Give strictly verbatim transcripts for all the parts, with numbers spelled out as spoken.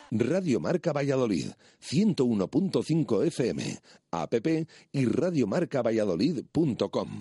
Radio Marca Valladolid, ciento uno punto cinco F M, app y radiomarca valladolid punto com.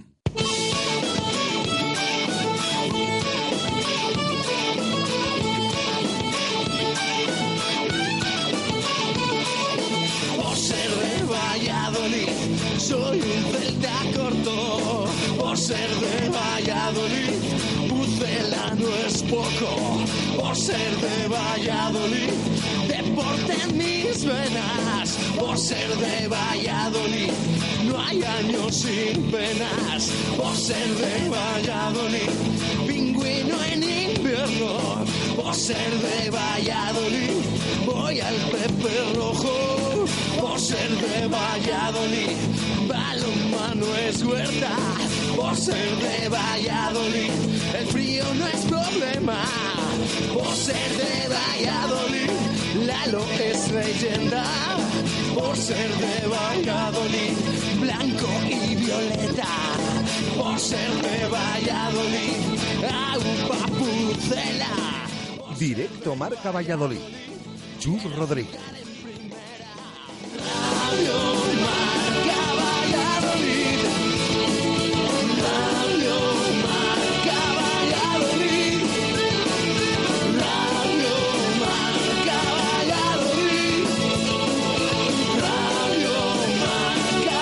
Por ser de Valladolid, soy un celta corto. Por ser de Valladolid, Pucela no es poco. Por ser de Valladolid, deporte en mis venas. Por ser de Valladolid, no hay años sin penas. Por ser de Valladolid, pingüino en invierno. Por ser de Valladolid, voy al Pepe Rojo. Por ser de Valladolid, balonmano es huerta. Por ser de Valladolid, el frío no es problema. Por ser de Valladolid, Lalo es leyenda. Por ser de Valladolid, blanco y violeta. Por ser de Valladolid, Aupa Pucela. Directo Marca Valladolid. Chus Rodríguez. Radio Marca Valladolid. Radio Marca Valladolid. Radio Marca Valladolid. Radio Marca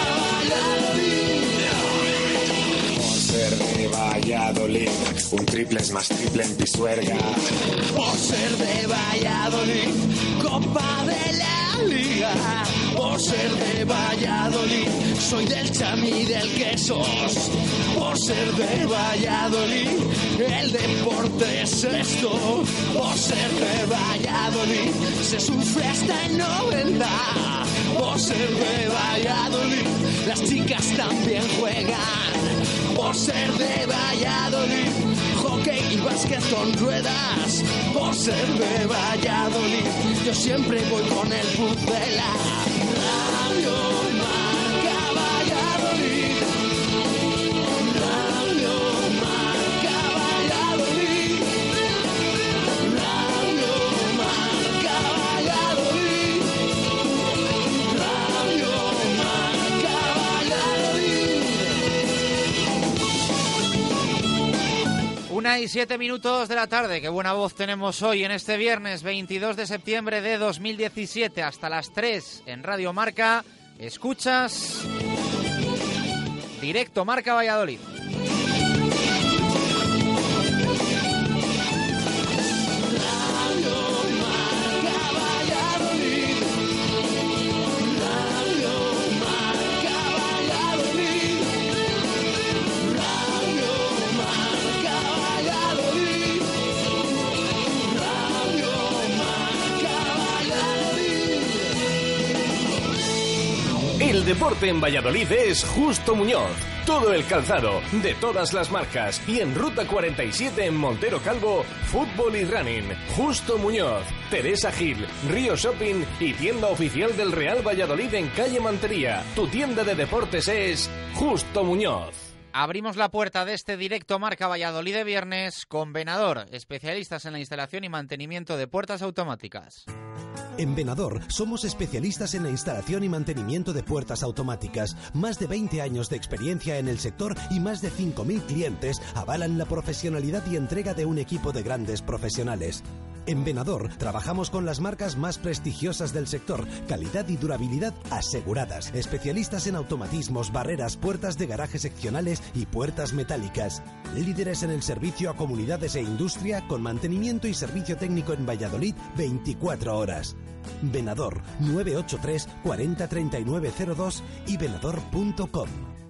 Valladolid. Por ser de Valladolid, un triple es más triple en Pisuerga. Por ser de Valladolid, Copa de la Liga. Por ser de Valladolid, soy del Chami del Quesos. Por ser de Valladolid, el deporte es esto. Por ser de Valladolid, se sufre hasta en noventa. Por ser de Valladolid, las chicas también juegan. Por ser de Valladolid, hockey y básquet con ruedas. Por ser de Valladolid, yo siempre voy con el Pucela. Radio Marca Valladolid. Radio Marca Valladolid. Radio Marca Valladolid. Radio Marca Valladolid. Una y siete minutos de la tarde. Qué buena voz tenemos hoy en este viernes veintidós de septiembre de dos mil diecisiete. Hasta las tres en Radio Marca. Escuchas Directo Marca Valladolid. El deporte en Valladolid es Justo Muñoz. Todo el calzado, de todas las marcas. Y en Ruta cuarenta y siete en Montero Calvo, fútbol y running. Justo Muñoz, Teresa Gil, Río Shopping y tienda oficial del Real Valladolid en calle Mantería. Tu tienda de deportes es Justo Muñoz. Abrimos la puerta de este Directo Marca Valladolid de viernes con Venador, especialistas en la instalación y mantenimiento de puertas automáticas. En Venador somos especialistas en la instalación y mantenimiento de puertas automáticas. Más de veinte años de experiencia en el sector y más de cinco mil clientes avalan la profesionalidad y entrega de un equipo de grandes profesionales. En Venador trabajamos con las marcas más prestigiosas del sector, calidad y durabilidad aseguradas. Especialistas en automatismos, barreras, puertas de garaje seccionales y puertas metálicas. Líderes en el servicio a comunidades e industria con mantenimiento y servicio técnico en Valladolid veinticuatro horas. Venador nueve ocho tres cuarenta treinta y nueve cero dos y venador punto com.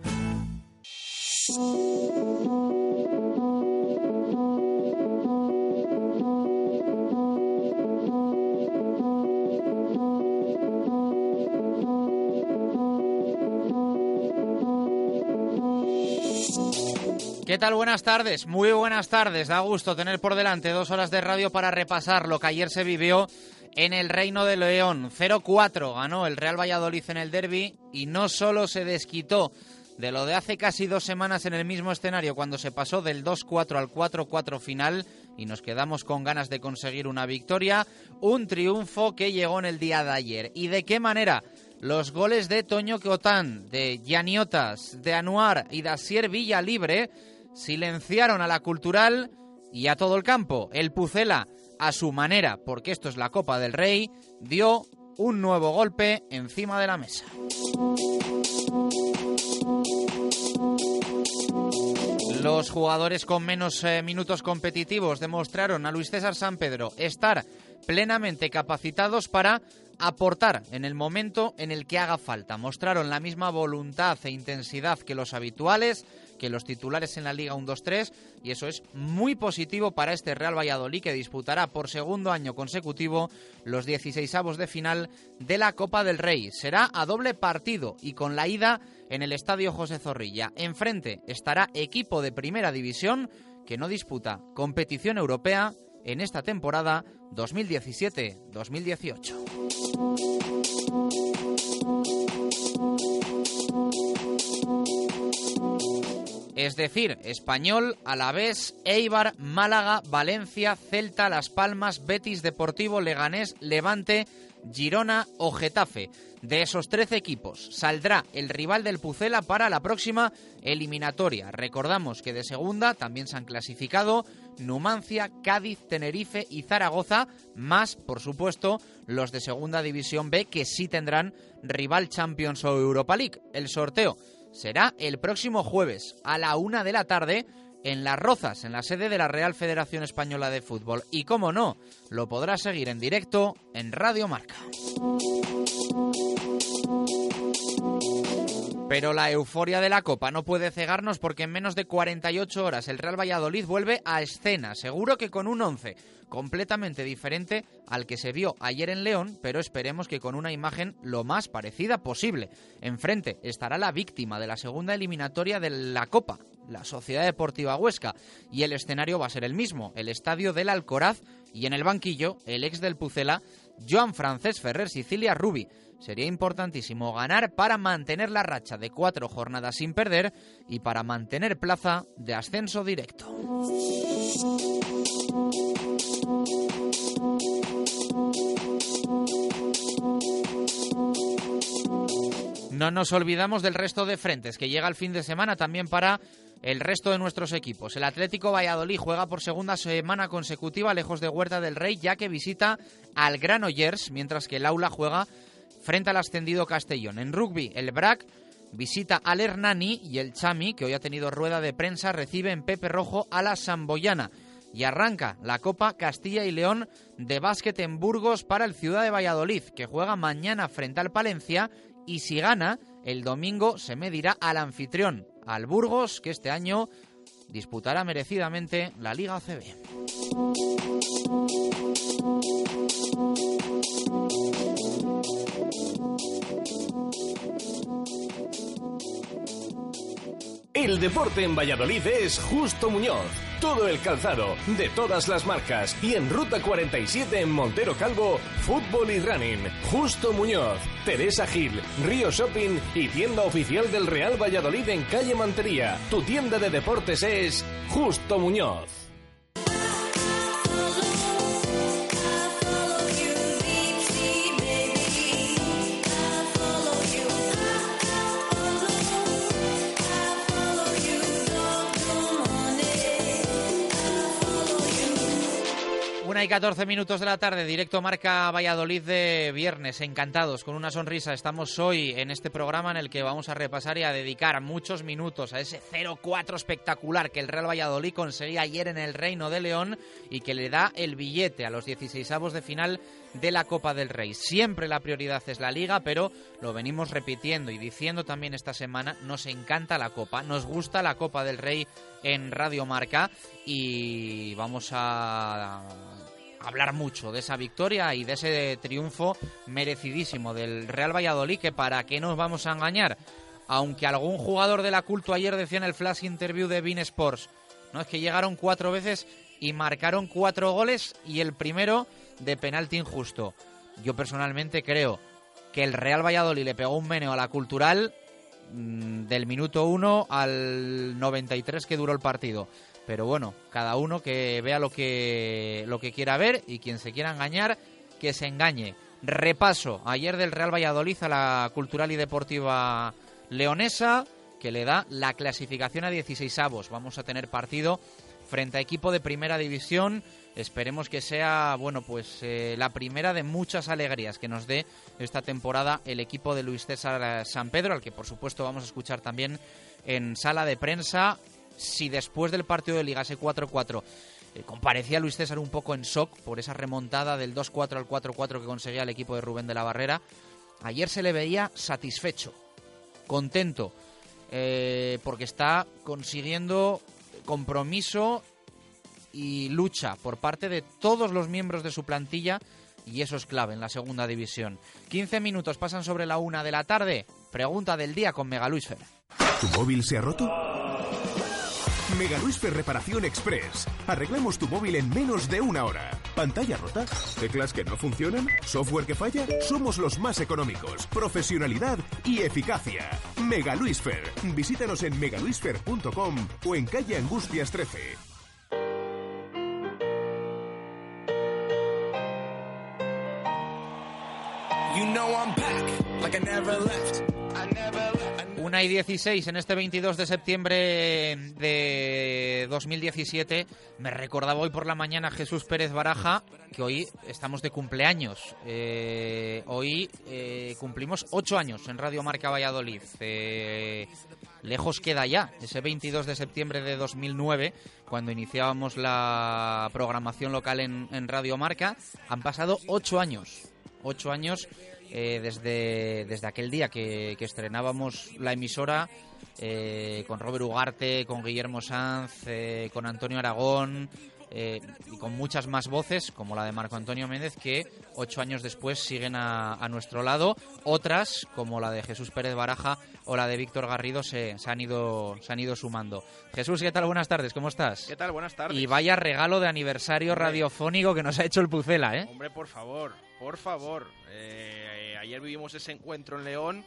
¿Qué tal? Buenas tardes, muy buenas tardes. Da gusto tener por delante dos horas de radio para repasar lo que ayer se vivió en el Reino de León. cero cuatro ganó el Real Valladolid en el derbi y no solo se desquitó de lo de hace casi dos semanas en el mismo escenario cuando se pasó del dos cuatro al cuatro cuatro final, y nos quedamos con ganas de conseguir una victoria, un triunfo que llegó en el día de ayer. ¿Y de qué manera? Los goles de Toño Cotán, de Yaniotas, de Anuar y de Asier Villalibre silenciaron a la Cultural y a todo el campo. El Pucela, a su manera, porque esto es la Copa del Rey, dio un nuevo golpe encima de la mesa. Los jugadores con menos eh, minutos competitivos demostraron a Luis César Sampedro estar plenamente capacitados para aportar en el momento en el que haga falta. Mostraron la misma voluntad e intensidad que los habituales, que los titulares en la Liga uno dos tres, y eso es muy positivo para este Real Valladolid, que disputará por segundo año consecutivo los dieciseisavos de final de la Copa del Rey. Será a doble partido y con la ida en el Estadio José Zorrilla. Enfrente estará equipo de Primera División que no disputa competición europea en esta temporada dos mil diecisiete dos mil dieciocho. Es decir, Español, Alavés, Eibar, Málaga, Valencia, Celta, Las Palmas, Betis, Deportivo, Leganés, Levante, Girona o Getafe. De esos trece equipos saldrá el rival del Pucela para la próxima eliminatoria. Recordamos que de segunda también se han clasificado Numancia, Cádiz, Tenerife y Zaragoza, más, por supuesto, los de Segunda División B, que sí tendrán rival Champions o Europa League. El sorteo será el próximo jueves a la una de la tarde en Las Rozas, en la sede de la Real Federación Española de Fútbol. Y como no, lo podrás seguir en directo en Radio Marca. Pero la euforia de la Copa no puede cegarnos, porque en menos de cuarenta y ocho horas el Real Valladolid vuelve a escena, seguro que con un once completamente diferente al que se vio ayer en León, pero esperemos que con una imagen lo más parecida posible. Enfrente estará la víctima de la segunda eliminatoria de la Copa, la Sociedad Deportiva Huesca, y el escenario va a ser el mismo, el estadio del Alcoraz, y en el banquillo el ex del Pucela, Joan Francesc Ferrer Sicilia Rubi. Sería importantísimo ganar para mantener la racha de cuatro jornadas sin perder y para mantener plaza de ascenso directo. No nos olvidamos del resto de frentes que llega el fin de semana también para el resto de nuestros equipos. El Atlético Valladolid juega por segunda semana consecutiva lejos de Huerta del Rey, ya que visita al Granollers, mientras que el Aula juega frente al ascendido Castellón. En rugby, el B R A C visita al Hernani y el Chami, que hoy ha tenido rueda de prensa, recibe en Pepe Rojo a la Samboyana. Y arranca la Copa Castilla y León de básquet en Burgos para el Ciudad de Valladolid, que juega mañana frente al Palencia, y si gana, el domingo se medirá al anfitrión, al Burgos, que este año disputará merecidamente la Liga A C B. El deporte en Valladolid es Justo Muñoz. Todo el calzado, de todas las marcas. Y en Ruta cuarenta y siete en Montero Calvo, fútbol y running. Justo Muñoz, Teresa Gil, Río Shopping y tienda oficial del Real Valladolid en calle Mantería. Tu tienda de deportes es Justo Muñoz. Una y catorce minutos de la tarde, directo Marca Valladolid de viernes. Encantados, con una sonrisa, estamos hoy en este programa en el que vamos a repasar y a dedicar muchos minutos a ese cero cuatro espectacular que el Real Valladolid conseguía ayer en el Reino de León y que le da el billete a los dieciseisavos de final de la Copa del Rey. Siempre la prioridad es la Liga, pero lo venimos repitiendo y diciendo también esta semana, nos encanta la Copa, nos gusta la Copa del Rey en Radio Marca y vamos a hablar mucho de esa victoria y de ese triunfo merecidísimo del Real Valladolid, que para qué nos vamos a engañar, aunque algún jugador de la Culto ayer decía en el flash interview de beIN Sports, no, es que llegaron cuatro veces y marcaron cuatro goles y el primero de penalti injusto. Yo personalmente creo que el Real Valladolid le pegó un meneo a la Cultural mmm, del minuto uno al noventa y tres que duró el partido. pero bueno, cada uno que vea lo que, lo que quiera ver y quien se quiera engañar, que se engañe. Repaso ayer del Real Valladolid a la Cultural y Deportiva Leonesa, que le da la clasificación a dieciseisavos. Vamos a tener partido frente a equipo de primera división. Esperemos que sea, bueno, pues eh, la primera de muchas alegrías que nos dé esta temporada el equipo de Luis César San Pedro, al que por supuesto vamos a escuchar también en sala de prensa. Si después del partido de Liga, ese cuatro cuatro, eh, comparecía Luis César un poco en shock por esa remontada del dos cuatro al cuatro cuatro que conseguía el equipo de Rubén de la Barrera, ayer se le veía satisfecho, contento, eh, porque está consiguiendo compromiso y lucha por parte de todos los miembros de su plantilla, y eso es clave en la segunda división. quince minutos pasan sobre la una de la tarde. Pregunta del día con Megaluisfer. ¿Tu móvil se ha roto? Megaluisfer Reparación Express. Arreglamos tu móvil en menos de una hora. ¿Pantalla rota? ¿Teclas que no funcionan? ¿Software que falla? Somos los más económicos. Profesionalidad y eficacia. Megaluisfer. Visítanos en megaluisfer punto com o en calle Angustias trece. You know I'm back, like I never left. I never left. una y dieciséis en este veintidós de septiembre de dos mil diecisiete. Me recordaba hoy por la mañana Jesús Pérez Baraja que hoy estamos de cumpleaños. Eh, hoy eh, cumplimos ocho años en Radio Marca Valladolid. Eh, lejos queda ya ese veintidós de septiembre de dos mil nueve, cuando iniciábamos la programación local en, en Radio Marca. Han pasado ocho años. Ocho años eh, desde, desde aquel día que, que estrenábamos la emisora eh, con Robert Ugarte, con Guillermo Sanz, eh, con Antonio Aragón eh, y con muchas más voces, como la de Marco Antonio Méndez, que ocho años después siguen a, a nuestro lado. Otras, como la de Jesús Pérez Baraja o la de Víctor Garrido, se, se, han ido, se han ido sumando. Jesús, ¿qué tal? Buenas tardes, ¿cómo estás? ¿Qué tal? Buenas tardes. Y vaya regalo de aniversario Hombre. radiofónico que nos ha hecho el Pucela, ¿eh? Hombre, por favor, por favor. Eh, ayer vivimos ese encuentro en León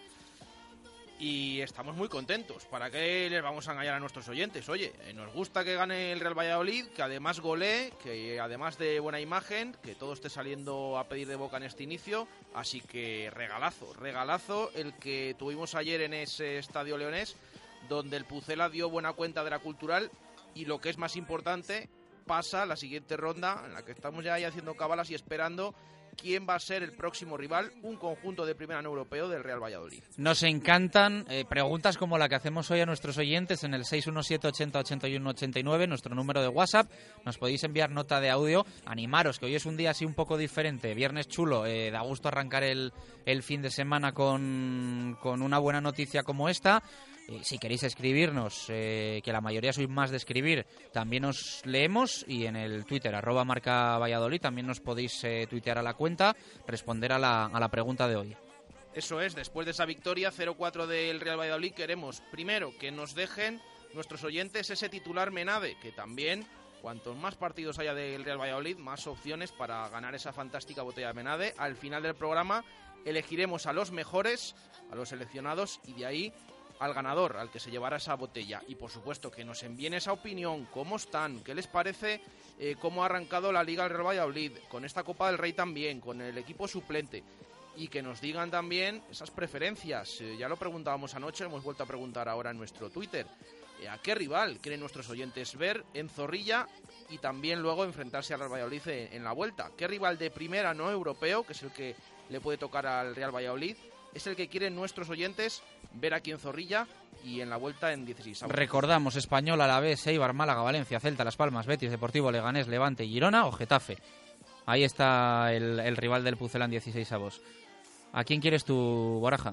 y estamos muy contentos. ¿Para qué les vamos a engañar a nuestros oyentes? Oye, eh, nos gusta que gane el Real Valladolid, que además golee, que además de buena imagen, que todo esté saliendo a pedir de boca en este inicio. Así que regalazo, regalazo el que tuvimos ayer en ese estadio leonés, donde el Pucela dio buena cuenta de la Cultural y, lo que es más importante, pasa a la siguiente ronda, en la que estamos ya ahí haciendo cábalas y esperando quién va a ser el próximo rival, un conjunto de primera no europeo del Real Valladolid. Nos encantan eh, preguntas como la que hacemos hoy a nuestros oyentes en el seis uno siete, ochenta, ochenta y uno, ochenta y nueve, nuestro número de WhatsApp. Nos podéis enviar nota de audio. Animaros, que hoy es un día así un poco diferente, viernes chulo, eh, da gusto arrancar el, el fin de semana con, con una buena noticia como esta. Eh, si queréis escribirnos, eh, que la mayoría sois más de escribir, también os leemos, y en el Twitter, arroba marca Valladolid, también nos podéis eh, tuitear a la cuenta, responder a la, a la pregunta de hoy. Eso es, después de esa victoria cero cuatro del Real Valladolid, queremos primero que nos dejen nuestros oyentes ese titular Menade, que también, cuantos más partidos haya del Real Valladolid, más opciones para ganar esa fantástica botella de Menade. Al final del programa elegiremos a los mejores, a los seleccionados, y de ahí al ganador, al que se llevará esa botella. Y por supuesto que nos envíen esa opinión, cómo están, qué les parece, eh, cómo ha arrancado la Liga del Real Valladolid, con esta Copa del Rey también, con el equipo suplente, y que nos digan también esas preferencias. Eh, ya lo preguntábamos anoche, lo hemos vuelto a preguntar ahora en nuestro Twitter. Eh, ¿A qué rival quieren nuestros oyentes ver en Zorrilla y también luego enfrentarse al Real Valladolid en, en la vuelta? ¿Qué rival de primera no europeo, que es el que le puede tocar al Real Valladolid, es el que quieren nuestros oyentes ver aquí en Zorrilla y en la vuelta en dieciséis? Recordamos: Español, Alavés, Eibar, Málaga, Valencia, Celta, Las Palmas, Betis, Deportivo, Leganés, Levante, Girona o Getafe. Ahí está el, el rival del Pucela en dieciséis avos. ¿A quién quieres tú, Baraja?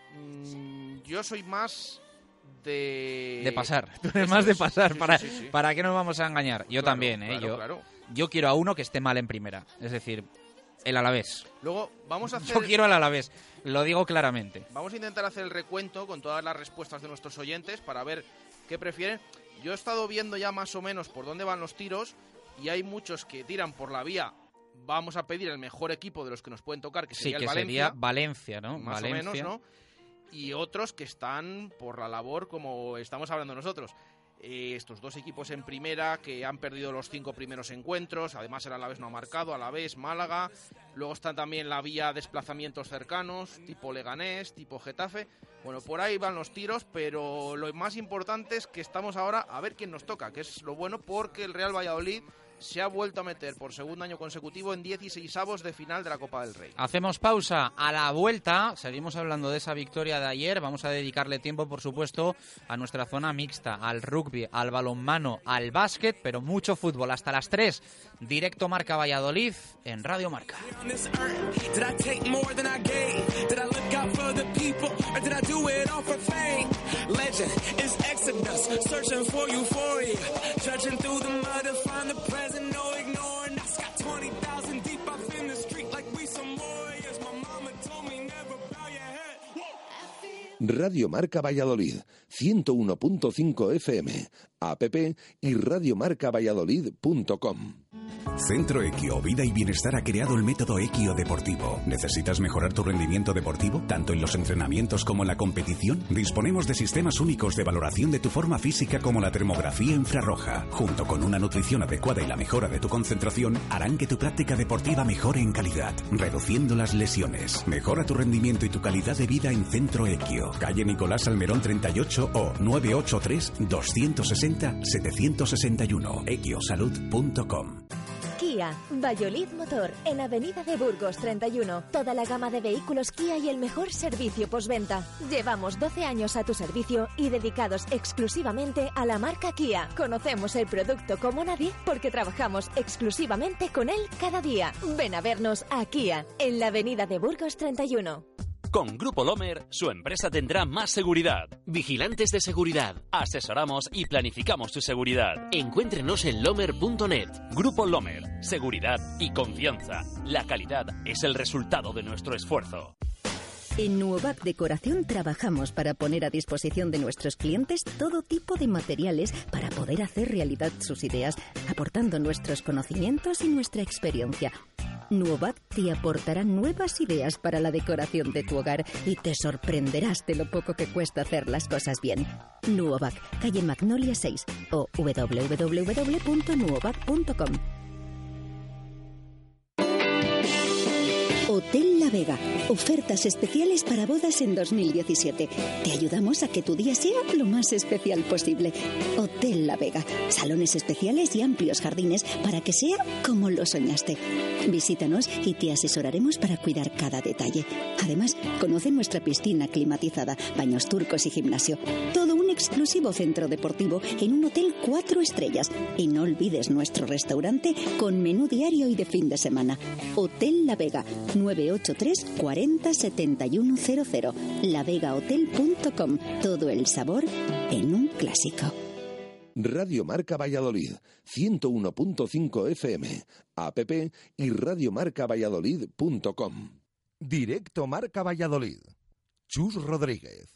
Mm, yo soy más de... De pasar. Tú eres más de pasar. Sí, ¿Para, sí, sí, sí. ¿Para qué nos vamos a engañar? Yo Claro, también, ¿eh? claro, yo, claro. yo quiero a uno que esté mal en primera. Es decir, el Alavés. Luego vamos a hacer... Yo quiero al Alavés. Lo digo claramente. Vamos a intentar hacer el recuento con todas las respuestas de nuestros oyentes para ver qué prefieren. Yo he estado viendo ya más o menos por dónde van los tiros y hay muchos que tiran por la vía: vamos a pedir el mejor equipo de los que nos pueden tocar, que Sí, sería que el Valencia. sería Valencia, ¿no? Más Valencia. o menos, ¿no? Y otros que están por la labor como estamos hablando nosotros. Eh, estos dos equipos en primera que han perdido los cinco primeros encuentros, además el Alavés no ha marcado, Alavés, Málaga, luego están también la vía desplazamientos cercanos, tipo Leganés, tipo Getafe. Bueno, por ahí van los tiros, pero lo más importante es que estamos ahora a ver quién nos toca, que es lo bueno, porque el Real Valladolid se ha vuelto a meter por segundo año consecutivo en dieciseisavos de final de la Copa del Rey. Hacemos pausa. A la vuelta seguimos hablando de esa victoria de ayer. Vamos a dedicarle tiempo, por supuesto, a nuestra zona mixta, al rugby, al balonmano, al básquet, pero mucho fútbol. Hasta las tres, directo Marca Valladolid en Radio Marca. Radio Marca Valladolid, ciento uno punto cinco F M, app y radiomarcavalladolid punto com. Centro Equio Vida y Bienestar ha creado el método Equio Deportivo. ¿Necesitas mejorar tu rendimiento deportivo, tanto en los entrenamientos como en la competición? Disponemos de sistemas únicos de valoración de tu forma física como la termografía infrarroja. Junto con una nutrición adecuada y la mejora de tu concentración, harán que tu práctica deportiva mejore en calidad, reduciendo las lesiones. Mejora tu rendimiento y tu calidad de vida en Centro Equio. Calle Nicolás Almerón treinta y ocho o nueve ocho tres, dos seis cero, siete seis uno. equiosalud punto com. Kia, Valladolid Motor, en Avenida de Burgos treinta y uno. Toda la gama de vehículos Kia y el mejor servicio postventa. Llevamos doce años a tu servicio y dedicados exclusivamente a la marca Kia. Conocemos el producto como nadie porque trabajamos exclusivamente con él cada día. Ven a vernos a Kia, en la Avenida de Burgos treinta y uno. Con Grupo Lomer, su empresa tendrá más seguridad. Vigilantes de seguridad. Asesoramos y planificamos tu seguridad. Encuéntrenos en lomer punto net. Grupo Lomer. Seguridad y confianza. La calidad es el resultado de nuestro esfuerzo. En Nuovac Decoración trabajamos para poner a disposición de nuestros clientes todo tipo de materiales para poder hacer realidad sus ideas, aportando nuestros conocimientos y nuestra experiencia. Nuovac te aportará nuevas ideas para la decoración de tu hogar y te sorprenderás de lo poco que cuesta hacer las cosas bien. Nuovac, calle Magnolia seis o doble u doble u doble u punto nuovac punto com. Hotel La Vega. Ofertas especiales para bodas en dos mil diecisiete. Te ayudamos a que tu día sea lo más especial posible. Hotel La Vega. Salones especiales y amplios jardines para que sea como lo soñaste. Visítanos y te asesoraremos para cuidar cada detalle. Además, conoce nuestra piscina climatizada, baños turcos y gimnasio. Todo un exclusivo centro deportivo en un hotel cuatro estrellas. Y no olvides nuestro restaurante con menú diario y de fin de semana. Hotel La Vega. nueve ocho tres, cuarenta, setenta y uno cero cero. la vega hotel punto com. Todo el sabor en un clásico. Radio Marca Valladolid, ciento uno punto cinco F M, app y radiomarcavalladolid punto com. Directo Marca Valladolid. Chus Rodríguez.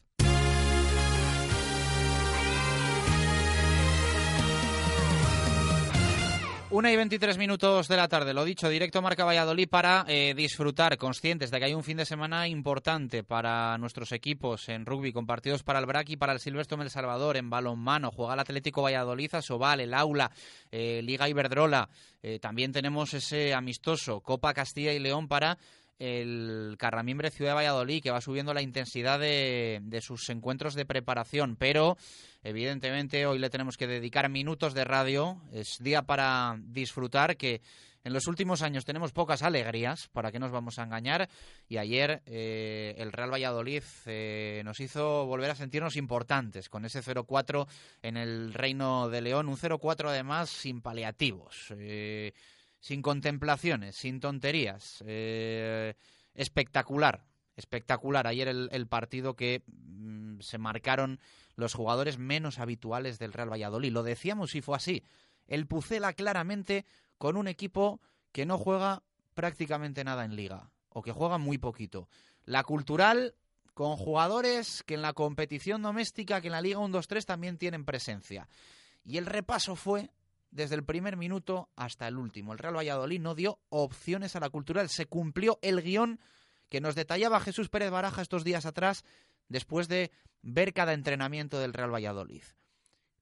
Una y veintitrés minutos de la tarde, lo dicho, directo Marca Valladolid para eh, disfrutar, conscientes de que hay un fin de semana importante para nuestros equipos en rugby, con partidos para el B R A C y para el Silvestre El Salvador, en balonmano, juega el Atlético Valladolid, Asobal, el Aula, eh, Liga Iberdrola, eh, también tenemos ese amistoso Copa Castilla y León para el Carramimbre Ciudad de Valladolid, que va subiendo la intensidad de, de sus encuentros de preparación, pero evidentemente hoy le tenemos que dedicar minutos de radio, es día para disfrutar, que en los últimos años tenemos pocas alegrías, para qué nos vamos a engañar, y ayer eh, el Real Valladolid eh, nos hizo volver a sentirnos importantes con ese cero cuatro en el Reino de León, un cero cuatro además sin paliativos, eh, sin contemplaciones, sin tonterías, eh, espectacular, espectacular ayer el, el partido que mm, se marcaron los jugadores menos habituales del Real Valladolid. Lo decíamos y fue así. El Pucela claramente con un equipo que no juega prácticamente nada en Liga, o que juega muy poquito. La Cultural con jugadores que en la competición doméstica, que en la Liga uno dos tres también tienen presencia. Y el repaso fue desde el primer minuto hasta el último. El Real Valladolid no dio opciones a la Cultural. Se cumplió el guión que nos detallaba Jesús Pérez Baraja estos días atrás, después de ver cada entrenamiento del Real Valladolid.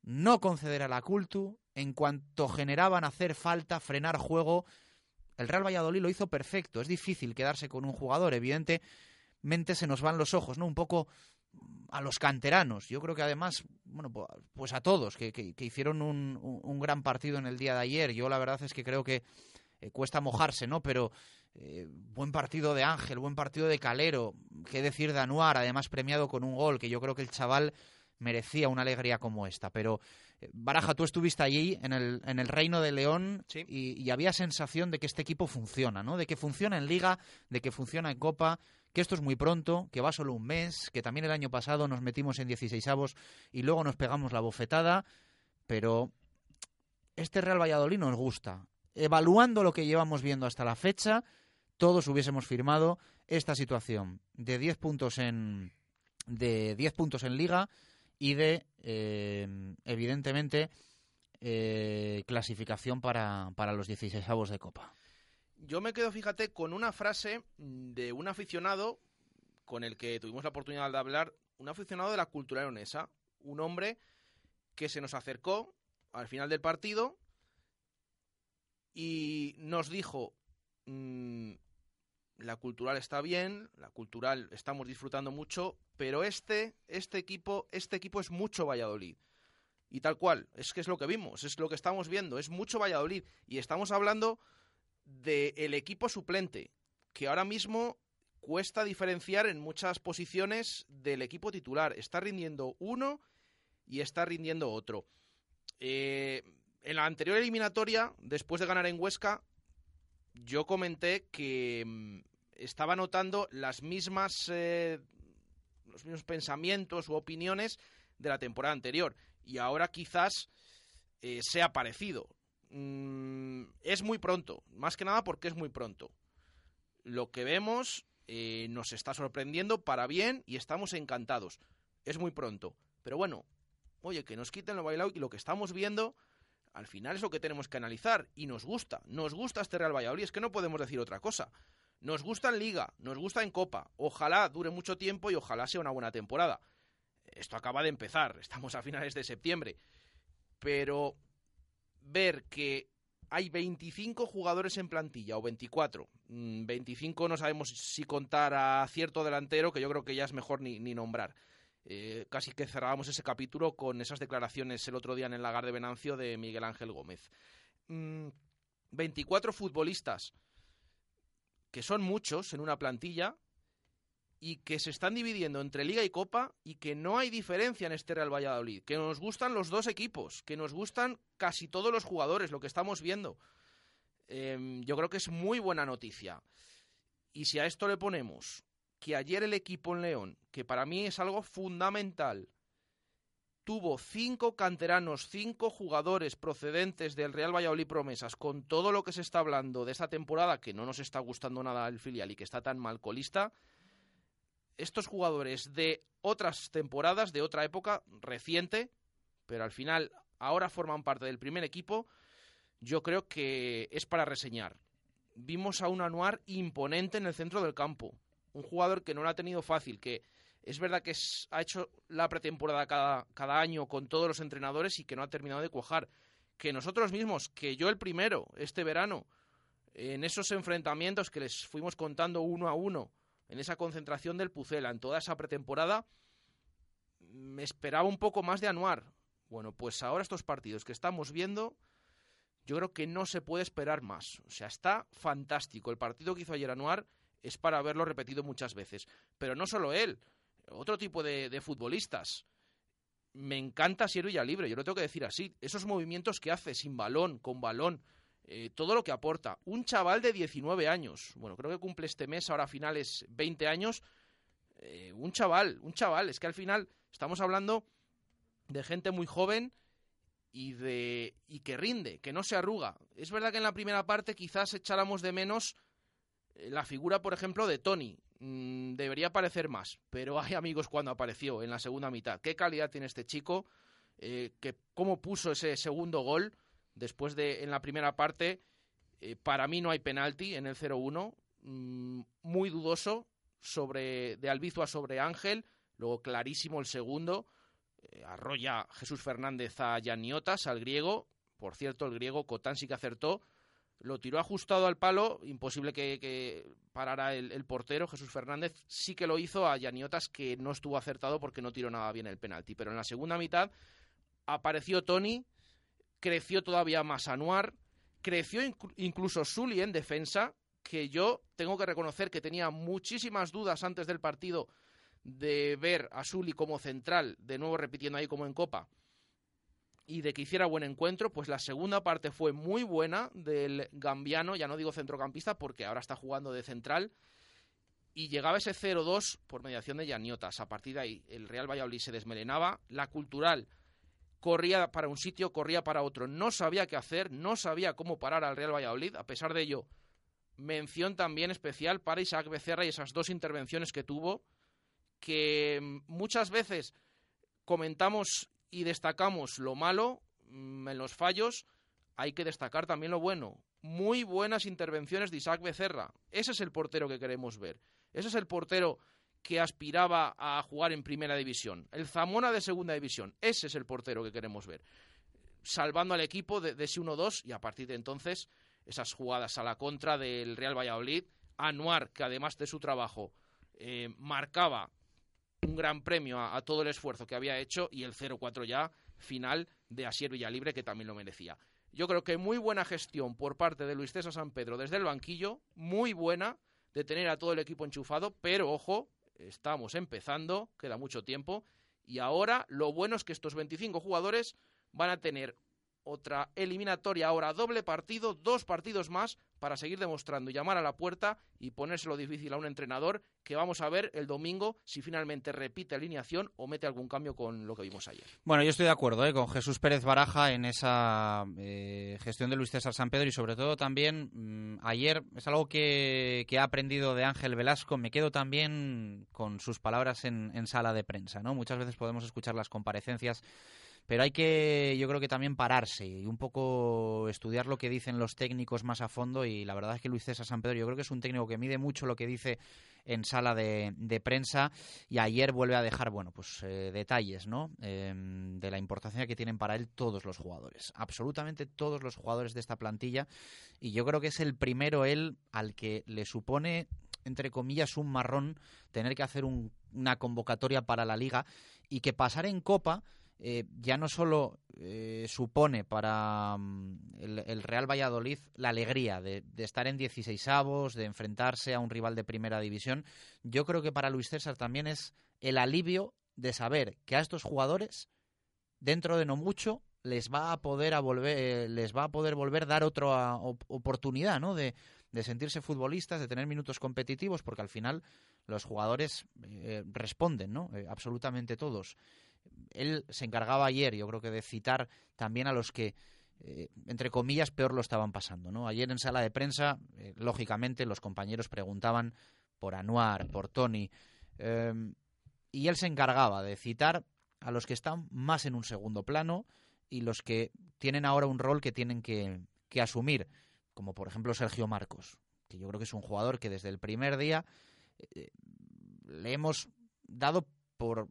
no conceder a la Cultu, en cuanto generaban hacer falta, frenar juego. El Real Valladolid lo hizo perfecto. Es difícil quedarse con un jugador, evidentemente se nos van los ojos, ¿no? Un poco a los canteranos. Yo creo que además, bueno, pues a todos, que, que, que hicieron un, un, un gran partido en el día de ayer. Yo la verdad es que creo que eh, cuesta mojarse, ¿no? Pero eh, buen partido de Ángel, buen partido de Calero, qué decir de Anuar, además premiado con un gol, que yo creo que el chaval merecía una alegría como esta. Pero eh, Baraja, tú estuviste allí en el, en el Reino de León, sí, y, y había sensación de que este equipo funciona, ¿no? De que funciona en Liga, de que funciona en Copa, que esto es muy pronto, que va solo un mes, que también el año pasado nos metimos en dieciseisavos y luego nos pegamos la bofetada, pero este Real Valladolid nos gusta. Evaluando lo que llevamos viendo hasta la fecha, todos hubiésemos firmado esta situación de diez puntos en de diez puntos en Liga y de, eh, evidentemente, eh, clasificación para, para los dieciseisavos de Copa. Yo me quedo, fíjate, con una frase de un aficionado con el que tuvimos la oportunidad de hablar, un aficionado de la cultura leonesa, un hombre que se nos acercó al final del partido y nos dijo, mmm, la Cultural está bien, la Cultural estamos disfrutando mucho, pero este, este equipo, este equipo es mucho Valladolid. Y tal cual, es que es lo que vimos, es lo que estamos viendo, es mucho Valladolid. Y estamos hablando del equipo suplente, que ahora mismo cuesta diferenciar en muchas posiciones del equipo titular. Está rindiendo uno y está rindiendo otro. Eh, en la anterior eliminatoria, después de ganar en Huesca, yo comenté que mmm, estaba notando las mismas, eh, los mismos pensamientos u opiniones de la temporada anterior. Y ahora quizás eh, sea parecido. Mm, es muy pronto, más que nada porque es muy pronto. Lo que vemos eh, nos está sorprendiendo para bien y estamos encantados. Es muy pronto, pero bueno, oye, que nos quiten lo bailado y lo que estamos viendo al final es lo que tenemos que analizar y nos gusta, nos gusta este Real Valladolid, es que no podemos decir otra cosa. Nos gusta en Liga, nos gusta en Copa, ojalá dure mucho tiempo y ojalá sea una buena temporada. Esto acaba de empezar, estamos a finales de septiembre, pero ver que hay veinticinco jugadores en plantilla, o veinticuatro, veinticinco no sabemos si contar a cierto delantero, que yo creo que ya es mejor ni, ni nombrar. Eh, casi que cerrábamos ese capítulo con esas declaraciones el otro día en el Lagar de Venancio de Miguel Ángel Gómez. Mm, veinticuatro futbolistas, que son muchos en una plantilla, y que se están dividiendo entre Liga y Copa y que no hay diferencia en este Real Valladolid, que nos gustan los dos equipos, que nos gustan casi todos los jugadores, lo que estamos viendo. Eh, yo creo que es muy buena noticia. Y si a esto le ponemos que ayer el equipo en León, que para mí es algo fundamental, tuvo cinco canteranos, cinco jugadores procedentes del Real Valladolid promesas, con todo lo que se está hablando de esta temporada, que no nos está gustando nada el filial y que está tan mal colista, estos jugadores de otras temporadas, de otra época reciente, pero al final ahora forman parte del primer equipo, yo creo que es para reseñar. Vimos a un Anuar imponente en el centro del campo, un jugador que no lo ha tenido fácil, que es verdad que es, ha hecho la pretemporada cada, cada año con todos los entrenadores y que no ha terminado de cuajar. Que nosotros mismos, que yo el primero, este verano, en esos enfrentamientos que les fuimos contando uno a uno, en esa concentración del Pucela, en toda esa pretemporada, me esperaba un poco más de Anuar. Bueno, pues ahora estos partidos que estamos viendo, yo creo que no se puede esperar más. O sea, está fantástico. El partido que hizo ayer Anuar es para haberlo repetido muchas veces. Pero no solo él, otro tipo de, de futbolistas. Me encanta Asier Villalibre, yo lo tengo que decir así. Esos movimientos que hace sin balón, con balón, Eh, todo lo que aporta. Un chaval de diecinueve años, bueno, creo que cumple este mes, ahora a finales veinte años, eh, un chaval, un chaval, es que al final estamos hablando de gente muy joven y de y que rinde, que no se arruga. Es verdad que en la primera parte quizás echáramos de menos eh, la figura, por ejemplo, de Tony. Mm, debería aparecer más, pero hay amigos cuando apareció en la segunda mitad. ¿Qué calidad tiene este chico? Eh, que cómo puso ese segundo gol. Después de, en la primera parte, eh, para mí no hay penalti en el cero uno, mmm, muy dudoso sobre de Albizua sobre Ángel, luego clarísimo el segundo, eh, arrolla Jesús Fernández a Yaniotas, al griego. Por cierto, el griego Cotán sí que acertó, lo tiró ajustado al palo, imposible que, que parara el, el portero. Jesús Fernández sí que lo hizo a Yaniotas, que no estuvo acertado porque no tiró nada bien el penalti. Pero en la segunda mitad apareció Toni, creció todavía más Anuar, creció inc- incluso Sully en defensa, que yo tengo que reconocer que tenía muchísimas dudas antes del partido de ver a Sully como central, de nuevo repitiendo ahí como en Copa, y de que hiciera buen encuentro. Pues la segunda parte fue muy buena del gambiano, ya no digo centrocampista porque ahora está jugando de central, y llegaba ese cero dos por mediación de Yaniotas. A partir de ahí el Real Valladolid se desmelenaba, la Cultural corría para un sitio, corría para otro, no sabía qué hacer, no sabía cómo parar al Real Valladolid. A pesar de ello, mención también especial para Isaac Becerra y esas dos intervenciones que tuvo, que muchas veces comentamos y destacamos lo malo mmm, en los fallos. Hay que destacar también lo bueno. Muy buenas intervenciones de Isaac Becerra. Ese es el portero que queremos ver. Ese es el portero que aspiraba a jugar en primera división. El Zamora de segunda división. Ese es el portero que queremos ver. Salvando al equipo de, de ese uno dos, y a partir de entonces esas jugadas a la contra del Real Valladolid. Anuar, que además de su trabajo eh, marcaba un gran premio a, a todo el esfuerzo que había hecho, y el cero cuatro ya final de Asier Villalibre, que también lo merecía. Yo creo que muy buena gestión por parte de Luis César San Pedro desde el banquillo, muy buena, de tener a todo el equipo enchufado, pero ojo, estamos empezando, queda mucho tiempo, y ahora lo bueno es que estos veinticinco jugadores van a tener otra eliminatoria, ahora doble partido, dos partidos más para seguir demostrando y llamar a la puerta y ponérselo difícil a un entrenador, que vamos a ver el domingo si finalmente repite alineación o mete algún cambio con lo que vimos ayer. Bueno, yo estoy de acuerdo ¿eh? con Jesús Pérez Baraja en esa eh, gestión de Luis César San Pedro, y sobre todo también mmm, ayer es algo que, que ha aprendido de Ángel Velasco. Me quedo también con sus palabras en, en sala de prensa, ¿no? Muchas veces podemos escuchar las comparecencias, pero hay que, yo creo que también pararse y un poco estudiar lo que dicen los técnicos más a fondo, y la verdad es que Luis César San Pedro yo creo que es un técnico que mide mucho lo que dice en sala de, de prensa, y ayer vuelve a dejar, bueno, pues eh, detalles, ¿no? Eh, de la importancia que tienen para él todos los jugadores, absolutamente todos los jugadores de esta plantilla, y yo creo que es el primero él al que le supone, entre comillas, un marrón tener que hacer un, una convocatoria para la Liga, y que pasar en Copa Eh, ya no solo eh, supone para um, el, el Real Valladolid la alegría de, de estar en dieciseisavos, de enfrentarse a un rival de primera división. Yo creo que para Luis César también es el alivio de saber que a estos jugadores, dentro de no mucho, les va a poder a volver, eh, les va a poder volver dar otra op- oportunidad, ¿no? De, de sentirse futbolistas, de tener minutos competitivos, porque al final los jugadores eh, responden, ¿no? Eh, absolutamente todos. Él se encargaba ayer, yo creo que de citar también a los que, eh, entre comillas, peor lo estaban pasando, ¿no? Ayer en sala de prensa, eh, lógicamente, los compañeros preguntaban por Anuar, por Toni, eh, y él se encargaba de citar a los que están más en un segundo plano y los que tienen ahora un rol que tienen que, que asumir, como por ejemplo Sergio Marcos, que yo creo que es un jugador que desde el primer día eh, le hemos dado por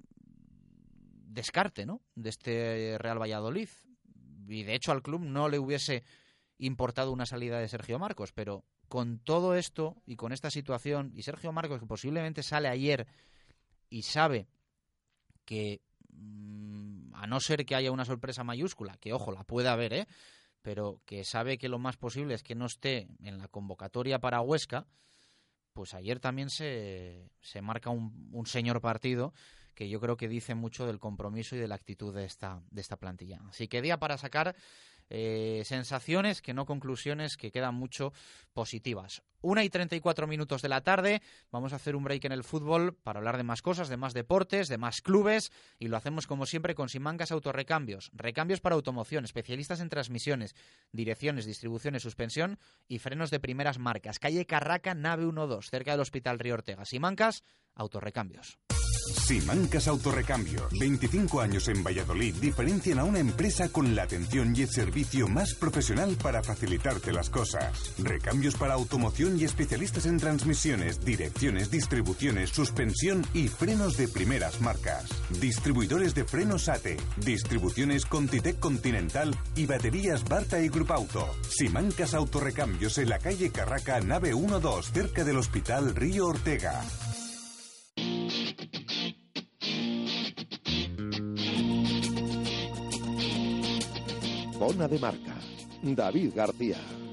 descarte, ¿no?, de este Real Valladolid, y de hecho al club no le hubiese importado una salida de Sergio Marcos, pero con todo esto y con esta situación, y Sergio Marcos que posiblemente sale ayer y sabe que mmm, a no ser que haya una sorpresa mayúscula, que ojo, la puede haber, ¿eh?, pero que sabe que lo más posible es que no esté en la convocatoria para Huesca, pues ayer también se, se marca un, un señor partido que yo creo que dice mucho del compromiso y de la actitud de esta, de esta plantilla. Así que día para sacar eh, sensaciones, que no conclusiones, que quedan mucho positivas. Una y treinta y cuatro minutos de la tarde, vamos a hacer un break en el fútbol para hablar de más cosas, de más deportes, de más clubes, y lo hacemos como siempre con Simancas Autorrecambios. Recambios para automoción, especialistas en transmisiones, direcciones, distribuciones, suspensión y frenos de primeras marcas. Calle Carraca, nave uno dos, cerca del Hospital Río Ortega. Simancas Autorrecambios. Simancas Autorrecambio. veinticinco años en Valladolid diferencian a una empresa con la atención y el servicio más profesional para facilitarte las cosas. Recambios para automoción y especialistas en transmisiones, direcciones, distribuciones, suspensión y frenos de primeras marcas. Distribuidores de frenos A T, distribuciones Contitec Continental y baterías Barta y Grupauto. Simancas Autorrecambios en la calle Carraca, nave uno dos, cerca del Hospital Río Ortega. Zona de Marca. David García.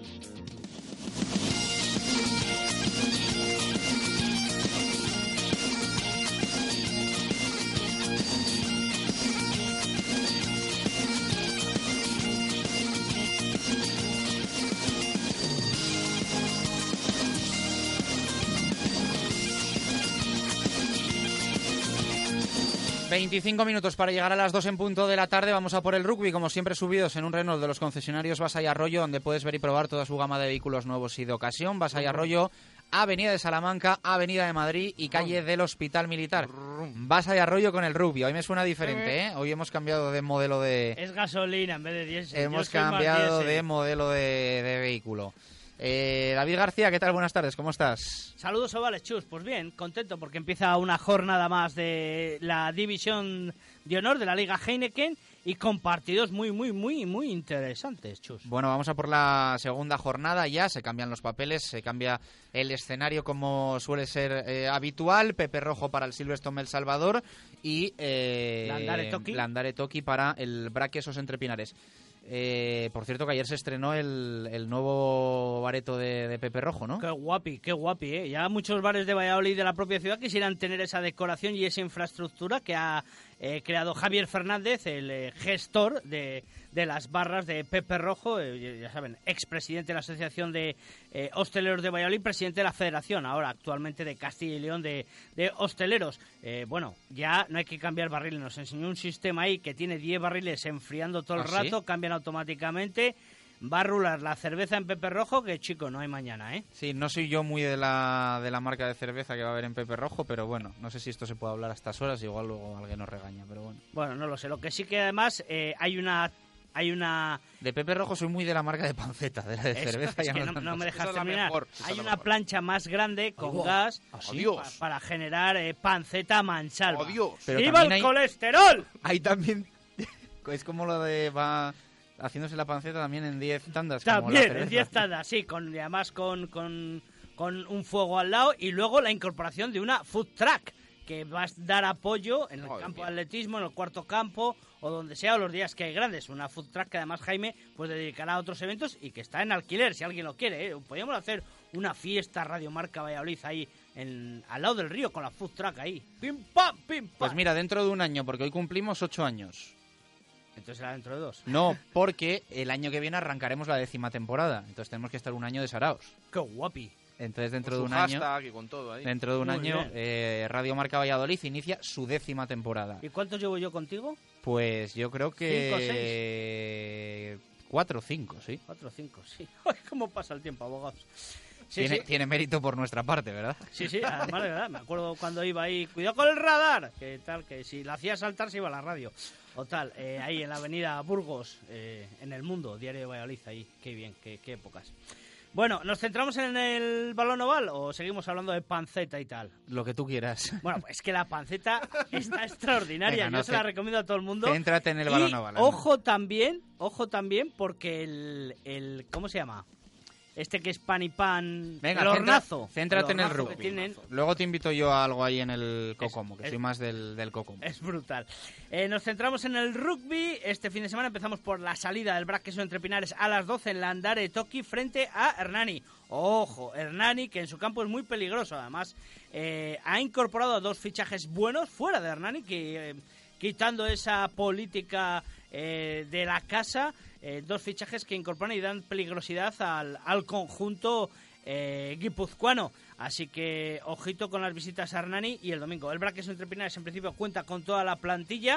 veinticinco minutos para llegar a las dos en punto de la tarde. Vamos a por el rugby, como siempre subidos en un Renault de los concesionarios Basa y Arroyo, donde puedes ver y probar toda su gama de vehículos nuevos y de ocasión. Basa y Arroyo, Avenida de Salamanca, Avenida de Madrid y calle del Hospital Militar. Basa y Arroyo con el rugby. Hoy me suena diferente, ¿eh? Hoy hemos cambiado de modelo de... Es gasolina en vez de diésel. Hemos cambiado de modelo de, de vehículo. Eh, David García, ¿qué tal? Buenas tardes, ¿cómo estás? Saludos, ovales, Chus. Pues bien, contento porque empieza una jornada más de la División de Honor de la Liga Heineken y con partidos muy, muy, muy, muy interesantes, Chus. Bueno, vamos a por la segunda jornada ya, se cambian los papeles, se cambia el escenario como suele ser eh, habitual. Pepe Rojo para el Silverstone El Salvador y eh, Landare Toki. Landare Toki para el Braquesos Entre Pinares. Eh, por cierto que ayer se estrenó el, el nuevo bareto de, de Pepe Rojo, ¿no? Qué guapi, qué guapi, ¿eh? Ya muchos bares de Valladolid y de la propia ciudad quisieran tener esa decoración y esa infraestructura que ha eh, creado Javier Fernández, el eh, gestor de, de las barras de Pepe Rojo, eh, ya saben, expresidente de la Asociación de eh, Hosteleros de Valladolid, presidente de la Federación, ahora actualmente de Castilla y León de, de Hosteleros. Eh, bueno, ya no hay que cambiar barriles, nos enseñó un sistema ahí que tiene diez barriles enfriando todo el ¿Ah, rato, sí? cambian automáticamente. Va a rular la cerveza en Pepe Rojo, que chico, no hay mañana, ¿eh? Sí, no soy yo muy de la, de la marca de cerveza que va a haber en Pepe Rojo, pero bueno, no sé si esto se puede hablar a estas horas, igual luego alguien nos regaña, pero bueno. Bueno, no lo sé. Lo que sí que además eh, hay una... hay una De Pepe Rojo soy muy de la marca de panceta, de la de Eso, cerveza. es ya que no, no, tanto. no me dejas Esa es la terminar. mejor, esa Hay es la una mejor. plancha más grande con Oh, gas ¿así? pa- para generar eh, panceta mansalva. ¡Oh, Dios! Pero ¡Viva también el hay- colesterol! Hay también... Es como lo de... va haciéndose la panceta también en diez tandas. como la También, cerveza. en diez tandas, sí, con, y además con, con, con un fuego al lado y luego la incorporación de una food truck que va a dar apoyo en el Madre campo mía. de atletismo, en el cuarto campo o donde sea, o los días que hay grandes. Una food truck que además Jaime pues dedicará a otros eventos y que está en alquiler, si alguien lo quiere, ¿eh? Podríamos hacer una fiesta Radio Marca Valladolid ahí en, al lado del río con la food truck ahí. ¡Pim, pam, pim, pam! Pues mira, dentro de un año, porque hoy cumplimos ocho años. Entonces será dentro de dos. No, porque el año que viene arrancaremos la décima temporada. Entonces tenemos que estar un año de saraos. ¡Qué guapi! Entonces dentro Con de un su año... hashtag y con todo ahí. Dentro de un Muy año, bien. eh, Radio Marca Valladolid inicia su décima temporada. ¿Y cuántos llevo yo contigo? Pues yo creo ¿Cinco o que... Cuatro o cinco, sí. Cuatro o cinco, sí. Ay, ¿cómo pasa el tiempo, abogados? Sí, tiene, sí. tiene mérito por nuestra parte, ¿verdad? Sí, sí, además de verdad, me acuerdo cuando iba ahí, cuidado con el radar, que tal, que si la hacía saltar se iba a la radio, o tal, eh, ahí en la avenida Burgos, eh, en El Mundo, Diario de Valladolid, ahí, qué bien, qué, qué épocas. Bueno, ¿nos centramos en el balón oval o seguimos hablando de panceta y tal? Lo que tú quieras. Bueno, pues es que la panceta está extraordinaria, Venga, no, yo se ce- la recomiendo a todo el mundo. Céntrate en el Y balón oval. anda. ojo también, ojo también, porque el, el, ¿cómo se llama? Este que es pan y pan, Venga, el centra- hornazo. céntrate en el hornazo rugby. que tienen, Luego te invito yo a algo ahí en el Cocomo, que es- soy más del, del Cocomo. es brutal. Eh, nos centramos en el rugby. Este fin de semana empezamos por la salida del Braqueso Entre Pinares a las doce en Landare Toki frente a Hernani. Ojo, Hernani, que en su campo es muy peligroso. Además, eh, ha incorporado dos fichajes buenos fuera de Hernani, que eh, quitando esa política eh, de la casa, eh, dos fichajes que incorporan y dan peligrosidad al, al conjunto eh, guipuzcoano. Así que ojito con las visitas a Hernani y el domingo. El Braqueso Entre Pinares en principio cuenta con toda la plantilla.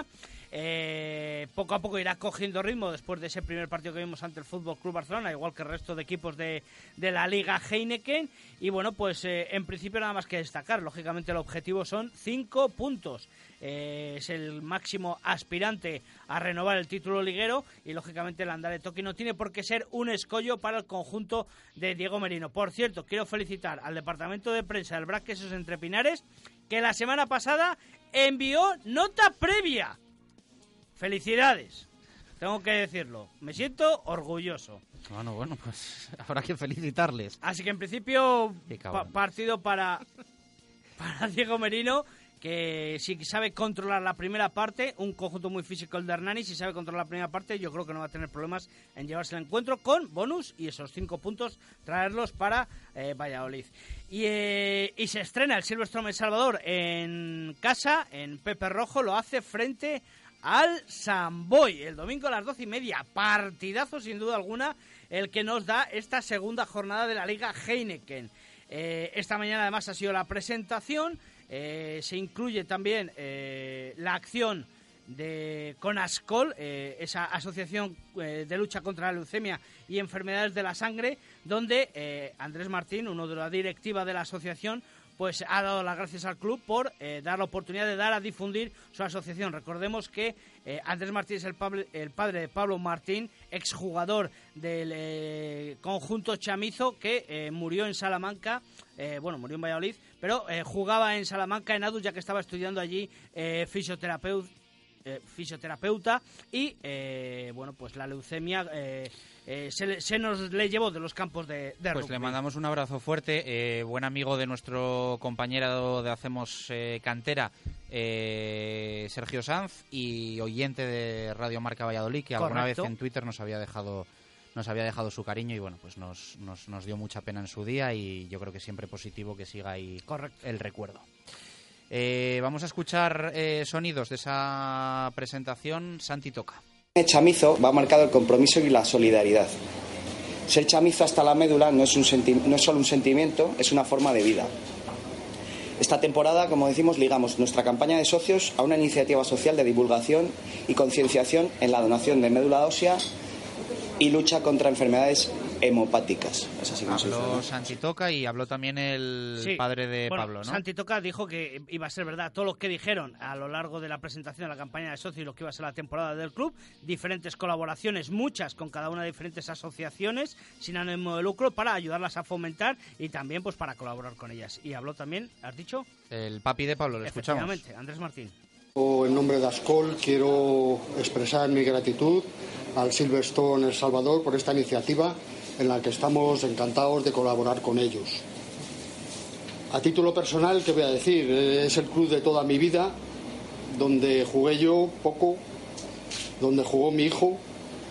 Eh, poco a poco irá cogiendo ritmo después de ese primer partido que vimos ante el F C Barcelona, igual que el resto de equipos de, de la Liga Heineken. Y bueno, pues eh, en principio nada más que destacar. Lógicamente el objetivo son cinco puntos. Eh, es el máximo aspirante a renovar el título liguero y lógicamente el Landare Toki no tiene por qué ser un escollo para el conjunto de Diego Merino. Por cierto, quiero felicitar al departamento de prensa del Brac Quesos Entre Pinares, que la semana pasada envió nota previa. Felicidades, tengo que decirlo, me siento orgulloso. Bueno, bueno, pues habrá que felicitarles. Así que en principio pa- partido para, para Diego Merino, que si sabe controlar la primera parte, un conjunto muy físico el de Hernani, si sabe controlar la primera parte, yo creo que no va a tener problemas en llevarse el encuentro con bonus y esos cinco puntos traerlos para eh, Valladolid. Y, eh, y se estrena el Silverstone El Salvador en casa, en Pepe Rojo, lo hace frente al San Boi, el domingo a las doce y media. Partidazo sin duda alguna el que nos da esta segunda jornada de la Liga Heineken. Eh, esta mañana además ha sido la presentación, eh, se incluye también eh, la acción de Conascol, eh, esa asociación eh, de lucha contra la leucemia y enfermedades de la sangre, donde eh, Andrés Martín, uno de la directiva de la asociación, pues ha dado las gracias al club por eh, dar la oportunidad de dar a difundir su asociación. Recordemos que eh, Andrés Martín es el, Pablo, el padre de Pablo Martín, exjugador del eh, conjunto chamizo, que eh, murió en Salamanca, eh, bueno, murió en Valladolid, pero eh, jugaba en Salamanca en Adus, ya que estaba estudiando allí eh, fisioterapeuta. Eh, fisioterapeuta y eh, bueno, pues la leucemia eh, eh, se, le, se nos le llevó de los campos de, de Pues rugby. le mandamos un abrazo fuerte, eh, buen amigo de nuestro compañero de Hacemos eh, Cantera, eh, Sergio Sanz, y oyente de Radio Marca Valladolid, que alguna Correcto. vez en Twitter nos había dejado nos había dejado su cariño y bueno, pues nos, nos, nos dio mucha pena en su día y yo creo que siempre positivo que siga ahí Correcto. el recuerdo. Eh, vamos a escuchar eh, sonidos de esa presentación. Santi toca. El chamizo va marcado el compromiso y la solidaridad. Ser chamizo hasta la médula no es, un senti- no es solo un sentimiento, es una forma de vida. Esta temporada, como decimos, ligamos nuestra campaña de socios a una iniciativa social de divulgación y concienciación en la donación de médula ósea y lucha contra enfermedades hemopáticas. Es así como se dice, Habló ¿no? Santi Toca y habló también el Sí. padre de Bueno, Pablo, ¿no? Santi Toca dijo que iba a ser verdad todo lo que dijeron a lo largo de la presentación de la campaña de socios y lo que iba a ser la temporada del club, diferentes colaboraciones, muchas con cada una de diferentes asociaciones sin ánimo de lucro para ayudarlas a fomentar y también pues para colaborar con ellas. Y habló también, ¿has dicho? El papi de Pablo, le escuchamos. Efectivamente, Andrés Martín. En nombre de Ascol quiero expresar mi gratitud al Silverstone El Salvador por esta iniciativa en la que estamos encantados de colaborar con ellos. A título personal, ¿qué voy a decir? Es el club de toda mi vida, donde jugué yo poco, donde jugó mi hijo.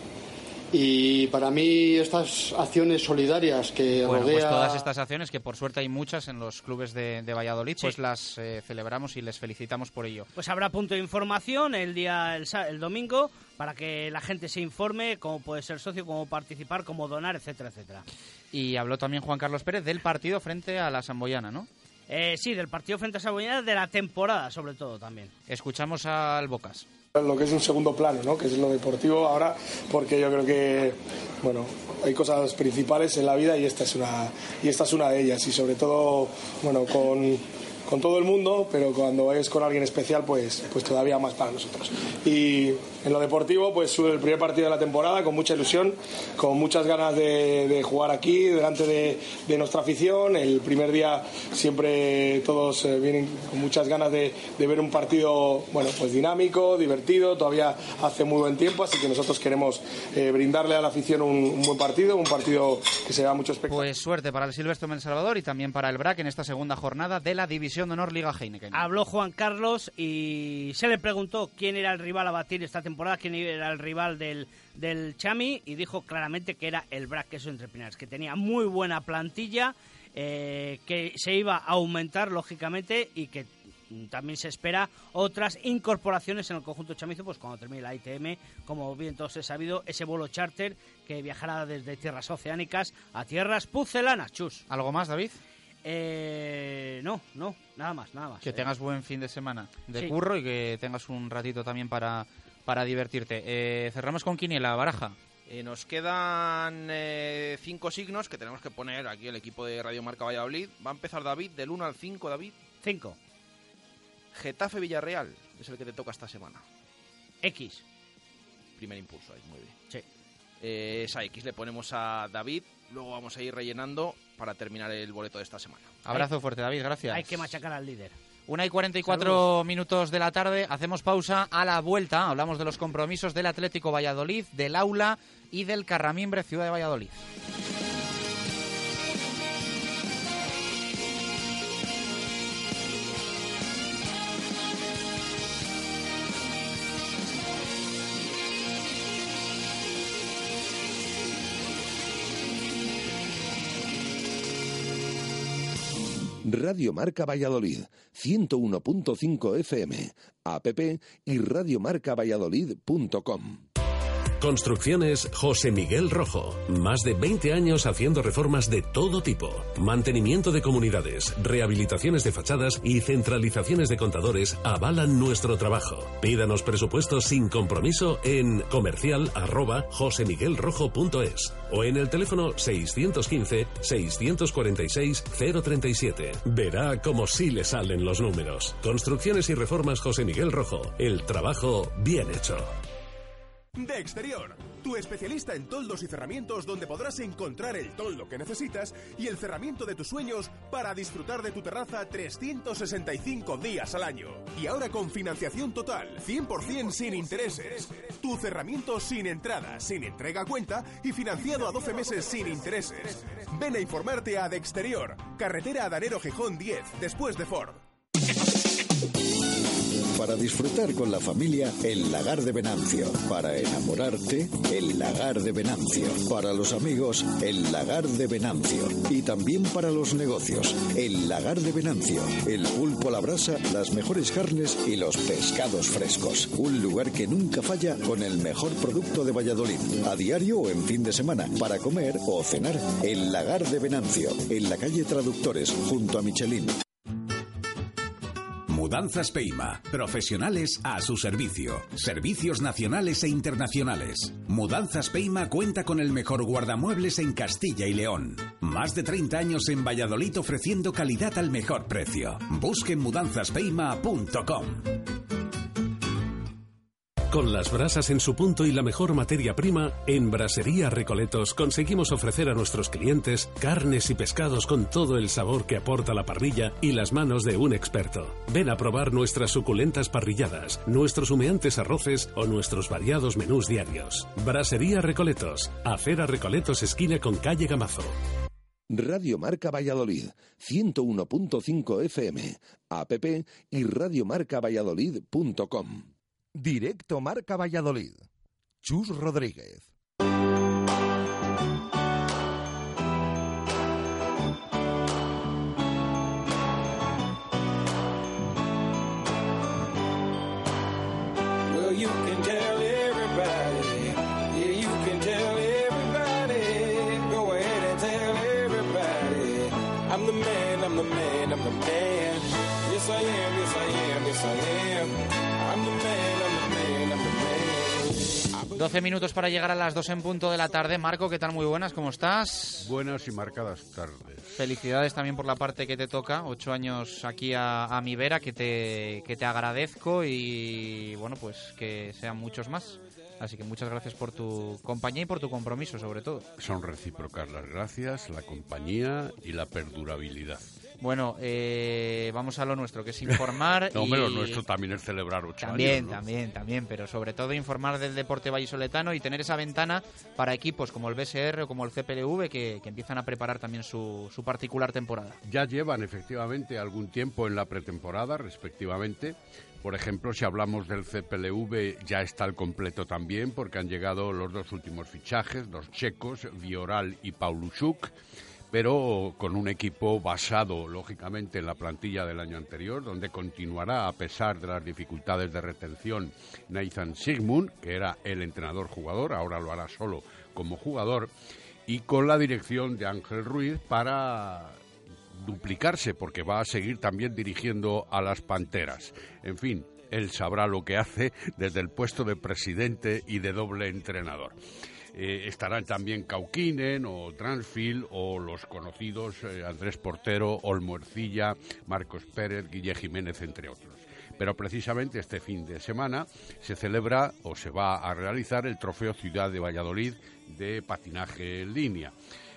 Y para mí estas acciones solidarias que Bueno, rodea... pues todas estas acciones, que por suerte hay muchas en los clubes de, de Valladolid, Sí. pues las eh, celebramos y les felicitamos por ello. Pues habrá punto de información el día el, sa- el domingo para que la gente se informe cómo puede ser socio, cómo participar, cómo donar, etcétera, etcétera. Y habló también Juan Carlos Pérez del partido frente a la Samboyana, ¿no? Eh, sí, del partido frente a Saboñana, de la temporada sobre todo también. Escuchamos al Bocas. Lo que es un segundo plano, ¿no? Que es lo deportivo ahora, porque yo creo que, bueno, hay cosas principales en la vida y esta es una y esta es una de ellas, y sobre todo, bueno, con, con todo el mundo, pero cuando es con alguien especial, pues, pues todavía más para nosotros. Y en lo deportivo, pues el primer partido de la temporada, con mucha ilusión, con muchas ganas de, de jugar aquí, delante de, de nuestra afición. El primer día siempre todos eh, vienen con muchas ganas de, de ver un partido, bueno, pues dinámico, divertido, todavía hace muy buen tiempo, así que nosotros queremos eh, brindarle a la afición un, un buen partido, un partido que se da mucho espectáculo. Pues suerte para el Silverstone El Salvador y también para el Brac en esta segunda jornada de la División de Honor Liga Heineken. Habló Juan Carlos y se le preguntó quién era el rival a batir esta temporada, quién era el rival del, del Chami, y dijo claramente que era el Brac Quesos Entre Pinares, que tenía muy buena plantilla, eh, que se iba a aumentar lógicamente y que también se espera otras incorporaciones en el conjunto chamizo, pues cuando termine la I T M, como bien todos he sabido, ese vuelo charter que viajará desde tierras oceánicas a tierras pucelanas. Chus. ¿Algo más, David? Eh, no, no, nada más, nada más. Que Eh, tengas buen fin de semana de sí. curro y que tengas un ratito también para, para divertirte. Eh, cerramos con quiniela, Baraja. Eh, nos quedan eh, cinco signos que tenemos que poner aquí el equipo de Radio Marca Valladolid. Va a empezar David, del uno al cinco, David. cinco. Getafe Villarreal es el que te toca esta semana. X. Primer impulso ahí, muy bien. Sí. Eh, esa X le ponemos a David. Luego vamos a ir rellenando para terminar el boleto de esta semana. Abrazo fuerte, David, gracias. Hay que machacar al líder. Una y cuarenta y cuatro minutos de la tarde, hacemos pausa. A la vuelta hablamos de los compromisos del Atlético Valladolid, del Aula y del Carramimbre Ciudad de Valladolid. Radio Marca Valladolid, ciento uno punto cinco F M, app y radiomarcavalladolid punto com. Construcciones José Miguel Rojo. Más de veinte años haciendo reformas de todo tipo. Mantenimiento de comunidades, rehabilitaciones de fachadas y centralizaciones de contadores avalan nuestro trabajo. Pídanos presupuestos sin compromiso en comercial arroba josemiguelrojo.es o en el teléfono seiscientos quince, seiscientos cuarenta y seis, cero treinta y siete. Verá cómo sí le salen los números. Construcciones y reformas José Miguel Rojo. El trabajo bien hecho. De Exterior, tu especialista en toldos y cerramientos, donde podrás encontrar el toldo que necesitas y el cerramiento de tus sueños para disfrutar de tu terraza trescientos sesenta y cinco días al año. Y ahora con financiación total, cien por ciento sin intereses. Tu cerramiento sin entrada, sin entrega a cuenta y financiado a doce meses sin intereses. Ven a informarte a De Exterior, carretera Adanero Gijón diez, después de Ford. Para disfrutar con la familia, el Lagar de Venancio. Para enamorarte, el Lagar de Venancio. Para los amigos, el Lagar de Venancio. Y también para los negocios, el Lagar de Venancio. El pulpo a la brasa, las mejores carnes y los pescados frescos. Un lugar que nunca falla con el mejor producto de Valladolid. A diario o en fin de semana, para comer o cenar. El Lagar de Venancio, en la calle Traductores, junto a Michelin. Mudanzas Peima. Profesionales a su servicio. Servicios nacionales e internacionales. Mudanzas Peima cuenta con el mejor guardamuebles en Castilla y León. Más de treinta años en Valladolid ofreciendo calidad al mejor precio. Busque mudanzas peima punto com. Con las brasas en su punto y la mejor materia prima, en Brasería Recoletos conseguimos ofrecer a nuestros clientes carnes y pescados con todo el sabor que aporta la parrilla y las manos de un experto. Ven a probar nuestras suculentas parrilladas, nuestros humeantes arroces o nuestros variados menús diarios. Brasería Recoletos, Acera Recoletos esquina con calle Gamazo. Radio Marca Valladolid, ciento uno punto cinco F M, app y radiomarcavalladolid punto com. Directo Marca Valladolid. Chus Rodríguez. Well, you can tell everybody. Yeah, you can tell everybody. Go ahead and tell everybody. I'm the man, I'm the man, I'm the man. Yes, I am, yes, I am, yes, I am. I'm the man, I'm the man, I'm the man. doce minutos para llegar a las dos en punto de la tarde. Marco, ¿qué tal? Muy buenas, ¿cómo estás? Buenas y marcadas tardes. Felicidades también por la parte que te toca. Ocho años aquí a, a mi vera, que te, que te agradezco y, bueno, pues que sean muchos más. Así que muchas gracias por tu compañía y por tu compromiso, sobre todo. Son recíprocas las gracias, la compañía y la perdurabilidad. Bueno, eh, vamos a lo nuestro, que es informar. No, y... lo nuestro también es celebrar ocho también, años, ¿no? También, también, pero sobre todo informar del deporte vallisoletano y tener esa ventana para equipos como el B S R o como el C P L V que, que empiezan a preparar también su, su particular temporada. Ya llevan efectivamente algún tiempo en la pretemporada, respectivamente. Por ejemplo, si hablamos del C P L V, ya está al completo también, porque han llegado los dos últimos fichajes, los checos, Vioral y Pauluchuk, pero con un equipo basado, lógicamente, en la plantilla del año anterior, donde continuará, a pesar de las dificultades de retención, Nathan Sigmund, que era el entrenador-jugador, ahora lo hará solo como jugador, y con la dirección de Ángel Ruiz para duplicarse, porque va a seguir también dirigiendo a las Panteras. En fin, él sabrá lo que hace desde el puesto de presidente y de doble entrenador. Eh, estarán también Kauquinen o Transfield o los conocidos eh, Andrés Portero, Olmo Ercilla, Marcos Pérez, Guille Jiménez, entre otros. Pero precisamente este fin de semana se celebra o se va a realizar el Trofeo Ciudad de Valladolid de patinaje en línea.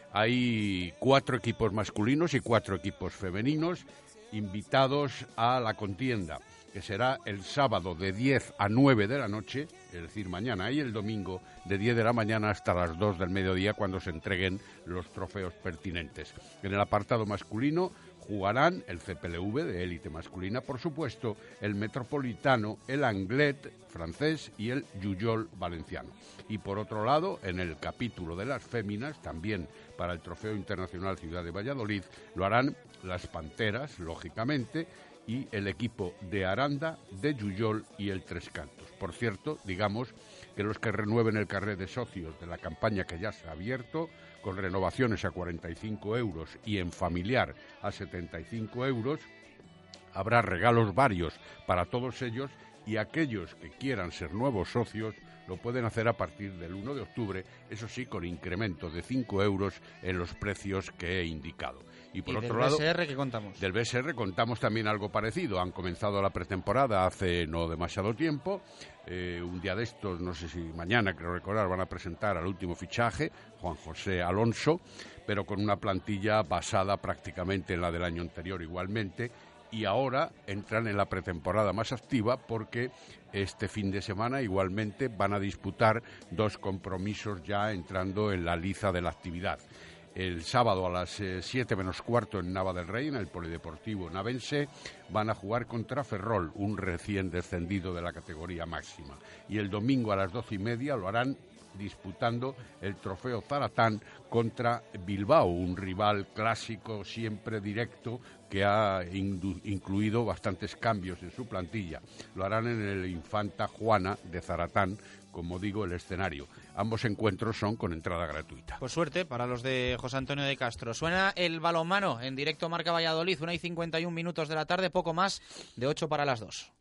Hay cuatro equipos masculinos y cuatro equipos femeninos invitados a la contienda, que será el sábado de diez a nueve de la noche, es decir, mañana, y el domingo de diez de la mañana hasta las dos del mediodía, cuando se entreguen los trofeos pertinentes. En el apartado masculino jugarán el C P L V de élite masculina, por supuesto, el Metropolitano, el Anglet francés y el Jujol valenciano. Y por otro lado, en el capítulo de las féminas, también para el Trofeo Internacional Ciudad de Valladolid, lo harán las Panteras, lógicamente, y el equipo de Aranda, de Jujol y el Tres Cantos. Por cierto, digamos que los que renueven el carnet de socios de la campaña que ya se ha abierto, con renovaciones a cuarenta y cinco euros y en familiar a setenta y cinco euros, habrá regalos varios para todos ellos, y aquellos que quieran ser nuevos socios lo pueden hacer a partir del uno de octubre, eso sí, con incremento de cinco euros en los precios que he indicado. Y por ¿Y otro del lado, B S R qué contamos? Del B S R contamos también algo parecido. Han comenzado la pretemporada hace no demasiado tiempo. Eh, un día de estos, no sé si mañana, creo recordar, van a presentar al último fichaje, Juan José Alonso, pero con una plantilla basada prácticamente en la del año anterior igualmente. Y ahora entran en la pretemporada más activa porque este fin de semana igualmente van a disputar dos compromisos ya entrando en la liza de la actividad. El sábado a las siete menos cuarto en Nava del Rey, en el Polideportivo Navense, van a jugar contra Ferrol, un recién descendido de la categoría máxima. Y el domingo a las doce y media lo harán disputando el Trofeo Zaratán contra Bilbao, un rival clásico siempre directo que ha incluido bastantes cambios en su plantilla. Lo harán en el Infanta Juana de Zaratán, como digo, el escenario. Ambos encuentros son con entrada gratuita. Pues suerte para los de José Antonio de Castro. Suena el balonmano en directo Marca Valladolid, una y cincuenta y un minutos de la tarde, poco más de ocho para las dos.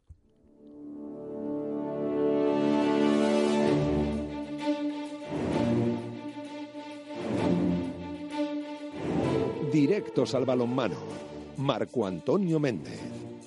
Directos al balonmano. Marco Antonio Méndez.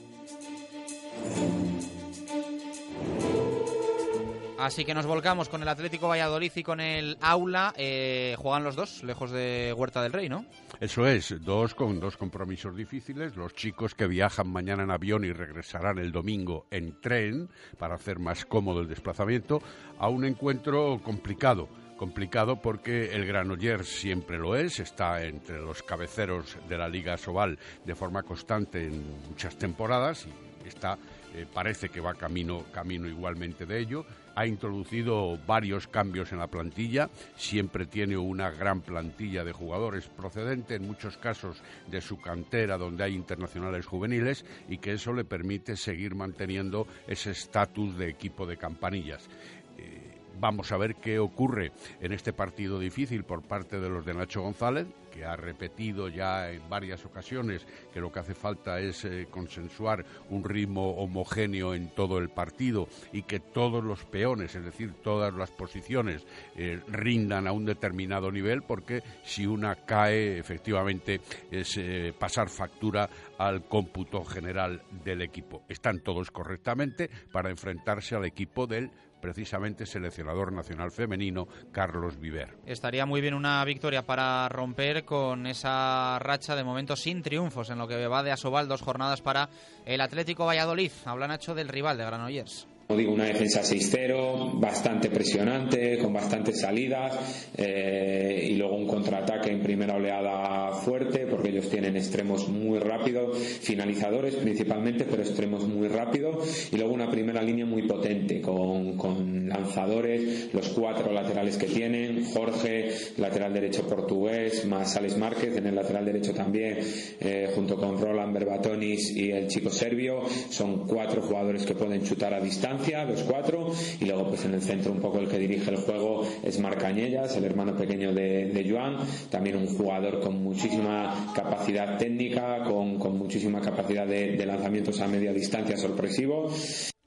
Así que nos volcamos con el Atlético Valladolid y con el Aula. Eh, juegan los dos, lejos de Huerta del Rey, ¿no? Eso es, dos con dos compromisos difíciles. Los chicos que viajan mañana en avión y regresarán el domingo en tren para hacer más cómodo el desplazamiento, a un encuentro complicado. Complicado porque el Granollers siempre lo es, está entre los cabeceros de la Liga Sobal de forma constante en muchas temporadas y está, eh, parece que va camino, camino igualmente de ello. Ha introducido varios cambios en la plantilla, siempre tiene una gran plantilla de jugadores procedente en muchos casos de su cantera donde hay internacionales juveniles y que eso le permite seguir manteniendo ese estatus de equipo de campanillas. Eh, Vamos a ver qué ocurre en este partido difícil por parte de los de Nacho González, que ha repetido ya en varias ocasiones que lo que hace falta es eh, consensuar un ritmo homogéneo en todo el partido y que todos los peones, es decir, todas las posiciones, eh, rindan a un determinado nivel, porque si una cae, efectivamente, es eh, pasar factura al cómputo general del equipo. Están todos correctamente para enfrentarse al equipo del precisamente seleccionador nacional femenino, Carlos Viver. Estaría muy bien una victoria para romper con esa racha de momento sin triunfos en lo que va de Asobal, dos jornadas para el Atlético Valladolid. Habla Nacho del rival de Granollers. Como digo, una defensa seis cero, bastante presionante, con bastantes salidas, eh, y luego un contraataque en primera oleada fuerte, porque ellos tienen extremos muy rápidos, finalizadores principalmente, pero extremos muy rápidos, y luego una primera línea muy potente, con, con lanzadores, los cuatro laterales que tienen, Jorge, lateral derecho portugués, más Alex Márquez en el lateral derecho también, eh, junto con Roland Berbatonis y el chico serbio. Son cuatro jugadores que pueden chutar a distancia, los cuatro, y luego pues en el centro un poco el que dirige el juego es Marc Cañellas, el hermano pequeño de, de Joan, también un jugador con muchísima capacidad técnica, con, con muchísima capacidad de, de lanzamientos a media distancia sorpresivo.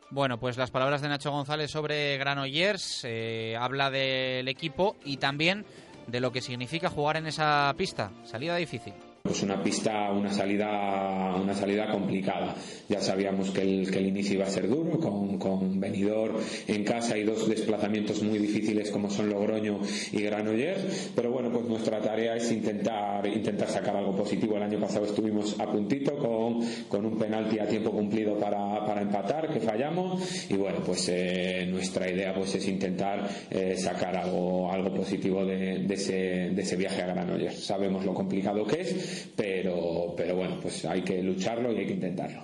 Bueno, pues las palabras de Nacho González sobre Granollers, eh, habla del equipo y también de lo que significa jugar en esa pista. Salida difícil. Pues una pista, una salida, una salida complicada. Ya sabíamos que el, que el inicio iba a ser duro, con, con Benidorm en casa y dos desplazamientos muy difíciles como son Logroño y Granollers. Pero bueno, pues nuestra tarea es intentar, intentar sacar algo positivo. El año pasado estuvimos a puntito con, con un penalti a tiempo cumplido para, para empatar, que fallamos. Y bueno, pues eh, nuestra idea pues es intentar eh, sacar algo, algo positivo de, de, ese, de ese viaje a Granollers. Sabemos lo complicado que es. Pero, pero bueno, pues hay que lucharlo y hay que intentarlo.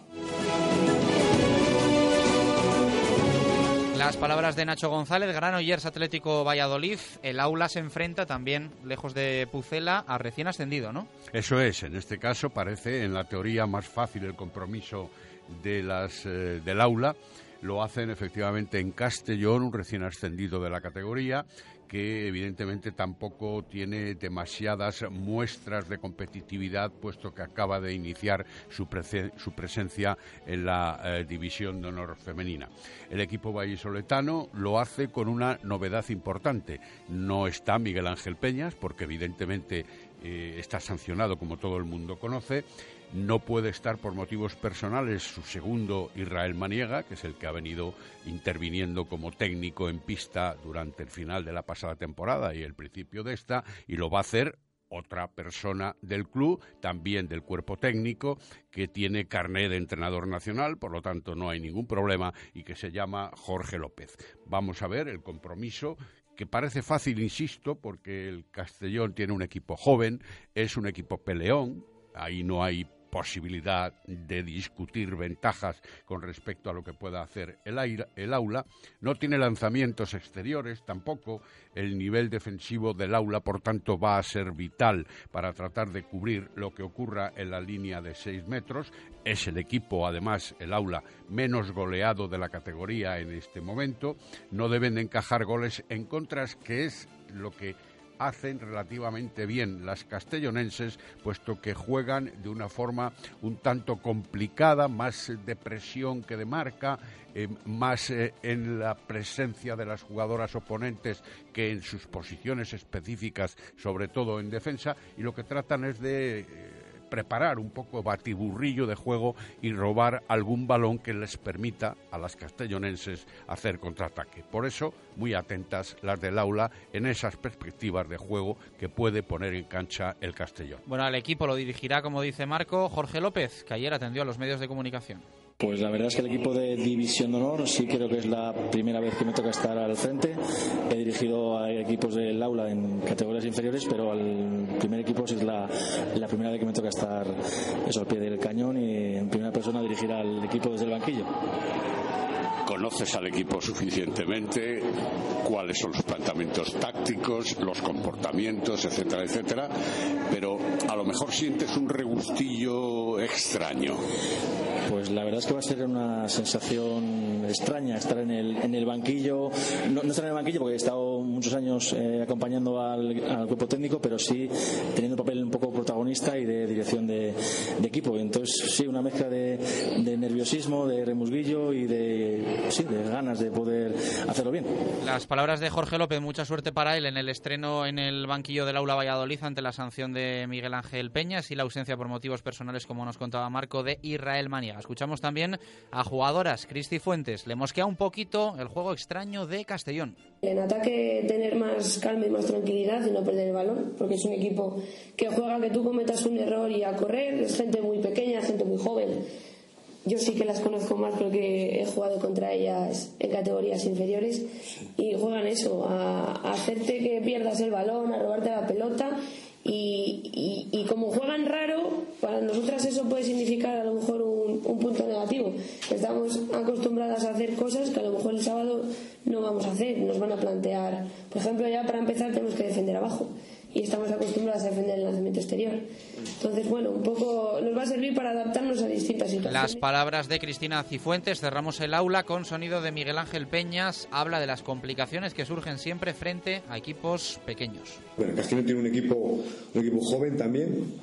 Las palabras de Nacho González. Granollers Atlético Valladolid. El aula se enfrenta también, lejos de Pucela, a recién ascendido, ¿no? Eso es, en este caso parece en la teoría más fácil el compromiso de las, eh, del aula. Lo hacen efectivamente en Castellón, un recién ascendido de la categoría, que evidentemente tampoco tiene demasiadas muestras de competitividad, puesto que acaba de iniciar su, prese- su presencia en la eh, División de Honor femenina. El equipo vallisoletano lo hace con una novedad importante. No está Miguel Ángel Peñas, porque evidentemente eh, está sancionado, como todo el mundo conoce. No puede estar por motivos personales su segundo, Israel Maniega, que es el que ha venido interviniendo como técnico en pista durante el final de la pasada temporada y el principio de esta, y lo va a hacer otra persona del club, también del cuerpo técnico, que tiene carné de entrenador nacional, por lo tanto no hay ningún problema, y que se llama Jorge López. Vamos a ver el compromiso, que parece fácil, insisto, porque el Castellón tiene un equipo joven, es un equipo peleón, ahí no hay posibilidad de discutir ventajas con respecto a lo que pueda hacer el, aira, el aula. No tiene lanzamientos exteriores tampoco. El nivel defensivo del aula, por tanto, va a ser vital para tratar de cubrir lo que ocurra en la línea de seis metros. Es el equipo, además, el aula menos goleado de la categoría en este momento. No deben de encajar goles en contras, que es lo que hacen relativamente bien las castellonenses, puesto que juegan de una forma un tanto complicada, más de presión que de marca, eh, más eh, en la presencia de las jugadoras oponentes que en sus posiciones específicas, sobre todo en defensa, y lo que tratan es de eh, preparar un poco batiburrillo de juego y robar algún balón que les permita a las castellonenses hacer contraataque. Por eso, muy atentas las del aula en esas perspectivas de juego que puede poner en cancha el Castellón. Bueno, al equipo lo dirigirá, como dice Marco, Jorge López, que ayer atendió a los medios de comunicación. Pues la verdad es que el equipo de División de Honor sí creo que es la primera vez que me toca estar al frente. He dirigido a equipos del aula en categorías inferiores, pero al primer equipo sí es la, la primera vez que me toca estar eso, al pie del cañón y en primera persona dirigir al equipo desde el banquillo. Conoces al equipo suficientemente, cuáles son los planteamientos tácticos, los comportamientos, etcétera, etcétera, pero a lo mejor sientes un regustillo extraño. Pues la verdad es que va a ser una sensación extraña estar en el, en el banquillo, no, no estar en el banquillo porque he estado muchos años eh, acompañando al, al cuerpo técnico, pero sí teniendo un papel un poco protagonista y de dirección de, de equipo. Entonces sí, una mezcla de, de nerviosismo, de remusguillo y de, sí, de ganas de poder hacerlo bien. Las palabras de Jorge López, mucha suerte para él en el estreno en el banquillo del Aula Valladolid ante la sanción de Miguel Ángel Peñas y la ausencia por motivos personales, como nos contaba Marco, de Israel Maniega. Escuchamos también a jugadoras. Cristi Fuentes, le mosquea un poquito el juego extraño de Castellón. En ataque tener más calma y más tranquilidad y no perder el balón, porque es un equipo que juega a que tú cometas un error y a correr. Es gente muy pequeña, gente muy joven. Yo sí que las conozco más porque he jugado contra ellas en categorías inferiores y juegan eso, a, a hacerte que pierdas el balón, a robarte la pelota. Y, y, y como juegan raro, para nosotras eso puede significar a lo mejor un, un punto negativo. Estamos acostumbradas a hacer cosas que a lo mejor el sábado no vamos a hacer, nos van a plantear. Por ejemplo, ya para empezar tenemos que defender abajo y estamos acostumbradas a defender el lanzamiento exterior. Entonces, bueno, un poco nos va a servir para adaptarnos a distintas situaciones. Las palabras de Cristina Cifuentes. Cerramos el aula con sonido de Miguel Ángel Peñas. Habla de las complicaciones que surgen siempre frente a equipos pequeños. Bueno, Castellón tiene un equipo, un equipo joven también,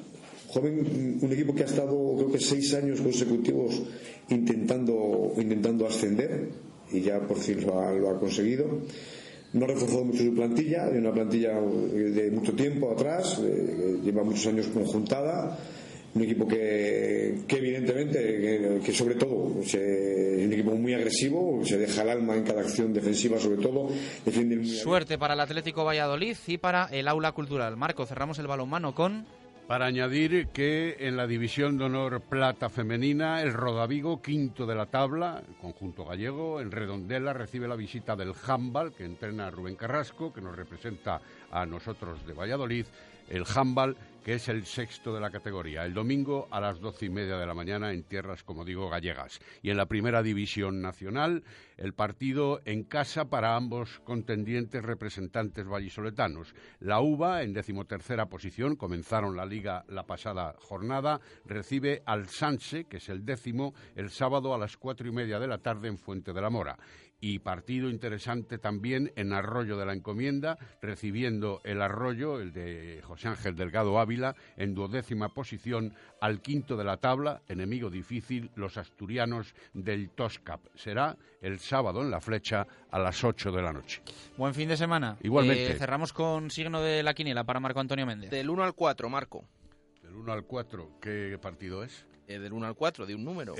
joven, un equipo que ha estado creo que seis años consecutivos intentando intentando ascender y ya por fin lo ha, lo ha conseguido. No ha reforzado mucho su plantilla, de una plantilla de mucho tiempo atrás, eh, lleva muchos años conjuntada. Un equipo que, que evidentemente, que, que sobre todo se, es un equipo muy agresivo, se deja el alma en cada acción defensiva, sobre todo defiende muy bien. Suerte para el Atlético Valladolid y para el Aula Cultural. Marco, cerramos el balonmano con... Para añadir que en la División de Honor Plata Femenina, el Rodavigo, quinto de la tabla, el conjunto gallego, en Redondela recibe la visita del handball, que entrena a Rubén Carrasco, que nos representa a nosotros de Valladolid, el handball, que es el sexto de la categoría, el domingo a las doce y media de la mañana en tierras, como digo, gallegas. Y en la primera división nacional, el partido en casa para ambos contendientes representantes vallisoletanos. La UVA, en decimotercera posición, comenzaron la liga la pasada jornada, recibe al Sanse, que es el décimo, el sábado a las cuatro y media de la tarde en Fuente de la Mora. Y partido interesante también en Arroyo de la Encomienda, recibiendo el Arroyo, el de José Ángel Delgado Ávila, en duodécima posición al quinto de la tabla, enemigo difícil, los asturianos del Toscap. Será el sábado en La Flecha a las ocho de la noche. Buen fin de semana. Igualmente. Eh, cerramos con signo de la quiniela para Marco Antonio Méndez. Del uno al cuatro, Marco. Del uno al cuatro, ¿qué partido es? Eh, del uno al cuatro, de un número.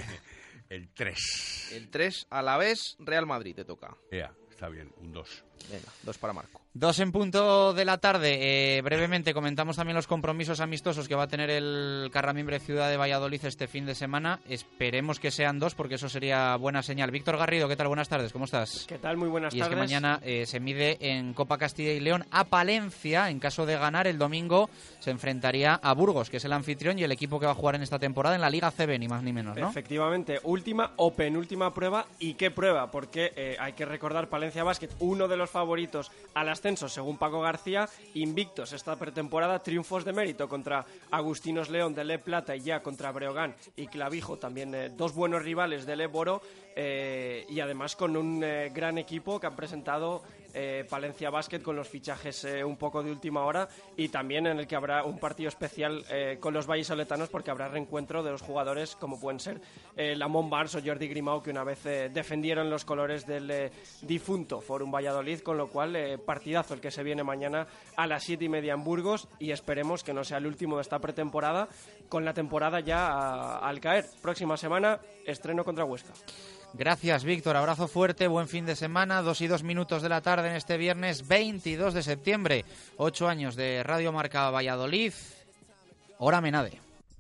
El tres. El tres, a la vez, Real Madrid te toca. Ea, está bien, un dos. Venga, dos para Marco. Dos en punto de la tarde. Eh, brevemente comentamos también los compromisos amistosos que va a tener el Carramimbre Ciudad de Valladolid este fin de semana. Esperemos que sean dos, porque eso sería buena señal. Víctor Garrido, ¿qué tal? Buenas tardes, ¿cómo estás? ¿Qué tal? Muy buenas y tardes. Y es que mañana eh, se mide en Copa Castilla y León a Palencia. En caso de ganar, el domingo se enfrentaría a Burgos, que es el anfitrión y el equipo que va a jugar en esta temporada en la Liga C B, ni más ni menos, ¿no? Efectivamente, última o penúltima prueba. ¿Y qué prueba? Porque eh, hay que recordar Palencia Basket, uno de los favoritos al ascenso según Paco García, invictos esta pretemporada, triunfos de mérito contra Agustinos León de Le Plata y ya contra Breogán y Clavijo, también eh, dos buenos rivales de Le Boro, eh, y además con un eh, gran equipo que han presentado eh, Palencia Basket con los fichajes eh, un poco de última hora, y también en el que habrá un partido especial eh, con los vallisoletanos, porque habrá reencuentro de los jugadores como pueden ser eh, Lamont Barnes o Jordi Grimau, que una vez eh, defendieron los colores del eh, difunto Forum Valladolid, con lo cual eh, partidazo el que se viene mañana a las siete y media en Burgos, y esperemos que no sea el último de esta pretemporada, con la temporada ya a, al caer. Próxima semana, estreno contra Huesca. Gracias, Víctor. Abrazo fuerte, buen fin de semana. Dos y dos minutos de la tarde en este viernes veintidós de septiembre. Ocho años de Radio Marca Valladolid. Hora Menade.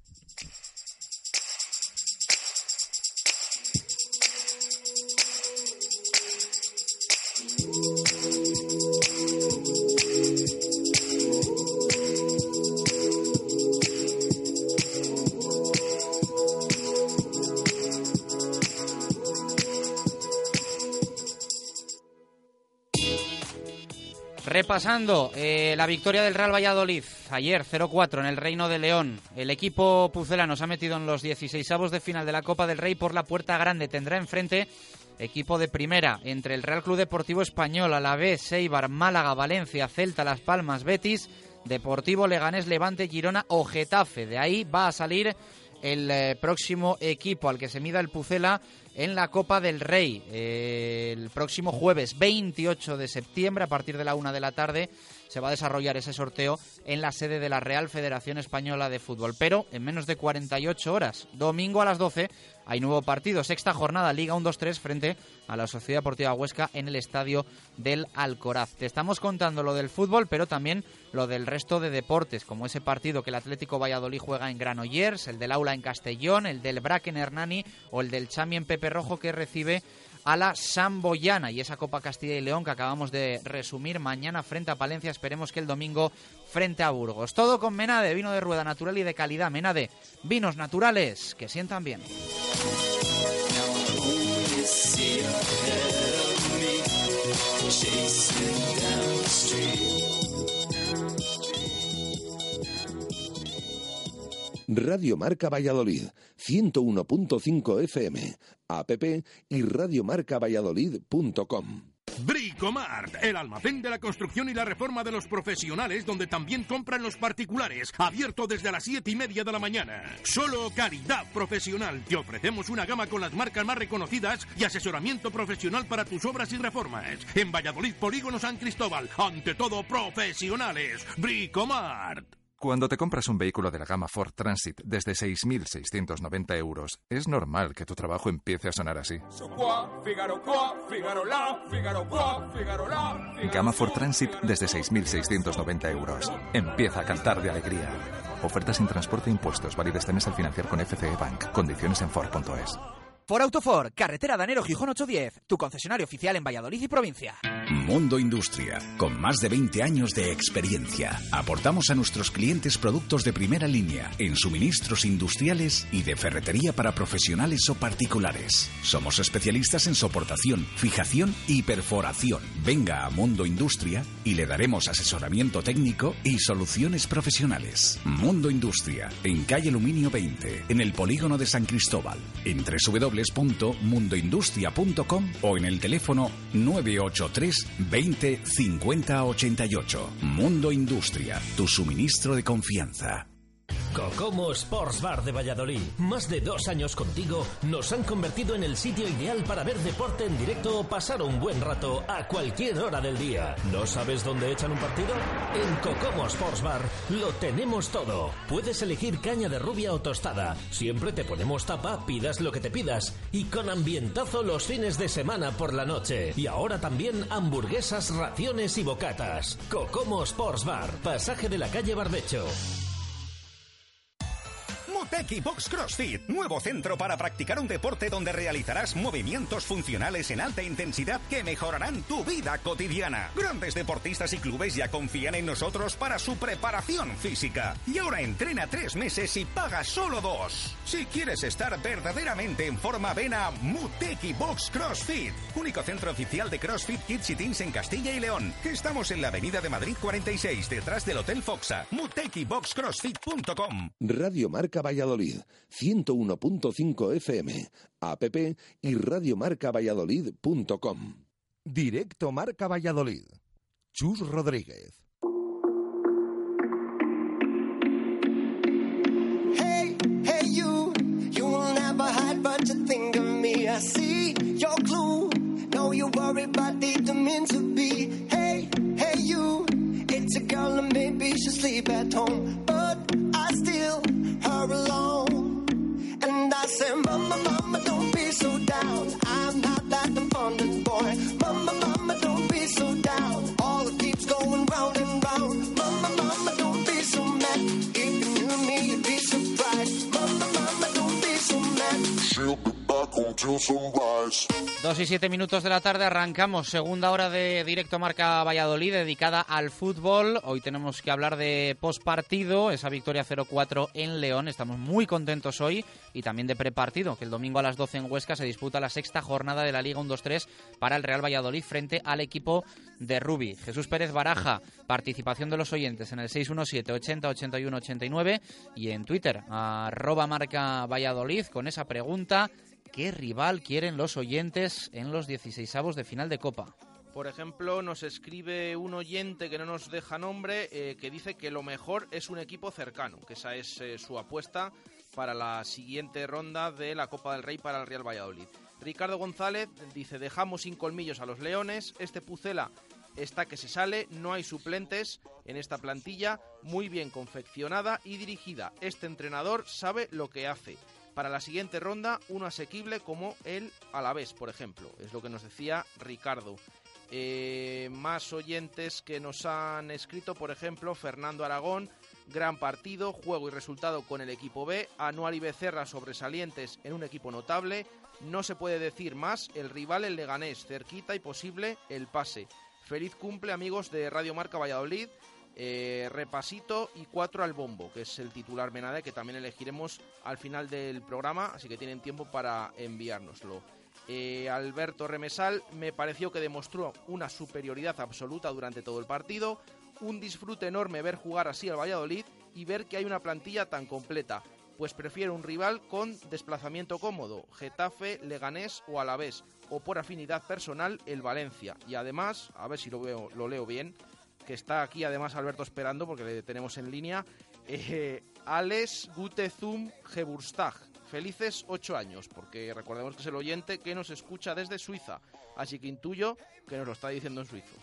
Repasando eh, la victoria del Real Valladolid ayer cero cuatro en el Reino de León. El equipo pucelano se ha metido en los dieciseisavos de final de la Copa del Rey por la puerta grande. Tendrá enfrente equipo de primera entre el Real Club Deportivo Español, Alavés, Eibar, Málaga, Valencia, Celta, Las Palmas, Betis, Deportivo Leganés, Levante, Girona o Getafe. De ahí va a salir el eh, próximo equipo al que se mida el Pucela en la Copa del Rey. Eh, el próximo jueves veintiocho de septiembre, a partir de la una de la tarde, se va a desarrollar ese sorteo en la sede de la Real Federación Española de Fútbol. Pero en menos de cuarenta y ocho horas, domingo a las doce, hay nuevo partido. Sexta jornada, Liga uno dos tres, frente a la Sociedad Deportiva Huesca en el Estadio del Alcoraz. Te estamos contando lo del fútbol, pero también lo del resto de deportes, como ese partido que el Atlético Valladolid juega en Granollers, el del Aula en Castellón, el del Brac en Hernani o el del Chami en Pepe Rojo, que recibe a la Samboyana, y esa Copa Castilla y León que acabamos de resumir mañana frente a Palencia. Esperemos que el domingo frente a Burgos. Todo con Menade, vino de rueda natural y de calidad. Menade, vinos naturales que sientan bien. Radio Marca Valladolid, ciento uno punto cinco F M, app y radiomarcavalladolid punto com. Bricomart, el almacén de la construcción y la reforma de los profesionales, donde también compran los particulares, abierto desde las siete y media de la mañana. Solo calidad profesional. Te ofrecemos una gama con las marcas más reconocidas y asesoramiento profesional para tus obras y reformas. En Valladolid, Polígono San Cristóbal, ante todo profesionales. Bricomart. Cuando te compras un vehículo de la gama Ford Transit desde seis mil seiscientos noventa euros, es normal que tu trabajo empiece a sonar así. Gama Ford Transit desde seis mil seiscientos noventa euros. Empieza a cantar de alegría. Ofertas sin transporte e impuestos. Válido este mes al financiar con F C E Bank. Condiciones en Ford punto es. Ford Autofor, carretera Danero Gijón ochocientos diez, tu concesionario oficial en Valladolid y provincia. Mundo Industria, con más de veinte años de experiencia. Aportamos a nuestros clientes productos de primera línea, en suministros industriales y de ferretería para profesionales o particulares. Somos especialistas en soportación, fijación y perforación. Venga a Mundo Industria y le daremos asesoramiento técnico y soluciones profesionales. Mundo Industria, en calle Aluminio veinte, en el polígono de San Cristóbal, en w w w punto mundo industria punto com o en el teléfono nueve ocho tres veinte cincuenta ochenta y ocho. Mundo Industria, tu suministro de confianza. Cocomo Sports Bar de Valladolid. Más de dos años contigo nos han convertido en el sitio ideal para ver deporte en directo o pasar un buen rato a cualquier hora del día. ¿No sabes dónde echan un partido? En Cocomo Sports Bar lo tenemos todo. Puedes elegir caña de rubia o tostada. Siempre te ponemos tapa, pidas lo que te pidas. Y con ambientazo los fines de semana por la noche. Y ahora también hamburguesas, raciones y bocatas. Cocomo Sports Bar, pasaje de la calle Barbecho. Muteki Box CrossFit, nuevo centro para practicar un deporte donde realizarás movimientos funcionales en alta intensidad que mejorarán tu vida cotidiana. Grandes deportistas y clubes ya confían en nosotros para su preparación física. Y ahora entrena tres meses y paga solo dos. Si quieres estar verdaderamente en forma, ven a Muteki Box CrossFit, único centro oficial de CrossFit Kids y Teens en Castilla y León. Estamos en la Avenida de Madrid cuarenta y seis, detrás del Hotel Foxa. muteki box crossfit punto com. Radio Marca Valladolid, ciento uno punto cinco F M, app y radiomarcavalladolid punto com. Directo Marca Valladolid. Chus Rodríguez. Hey, hey you, you will never hide but you think of me. I see your clue, no you worry about the meant to be. Hey, hey you, it's a girl and maybe she'll sleep at home, but I still her alone. And I say, mama, mama, don't be so down. I'm not that abundant boy. Mama, mama, don't be so down. All it keeps going round and round. Mama, mama, don't be so mad. If you knew me, you'd be surprised. Mama, mama, don't be so mad. She'll be back until sunrise. Dos y siete minutos de la tarde, arrancamos segunda hora de Directo Marca Valladolid dedicada al fútbol. Hoy tenemos que hablar de postpartido, esa victoria cero cuatro en León. Estamos muy contentos hoy y también de prepartido, que el domingo a las doce en Huesca se disputa la sexta jornada de la Liga uno dos tres para el Real Valladolid frente al equipo de Rubi. Jesús Pérez Baraja, participación de los oyentes en el seis uno siete ochenta ochenta y uno ochenta y nueve y en Twitter, arroba Marca Valladolid, con esa pregunta: ¿qué rival quieren los oyentes en los dieciseisavos de final de Copa? Por ejemplo, nos escribe un oyente que no nos deja nombre, eh, que dice que lo mejor es un equipo cercano, que esa es eh, su apuesta para la siguiente ronda de la Copa del Rey para el Real Valladolid. Ricardo González dice: dejamos sin colmillos a los leones, este Pucela está que se sale, no hay suplentes en esta plantilla, muy bien confeccionada y dirigida. Este entrenador sabe lo que hace. Para la siguiente ronda, uno asequible como el Alavés, por ejemplo. Es lo que nos decía Ricardo. Eh, más oyentes que nos han escrito, por ejemplo, Fernando Aragón: gran partido, juego y resultado con el equipo B. Anual y Becerra sobresalientes en un equipo notable. No se puede decir más, el rival el Leganés, cerquita y posible el pase. Feliz cumple, amigos de Radio Marca Valladolid. Eh, repasito y cuatro al bombo, que es el titular Menade, que también elegiremos al final del programa, así que tienen tiempo para enviárnoslo. Eh, Alberto Remesal: me pareció que demostró una superioridad absoluta durante todo el partido, un disfrute enorme ver jugar así al Valladolid y ver que hay una plantilla tan completa. Pues prefiero un rival con desplazamiento cómodo, Getafe, Leganés o Alavés, o por afinidad personal el Valencia. Y además, a ver si lo veo, lo leo bien, que está aquí además Alberto esperando porque le tenemos en línea, eh, Ales Gutezum Geburstag. Felices ocho años, porque recordemos que es el oyente que nos escucha desde Suiza, así que intuyo que nos lo está diciendo en suizo.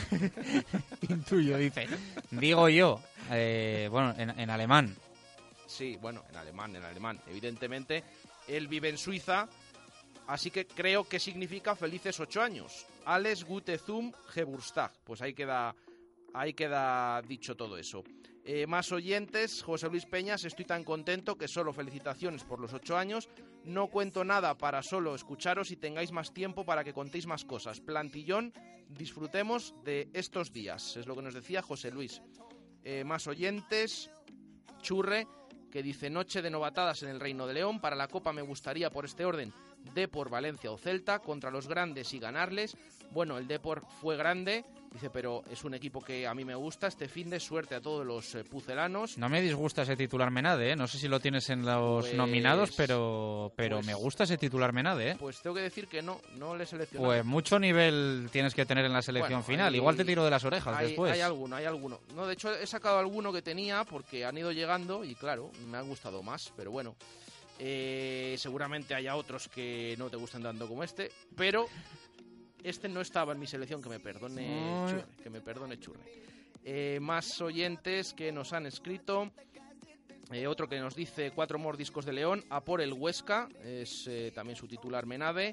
Intuyo, dice. Digo yo, eh, bueno, en, en alemán. Sí, bueno, en alemán, en alemán. Evidentemente, él vive en Suiza, así que creo que significa felices ocho años. Alles Gute zum Geburtstag. Pues ahí queda, ahí queda dicho todo eso. Eh, más oyentes, José Luis Peñas, estoy tan contento que solo felicitaciones por los ocho años. No cuento nada para solo escucharos y tengáis más tiempo para que contéis más cosas. Plantillón, disfrutemos de estos días. Es lo que nos decía José Luis. Eh, más oyentes, Churre, que dice noche de novatadas en el Reino de León. Para la Copa me gustaría por este orden Depor, Valencia o Celta contra los grandes y ganarles. Bueno, el Depor fue grande, dice, pero es un equipo que a mí me gusta. Este fin de suerte a todos los eh, pucelanos. No me disgusta ese titular Menade, ¿eh? No sé si lo tienes en los pues, nominados, pero pero pues, me gusta ese titular Menade, ¿eh? Pues tengo que decir que no, no le he seleccionado. Pues mucho nivel tienes que tener en la selección bueno, final. Hay, Igual te tiro de las orejas hay, después. Hay alguno, hay alguno. No, de hecho he sacado alguno que tenía porque han ido llegando y claro, me ha gustado más, pero bueno. Eh, seguramente haya otros que no te gustan tanto como este, pero este no estaba en mi selección, que me perdone Churre, que me perdone Churre. Eh, más oyentes que nos han escrito, eh, otro que nos dice cuatro mordiscos de León, a por el Huesca, es eh, también su titular Menade.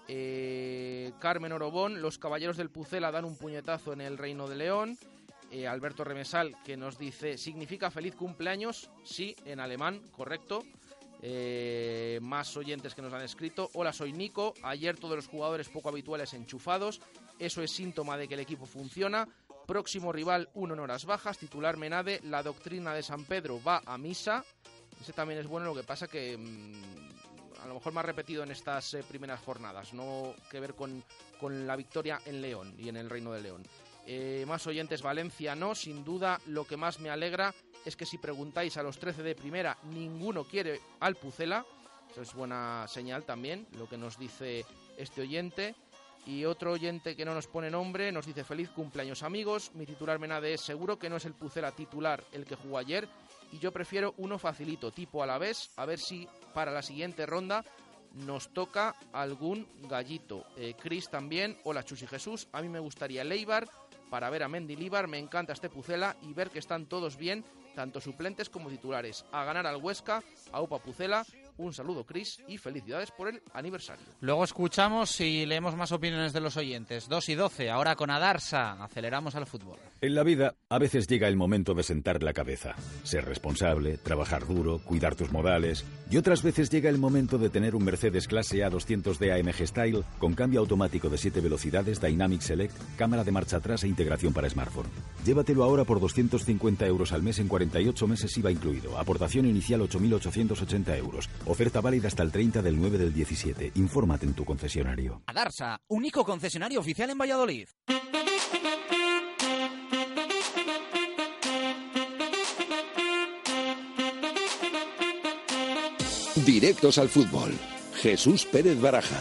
eh, Carmen Orobón, los caballeros del Pucela dan un puñetazo en el Reino de León. eh, Alberto Remesal, que nos dice, ¿significa feliz cumpleaños? Sí, en alemán, correcto. Eh, más oyentes que nos han escrito. Hola, soy Nico. Ayer todos los jugadores poco habituales enchufados. Eso es síntoma de que el equipo funciona. Próximo rival, uno en horas bajas. Titular Menade. La doctrina de San Pedro va a misa. Ese también es bueno, lo que pasa que mmm, a lo mejor más repetido en estas eh, primeras jornadas. No que ver con, con la victoria en León y en el Reino de León. Eh, más oyentes, Valencia no. Sin duda, lo que más me alegra es que si preguntáis a los trece de primera, ninguno quiere al Pucela. Eso es buena señal también, lo que nos dice este oyente. Y otro oyente que no nos pone nombre nos dice, feliz cumpleaños amigos, mi titular Menade es seguro que no es el Pucela titular el que jugó ayer, y yo prefiero uno facilito, tipo Alavés, a ver si para la siguiente ronda nos toca algún gallito. Eh, Chris también, hola Chus y Jesús, a mí me gustaría el Eibar para ver a Mendilibar, me encanta este Pucela y ver que están todos bien, tanto suplentes como titulares. A ganar al Huesca, a Upa Pucela. Un saludo, Chris, y felicidades por el aniversario. Luego escuchamos y leemos más opiniones de los oyentes. dos y doce, ahora con Adarsa. Aceleramos al fútbol. En la vida, a veces llega el momento de sentar la cabeza. Ser responsable, trabajar duro, cuidar tus modales. Y otras veces llega el momento de tener un Mercedes clase A doscientos D A M G Style con cambio automático de siete velocidades, Dynamic Select, cámara de marcha atrás e integración para smartphone. Llévatelo ahora por doscientos cincuenta euros al mes en cuarenta y ocho meses I V A incluido. Aportación inicial ocho mil ochocientos ochenta euros. Oferta válida hasta el treinta del nueve del diecisiete. Infórmate en tu concesionario. Adarsa, único concesionario oficial en Valladolid. Directos al fútbol. Jesús Pérez Baraja.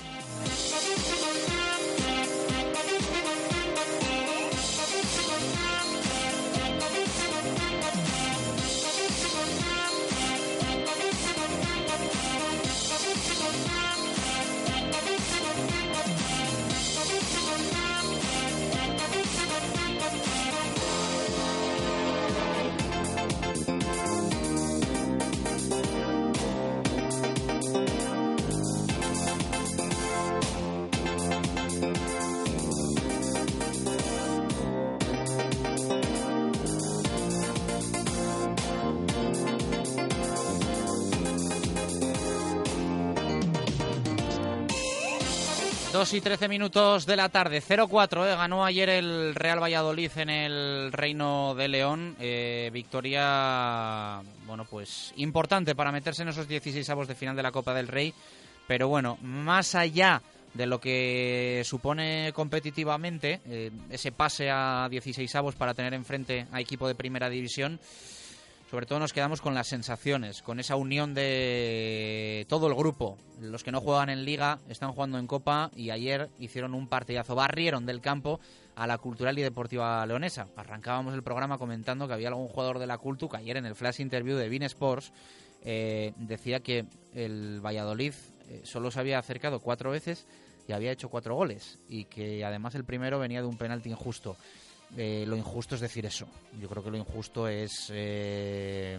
dos y trece minutos de la tarde, cero cuatro, eh, ganó ayer el Real Valladolid en el Reino de León, eh, victoria, bueno, pues importante para meterse en esos dieciseisavos de final de la Copa del Rey, pero bueno, más allá de lo que supone competitivamente, eh, ese pase a dieciseisavos para tener enfrente a equipo de primera división, sobre todo nos quedamos con las sensaciones, con esa unión de todo el grupo. Los que no juegan en Liga están jugando en Copa y ayer hicieron un partidazo, barrieron del campo a la Cultural y Deportiva Leonesa. Arrancábamos el programa comentando que había algún jugador de la Cultu que ayer en el flash interview de Bein Sports eh, decía que el Valladolid eh, solo se había acercado cuatro veces y había hecho cuatro goles, y que además el primero venía de un penalti injusto. Eh, lo injusto es decir eso. Yo creo que lo injusto es eh,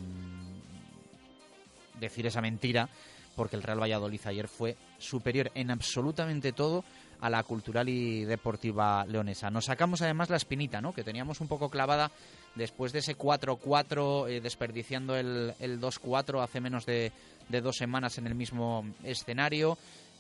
decir esa mentira, porque el Real Valladolid ayer fue superior en absolutamente todo a la Cultural y Deportiva Leonesa. Nos sacamos además la espinita, ¿no?, que teníamos un poco clavada después de ese cuatro cuatro, eh, desperdiciando el, el dos cuatro hace menos de, de dos semanas en el mismo escenario.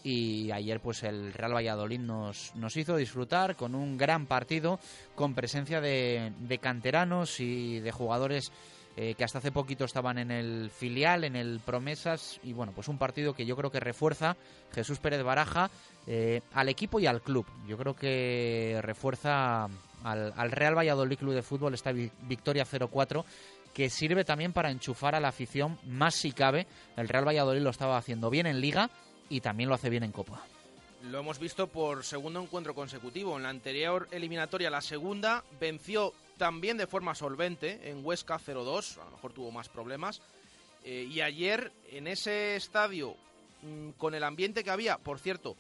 Y ayer pues el Real Valladolid nos, nos hizo disfrutar con un gran partido, con presencia de, de canteranos y de jugadores eh, que hasta hace poquito estaban en el filial, en el Promesas, y bueno, pues un partido que yo creo que refuerza Jesús Pérez Baraja eh, al equipo y al club. Yo creo que refuerza al, al Real Valladolid Club de Fútbol esta vi- victoria cero cuatro, que sirve también para enchufar a la afición, más si cabe. El Real Valladolid lo estaba haciendo bien en Liga y también lo hace bien en Copa. Lo hemos visto por segundo encuentro consecutivo. En la anterior eliminatoria, la segunda, venció también de forma solvente en Huesca cero dos, a lo mejor tuvo más problemas. Eh, y ayer, en ese estadio, mmm, con el ambiente que había, por cierto,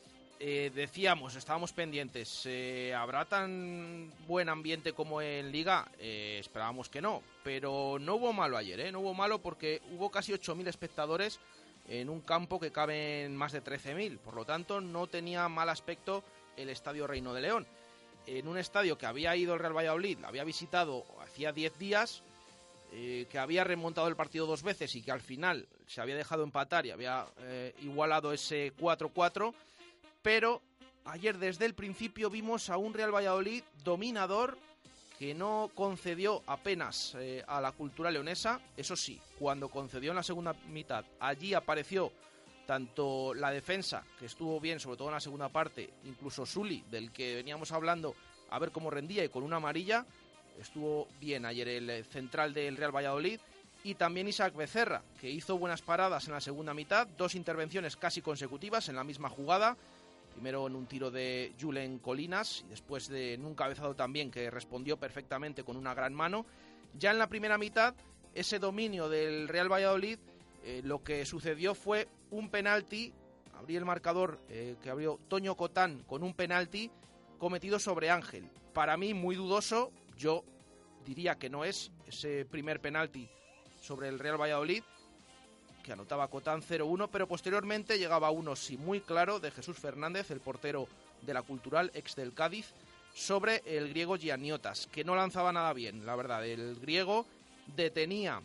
eh, decíamos, estábamos pendientes, eh, ¿habrá tan buen ambiente como en Liga? Eh, esperábamos que no, pero no hubo malo ayer, ¿eh? No hubo malo porque hubo casi ocho mil espectadores en un campo que caben más de trece mil, por lo tanto no tenía mal aspecto el Estadio Reino de León. En un estadio que había ido el Real Valladolid, lo había visitado hacía diez días, eh, que había remontado el partido dos veces y que al final se había dejado empatar y había eh, igualado ese cuatro cuatro, pero ayer desde el principio vimos a un Real Valladolid dominador, que no concedió apenas eh, a la Cultural Leonesa. Eso sí, cuando concedió en la segunda mitad, allí apareció tanto la defensa, que estuvo bien, sobre todo en la segunda parte, incluso Suli, del que veníamos hablando, a ver cómo rendía, y con una amarilla, estuvo bien ayer el central del Real Valladolid, y también Isaac Becerra, que hizo buenas paradas en la segunda mitad, dos intervenciones casi consecutivas en la misma jugada, primero en un tiro de Julen Colinas y después de en un cabezado también que respondió perfectamente con una gran mano. Ya en la primera mitad, ese dominio del Real Valladolid, eh, lo que sucedió fue un penalti, abrí el marcador eh, que abrió Toño Cotán con un penalti cometido sobre Ángel. Para mí muy dudoso, yo diría que no es ese primer penalti sobre el Real Valladolid, que anotaba Cotán cero uno, pero posteriormente llegaba uno, sí, muy claro, de Jesús Fernández, el portero de la Cultural, ex del Cádiz, sobre el griego Gianniotas, que no lanzaba nada bien, la verdad. El griego detenía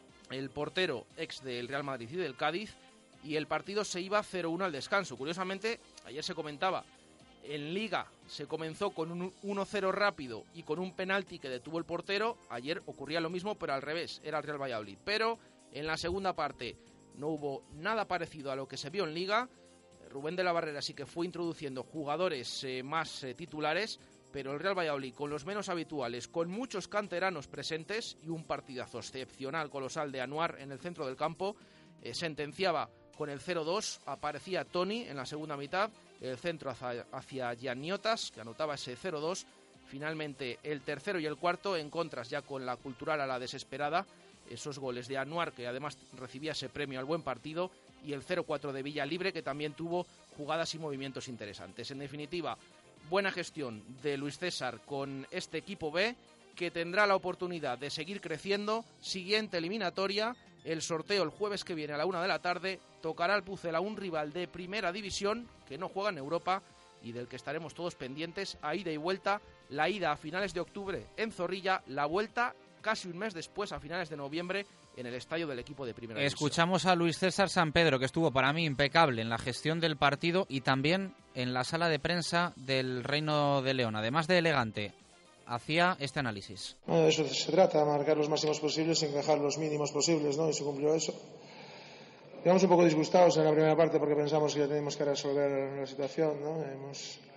el portero ex del Real Madrid y del Cádiz, y el partido se iba cero uno al descanso. Curiosamente, ayer se comentaba, en Liga se comenzó con un uno cero rápido y con un penalti que detuvo el portero. Ayer ocurría lo mismo, pero al revés, era el Real Valladolid. Pero en la segunda parte no hubo nada parecido a lo que se vio en Liga. Rubén de la Barrera sí que fue introduciendo jugadores eh, más eh, titulares, pero el Real Valladolid con los menos habituales, con muchos canteranos presentes y un partidazo excepcional, colosal de Anuar en el centro del campo, eh, sentenciaba con el cero dos, aparecía Toni en la segunda mitad, el centro hacia, hacia Gianniotas, que anotaba ese cero dos, finalmente el tercero y el cuarto en contras ya con la Cultural a la desesperada, esos goles de Anuar, que además recibía ese premio al buen partido, y el cero cuatro de Villalibre, que también tuvo jugadas y movimientos interesantes. En definitiva, buena gestión de Luis César con este equipo B, que tendrá la oportunidad de seguir creciendo. Siguiente eliminatoria, el sorteo el jueves que viene a la una de la tarde, tocará al Pucela, un rival de primera división que no juega en Europa y del que estaremos todos pendientes, a ida y vuelta. La ida a finales de octubre en Zorrilla, la vuelta casi un mes después, a finales de noviembre, en el estadio del equipo de primera división. Escuchamos a Luis César San Pedro, que estuvo para mí impecable en la gestión del partido y también en la sala de prensa del Reino de León. Además de elegante, hacía este análisis. Bueno, de eso se trata, marcar los máximos posibles y encajar los mínimos posibles, ¿no? Y se cumplió eso. Quedamos un poco disgustados en la primera parte porque pensamos que ya teníamos que resolver la situación, ¿no? Hemos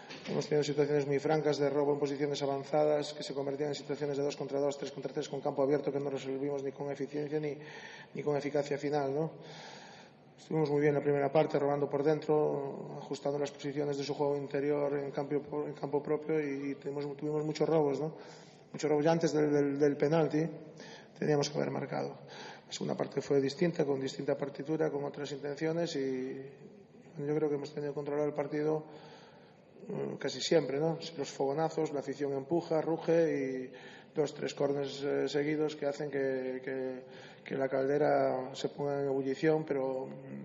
Hemos tenido situaciones muy francas de robo en posiciones avanzadas que se convertían en situaciones de dos contra dos, tres contra tres con campo abierto que no resolvimos ni con eficiencia ni, ni con eficacia final, ¿no? Estuvimos muy bien en la primera parte, robando por dentro, ajustando las posiciones de su juego interior en campo, en campo propio y tuvimos, tuvimos muchos robos, ¿no? Muchos robos ya antes del, del, del penalti, teníamos que haber marcado. La segunda parte fue distinta, con distinta partitura, con otras intenciones y yo creo que hemos tenido controlado el partido casi siempre, ¿no? Los fogonazos, la afición empuja, ruge y dos, tres córneres eh, seguidos que hacen que, que, que la caldera se ponga en ebullición, pero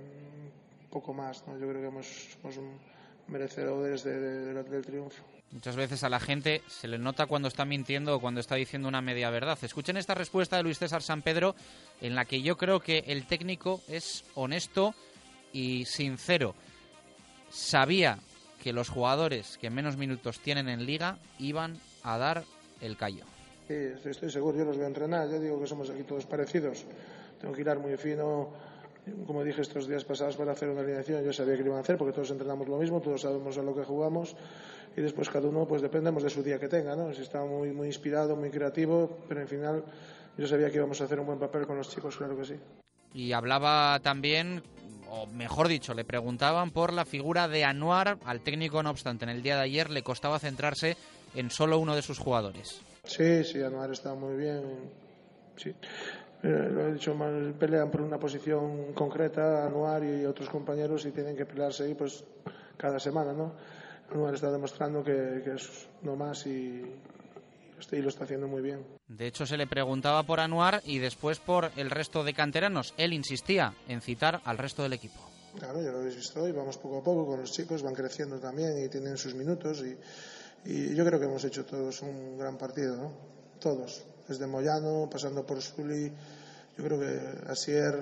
un poco más, ¿no? Yo creo que hemos, somos merecedores de, de, de, del triunfo. Muchas veces a la gente se le nota cuando está mintiendo o cuando está diciendo una media verdad. Escuchen esta respuesta de Luis César Sampedro, en la que yo creo que el técnico es honesto y sincero. Sabía que los jugadores que menos minutos tienen en Liga iban a dar el callo. Sí, estoy seguro, yo los voy a entrenar, yo digo que somos aquí todos parecidos. Tengo que hilar muy fino, como dije estos días pasados, para hacer una alineación. Yo sabía que lo iban a hacer porque todos entrenamos lo mismo, todos sabemos a lo que jugamos y después cada uno pues dependemos de su día que tenga, ¿no? Si está muy, muy inspirado, muy creativo, pero en final yo sabía que íbamos a hacer un buen papel con los chicos, claro que sí. Y hablaba también, o mejor dicho, le preguntaban por la figura de Anuar. Al técnico, no obstante, en el día de ayer le costaba centrarse en solo uno de sus jugadores. Sí, sí, Anuar está muy bien. Sí, eh, lo he dicho mal, pelean por una posición concreta, Anuar y otros compañeros, y tienen que pelearse ahí pues cada semana, ¿no? Anuar está demostrando que, que es no más y, y lo está haciendo muy bien. De hecho, se le preguntaba por Anuar y después por el resto de canteranos. Él insistía en citar al resto del equipo. Claro, ya lo habéis visto hoy, vamos poco a poco con los chicos, van creciendo también y tienen sus minutos y, y yo creo que hemos hecho todos un gran partido, ¿no? Todos, desde Moyano, pasando por Zuli, yo creo que Asier,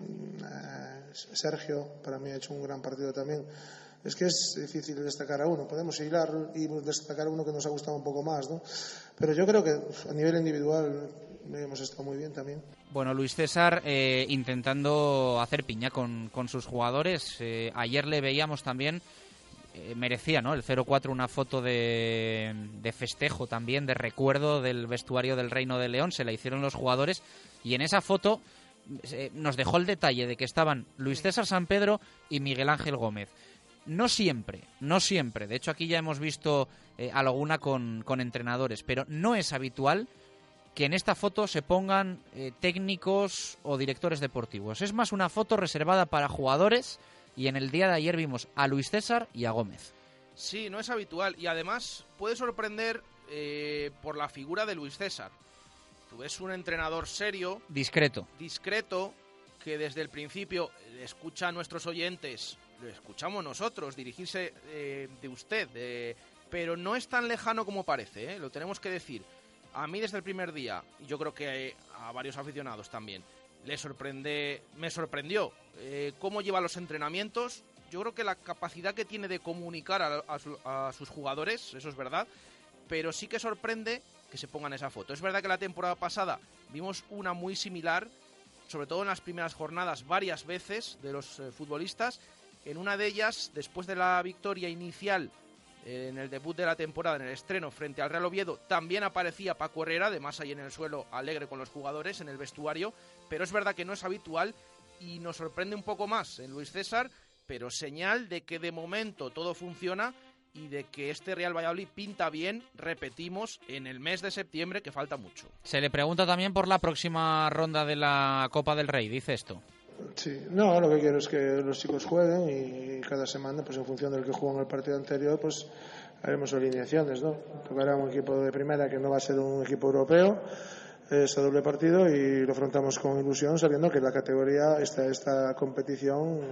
eh, Sergio, para mí ha hecho un gran partido también. Es que es difícil destacar a uno, podemos hilar y destacar a uno que nos ha gustado un poco más, ¿no? Pero yo creo que a nivel individual hemos estado muy bien también. Bueno, Luis César eh, intentando hacer piña con, con sus jugadores. Eh, ayer le veíamos también, eh, merecía, ¿no?, el cero cuatro una foto de, de festejo también, de recuerdo del vestuario del Reino de León. Se la hicieron los jugadores y en esa foto eh, nos dejó el detalle de que estaban Luis César Sampedro y Miguel Ángel Gómez. No siempre, no siempre. De hecho, aquí ya hemos visto eh, alguna con, con entrenadores, pero no es habitual que en esta foto se pongan eh, técnicos o directores deportivos. Es más una foto reservada para jugadores y en el día de ayer vimos a Luis César y a Gómez. Sí, no es habitual y además puede sorprender eh, por la figura de Luis César. Tú ves un entrenador serio, discreto, discreto, que desde el principio escucha a nuestros oyentes, lo escuchamos nosotros, dirigirse eh, de usted, de, pero no es tan lejano como parece, ¿eh? Lo tenemos que decir. A mí desde el primer día, y yo creo que a varios aficionados también, le sorprende, me sorprendió eh, cómo lleva los entrenamientos. Yo creo que la capacidad que tiene de comunicar a, a, su, a sus jugadores, eso es verdad, pero sí que sorprende que se pongan esa foto. Es verdad que la temporada pasada vimos una muy similar, sobre todo en las primeras jornadas, varias veces de los eh, futbolistas. En una de ellas, después de la victoria inicial eh, en el debut de la temporada, en el estreno frente al Real Oviedo, también aparecía Paco Herrera, además ahí en el suelo, alegre con los jugadores, en el vestuario, pero es verdad que no es habitual y nos sorprende un poco más en Luis César, pero señal de que de momento todo funciona y de que este Real Valladolid pinta bien, repetimos, en el mes de septiembre, que falta mucho. Se le pregunta también por la próxima ronda de la Copa del Rey, dice esto. Sí, no, lo que quiero es que los chicos jueguen y cada semana, pues en función del que jugó en el partido anterior, pues haremos alineaciones, ¿no? Tocará un equipo de primera que no va a ser un equipo europeo, ese doble partido, y lo afrontamos con ilusión, sabiendo que la categoría, esta, esta competición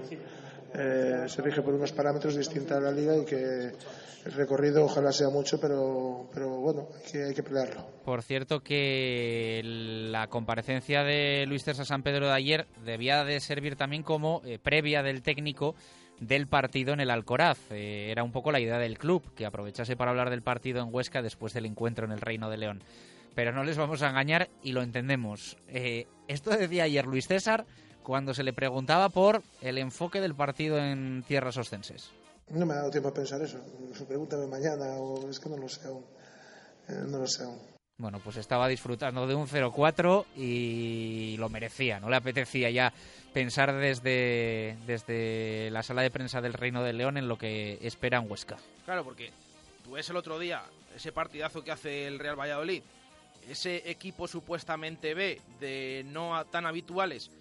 eh, se rige por unos parámetros distintos a la liga y que el recorrido ojalá sea mucho, pero, pero bueno, hay que, hay que pelearlo. Por cierto que la comparecencia de Luis César Sampedro de ayer debía de servir también como eh, previa del técnico del partido en el Alcoraz. Eh, era un poco la idea del club, que aprovechase para hablar del partido en Huesca después del encuentro en el Reino de León. Pero no les vamos a engañar y lo entendemos. Eh, esto decía ayer Luis César cuando se le preguntaba por el enfoque del partido en tierras oscenses. No me ha dado tiempo a pensar eso. Pregúntame mañana, o es que no lo sé aún. Eh, no lo sé aún. Bueno, pues estaba disfrutando de un cero cuatro y lo merecía. No le apetecía ya pensar desde, desde la sala de prensa del Reino del León en lo que espera en Huesca. Claro, porque tú ves el otro día ese partidazo que hace el Real Valladolid, ese equipo supuestamente B de no tan habituales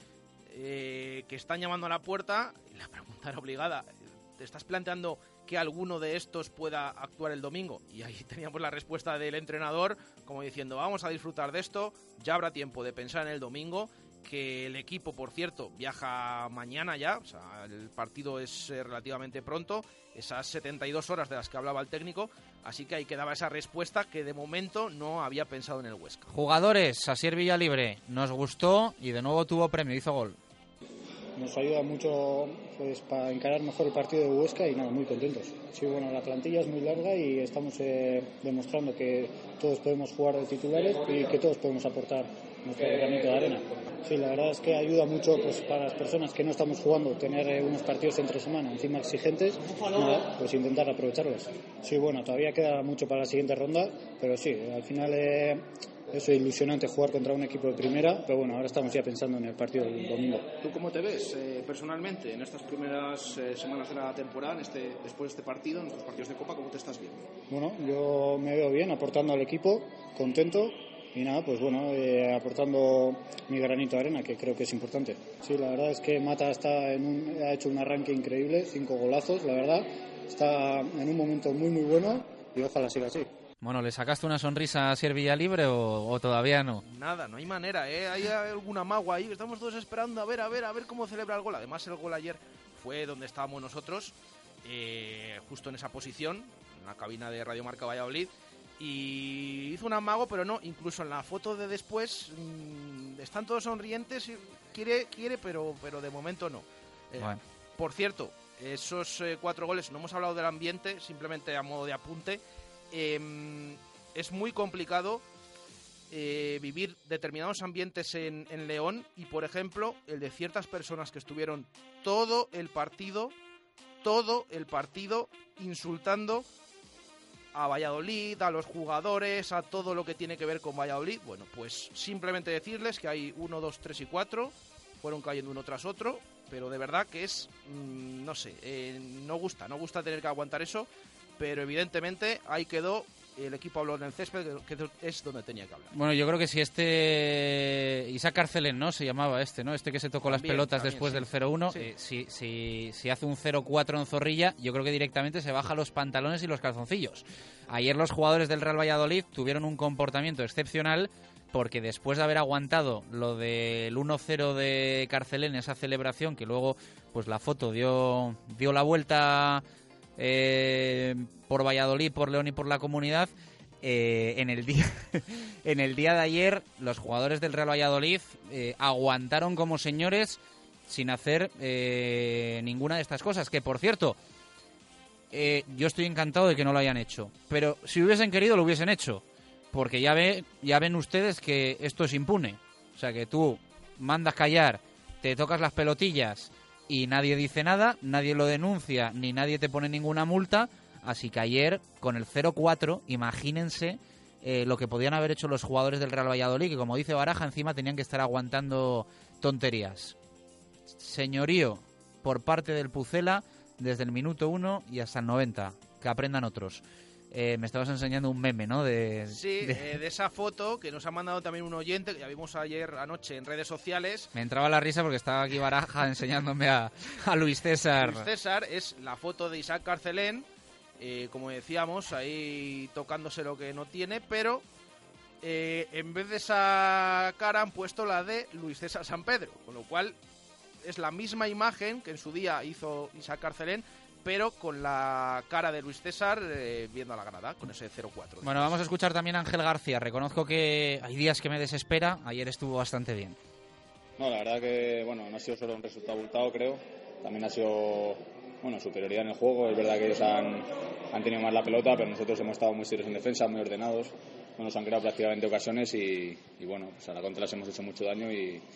eh, que están llamando a la puerta, y la pregunta era obligada. ¿Te estás planteando que alguno de estos pueda actuar el domingo? Y ahí teníamos la respuesta del entrenador, como diciendo, vamos a disfrutar de esto, ya habrá tiempo de pensar en el domingo, que el equipo, por cierto, viaja mañana ya, o sea, el partido es eh, relativamente pronto, esas setenta y dos horas de las que hablaba el técnico, así que ahí quedaba esa respuesta que de momento no había pensado en el Huesca. Jugadores, Asier Villalibre, nos gustó y de nuevo tuvo premio, hizo gol. Nos ayuda mucho pues para encarar mejor el partido de Huesca y nada, muy contentos. Sí, bueno, la plantilla es muy larga y estamos eh, demostrando que todos podemos jugar de titulares y que todos podemos aportar nuestro granito de arena. Sí, la verdad es que ayuda mucho pues para las personas que no estamos jugando tener eh, unos partidos entre semana encima exigentes, nada, pues intentar aprovecharlos. Sí, bueno, todavía queda mucho para la siguiente ronda, pero sí, al final eh, es ilusionante jugar contra un equipo de primera, pero bueno, ahora estamos ya pensando en el partido del domingo. ¿Tú cómo te ves eh, personalmente en estas primeras eh, semanas de la temporada, en este, después de este partido, en estos partidos de Copa, cómo te estás viendo? Bueno, yo me veo bien, aportando al equipo, contento y nada, pues bueno, eh, aportando mi granito de arena, que creo que es importante. Sí, la verdad es que Mata está en un, ha hecho un arranque increíble, cinco golazos, la verdad, está en un momento muy muy bueno y ojalá siga así. Bueno, ¿le sacaste una sonrisa a Asier Villalibre o, o todavía no? Nada, no hay manera, ¿eh? Hay alguna magua ahí, estamos todos esperando a ver, a ver, a ver cómo celebra el gol. Además, el gol ayer fue donde estábamos nosotros, eh, justo en esa posición, en la cabina de Radio Marca Valladolid, y hizo un amago, pero no, incluso en la foto de después mmm, están todos sonrientes, y quiere, quiere, pero, pero de momento no. Eh, bueno. Por cierto, esos eh, cuatro goles, no hemos hablado del ambiente, simplemente a modo de apunte. Eh, es muy complicado eh, vivir determinados ambientes en, en León y, por ejemplo, el de ciertas personas que estuvieron todo el partido, todo el partido insultando a Valladolid, a los jugadores, a todo lo que tiene que ver con Valladolid. Bueno, pues simplemente decirles que hay uno, dos, tres y cuatro, fueron cayendo uno tras otro, pero de verdad que es, mmm, no sé, eh, no gusta, no gusta tener que aguantar eso. Pero evidentemente ahí quedó, el equipo habló en el césped, que es donde tenía que hablar. Bueno, yo creo que si este Isaac Carcelén, ¿no? Se llamaba este, ¿no? Este que se tocó también, las pelotas también, después sí. del cero uno, sí. eh, si, si, si hace un cero cuatro en Zorrilla, yo creo que directamente se baja los pantalones y los calzoncillos. Ayer los jugadores del Real Valladolid tuvieron un comportamiento excepcional, porque después de haber aguantado lo del uno cero de Carcelén, esa celebración, que luego pues la foto dio, dio la vuelta... Eh, por Valladolid, por León y por la comunidad, eh, en el día en el día de ayer los jugadores del Real Valladolid eh, aguantaron como señores sin hacer eh, ninguna de estas cosas, que por cierto eh, yo estoy encantado de que no lo hayan hecho, pero si hubiesen querido lo hubiesen hecho, porque ya ve ya ven ustedes que esto es impune, o sea que tú mandas callar, te tocas las pelotillas y nadie dice nada, nadie lo denuncia, ni nadie te pone ninguna multa. Así que ayer, con el cero cuatro, imagínense eh, lo que podían haber hecho los jugadores del Real Valladolid, que como dice Baraja, encima tenían que estar aguantando tonterías. Señorío por parte del Pucela desde el minuto uno y hasta el noventa. Que aprendan otros. Eh, me estabas enseñando un meme, ¿no? De, sí, de... Eh, de esa foto que nos ha mandado también un oyente, que ya vimos ayer anoche en redes sociales. Me entraba la risa porque estaba aquí Baraja enseñándome a, a Luis César. Luis César es la foto de Isaac Carcelén, eh, como decíamos, ahí tocándose lo que no tiene, pero eh, en vez de esa cara han puesto la de Luis César San Pedro, con lo cual es la misma imagen que en su día hizo Isaac Carcelén, pero con la cara de Luis César eh, viendo a la grada, con ese cero cuatro. Bueno, vamos a escuchar también a Ángel García. Reconozco que hay días que me desespera. Ayer estuvo bastante bien. No, la verdad que bueno, no ha sido solo un resultado abultado, creo. También ha sido bueno, superioridad en el juego. Es verdad que ellos han, han tenido más la pelota, pero nosotros hemos estado muy serios en defensa, muy ordenados. No nos han creado prácticamente ocasiones y, y bueno, pues a la contra les hemos hecho mucho daño y,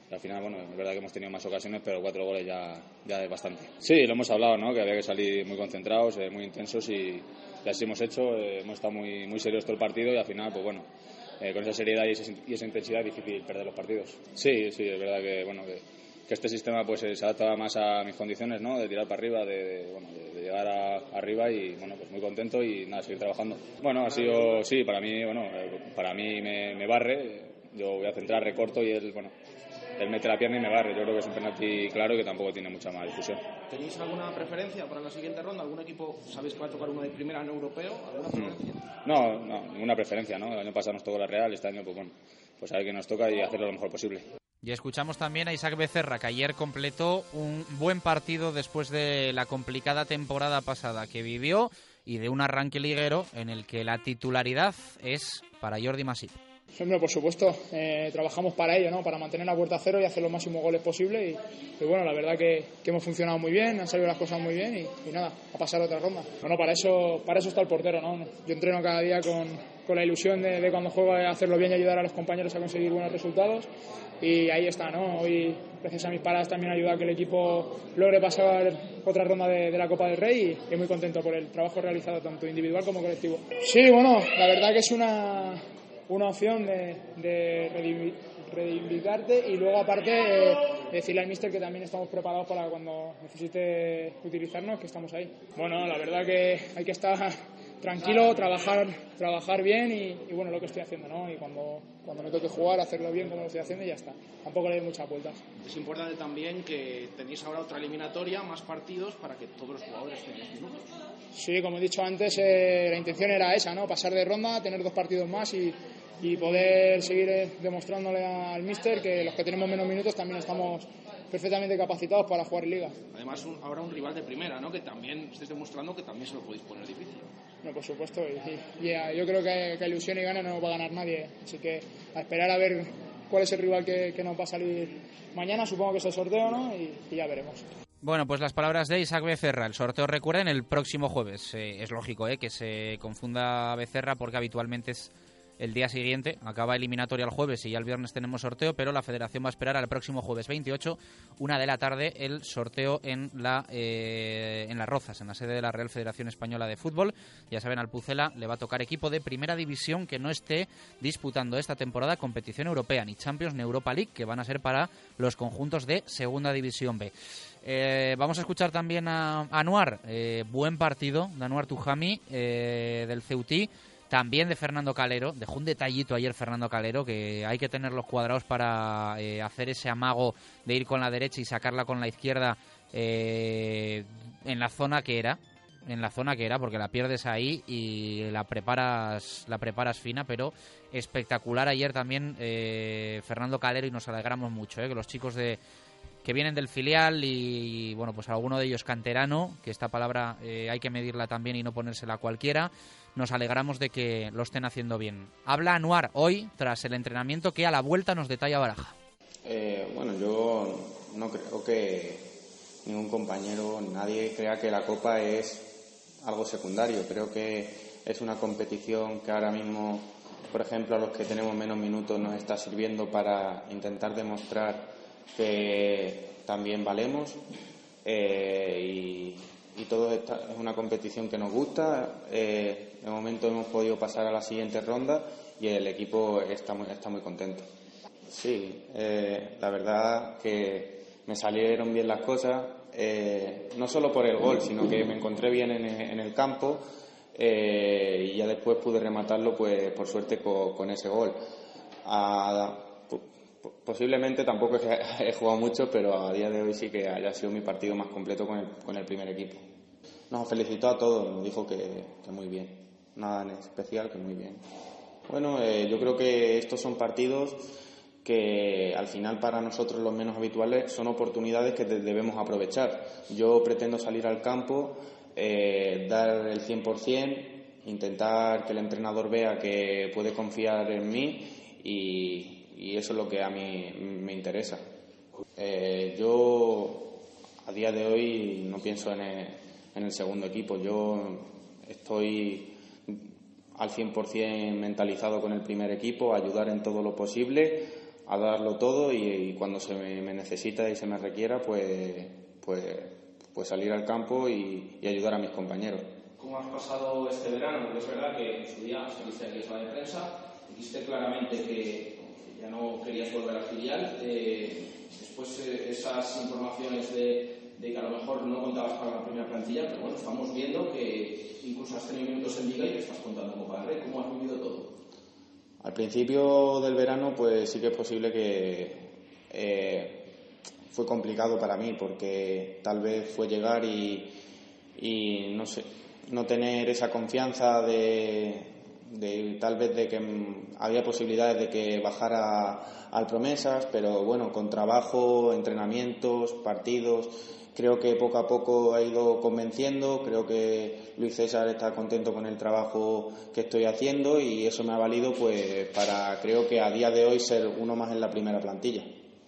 al final, bueno, es verdad que hemos tenido más ocasiones, pero cuatro goles ya, ya es bastante. Sí, lo hemos hablado, ¿no? Que había que salir muy concentrados, eh, muy intensos y, y así hemos hecho. Eh, hemos estado muy, muy serios todo el partido y al final, pues bueno, eh, con esa seriedad y esa, y esa intensidad es difícil perder los partidos. Sí, sí, es verdad que, bueno, que, que este sistema pues se adaptaba más a mis condiciones, ¿no? De tirar para arriba, de, de, bueno, de, de llegar a, arriba y, bueno, pues muy contento y nada, seguir trabajando. Bueno, ha sido, sí, para mí, bueno, eh, para mí me, me barre. Yo voy a centrar, recorto y él, bueno, él mete la pierna y me barre. Yo creo que es un penalti claro y que tampoco tiene mucha más discusión. ¿Tenéis alguna preferencia para la siguiente ronda? ¿Algún equipo sabéis que va a tocar uno de primera en europeo? ¿Alguna preferencia? No, no, ninguna preferencia, ¿no? El año pasado nos tocó la Real, este año, pues bueno, pues a ver qué nos toca y hacerlo lo mejor posible. Y escuchamos también a Isaac Becerra, que ayer completó un buen partido después de la complicada temporada pasada que vivió y de un arranque liguero en el que la titularidad es para Jordi Masip. Hombre, por supuesto, eh, trabajamos para ello, ¿no? Para mantener la puerta a cero y hacer los máximos goles posibles y, y bueno, la verdad que, que hemos funcionado muy bien, han salido las cosas muy bien y, y nada, a pasar a otra ronda. Bueno, para eso, para eso está el portero, ¿no? Yo entreno cada día con, con la ilusión de, de cuando juego a hacerlo bien y ayudar a los compañeros a conseguir buenos resultados y ahí está, ¿no? Hoy, gracias a mis paradas, también ayuda a que el equipo logre pasar otra ronda de, de la Copa del Rey y, y muy contento por el trabajo realizado tanto individual como colectivo. Sí, bueno, la verdad que es una... una opción de, de reivindicarte y luego aparte eh, decirle al míster que también estamos preparados para cuando necesite utilizarnos, que estamos ahí. Bueno, la verdad que hay que estar tranquilo, trabajar trabajar bien y, y bueno, lo que estoy haciendo, ¿no? Y cuando, cuando me toque jugar, hacerlo bien como lo estoy haciendo y ya está. Tampoco le doy muchas vueltas. Es importante también que tenéis ahora otra eliminatoria, más partidos, para que todos los jugadores tengan minutos. Sí, como he dicho antes, eh, la intención era esa, ¿no? Pasar de ronda, tener dos partidos más y, y poder seguir eh, demostrándole al míster que los que tenemos menos minutos también estamos perfectamente capacitados para jugar en Liga. Además, un, ahora un rival de primera, ¿no? Que también estáis demostrando que también se lo podéis poner difícil. No, por supuesto. Y, y, y yo creo que, que ilusión y gana no nos va a ganar nadie. Así que a esperar a ver cuál es el rival que, que nos va a salir mañana. Supongo que es el sorteo, ¿no? Y, y ya veremos. Bueno, pues las palabras de Isaac Becerra. El sorteo, recuerden, el próximo jueves. Eh, es lógico eh, que se confunda Becerra porque habitualmente es el día siguiente. Acaba eliminatoria el jueves y ya el viernes tenemos sorteo, pero la federación va a esperar al próximo jueves veintiocho, una de la tarde, el sorteo en la eh, en Las Rozas, en la sede de la Real Federación Española de Fútbol. Ya saben, al Pucela le va a tocar equipo de primera división que no esté disputando esta temporada competición europea, ni Champions ni Europa League, que van a ser para los conjuntos de segunda división B. Eh, vamos a escuchar también a, a Anuar, eh, buen partido de Anuar Tujami, eh, del Ceutí, también de Fernando Calero. Dejó un detallito ayer Fernando Calero, que hay que tener los cuadrados para eh, hacer ese amago de ir con la derecha y sacarla con la izquierda eh, en la zona que era, en la zona que era, porque la pierdes ahí y la preparas, la preparas fina, pero espectacular ayer también eh, Fernando Calero, y nos alegramos mucho, eh, que los chicos de que vienen del filial y, bueno, pues alguno de ellos canterano, que esta palabra eh, hay que medirla también y no ponérsela a cualquiera, nos alegramos de que lo estén haciendo bien. Habla Anuar hoy, tras el entrenamiento, que a la vuelta nos detalla Baraja. Eh, bueno, yo no creo que ningún compañero, nadie crea que la Copa es algo secundario. Creo que es una competición que ahora mismo, por ejemplo, a los que tenemos menos minutos nos está sirviendo para intentar demostrar que también valemos eh, y, y todo esta es una competición que nos gusta. Eh, de momento hemos podido pasar a la siguiente ronda y el equipo está muy, está muy contento. Sí, eh, la verdad que me salieron bien las cosas, eh, no solo por el gol, sino que me encontré bien en, en el campo eh, y ya después pude rematarlo, pues por suerte con, con ese gol. A, Posiblemente tampoco he jugado mucho, pero a día de hoy sí que haya sido mi partido más completo con el, con el primer equipo. Nos felicitó a todos, nos dijo que, que muy bien, nada en especial, que muy bien. Bueno, eh, yo creo que estos son partidos que al final para nosotros los menos habituales son oportunidades que debemos aprovechar. Yo pretendo salir al campo, eh, dar el cien por ciento, intentar que el entrenador vea que puede confiar en mí y... y eso es lo que a mí me interesa. Eh, yo a día de hoy no pienso en el, en el segundo equipo. Yo estoy al cien por ciento mentalizado con el primer equipo, a ayudar en todo lo posible, a darlo todo y, y cuando se me, me necesita y se me requiera, pues, pues, pues salir al campo y, y ayudar a mis compañeros. ¿Cómo has pasado este verano? Porque es verdad que en su día saliste aquí a sala de prensa, dijiste claramente que ya no querías volver al filial. Eh, después eh, esas informaciones de, de que a lo mejor no contabas para la primera plantilla, pero bueno, estamos viendo que incluso has tenido minutos en Liga y te estás contando como padre. ¿Cómo has vivido todo? Al principio del verano, pues sí que es posible que eh, fue complicado para mí, porque tal vez fue llegar y, y no sé, no tener esa confianza de, de tal vez de que había posibilidades de que bajara al Promesas, pero bueno, con trabajo, entrenamientos, partidos, creo que poco a poco he ido convenciendo. Creo que Luis César está contento con el trabajo que estoy haciendo y eso me ha valido pues para, creo que a día de hoy, ser uno más en la primera plantilla.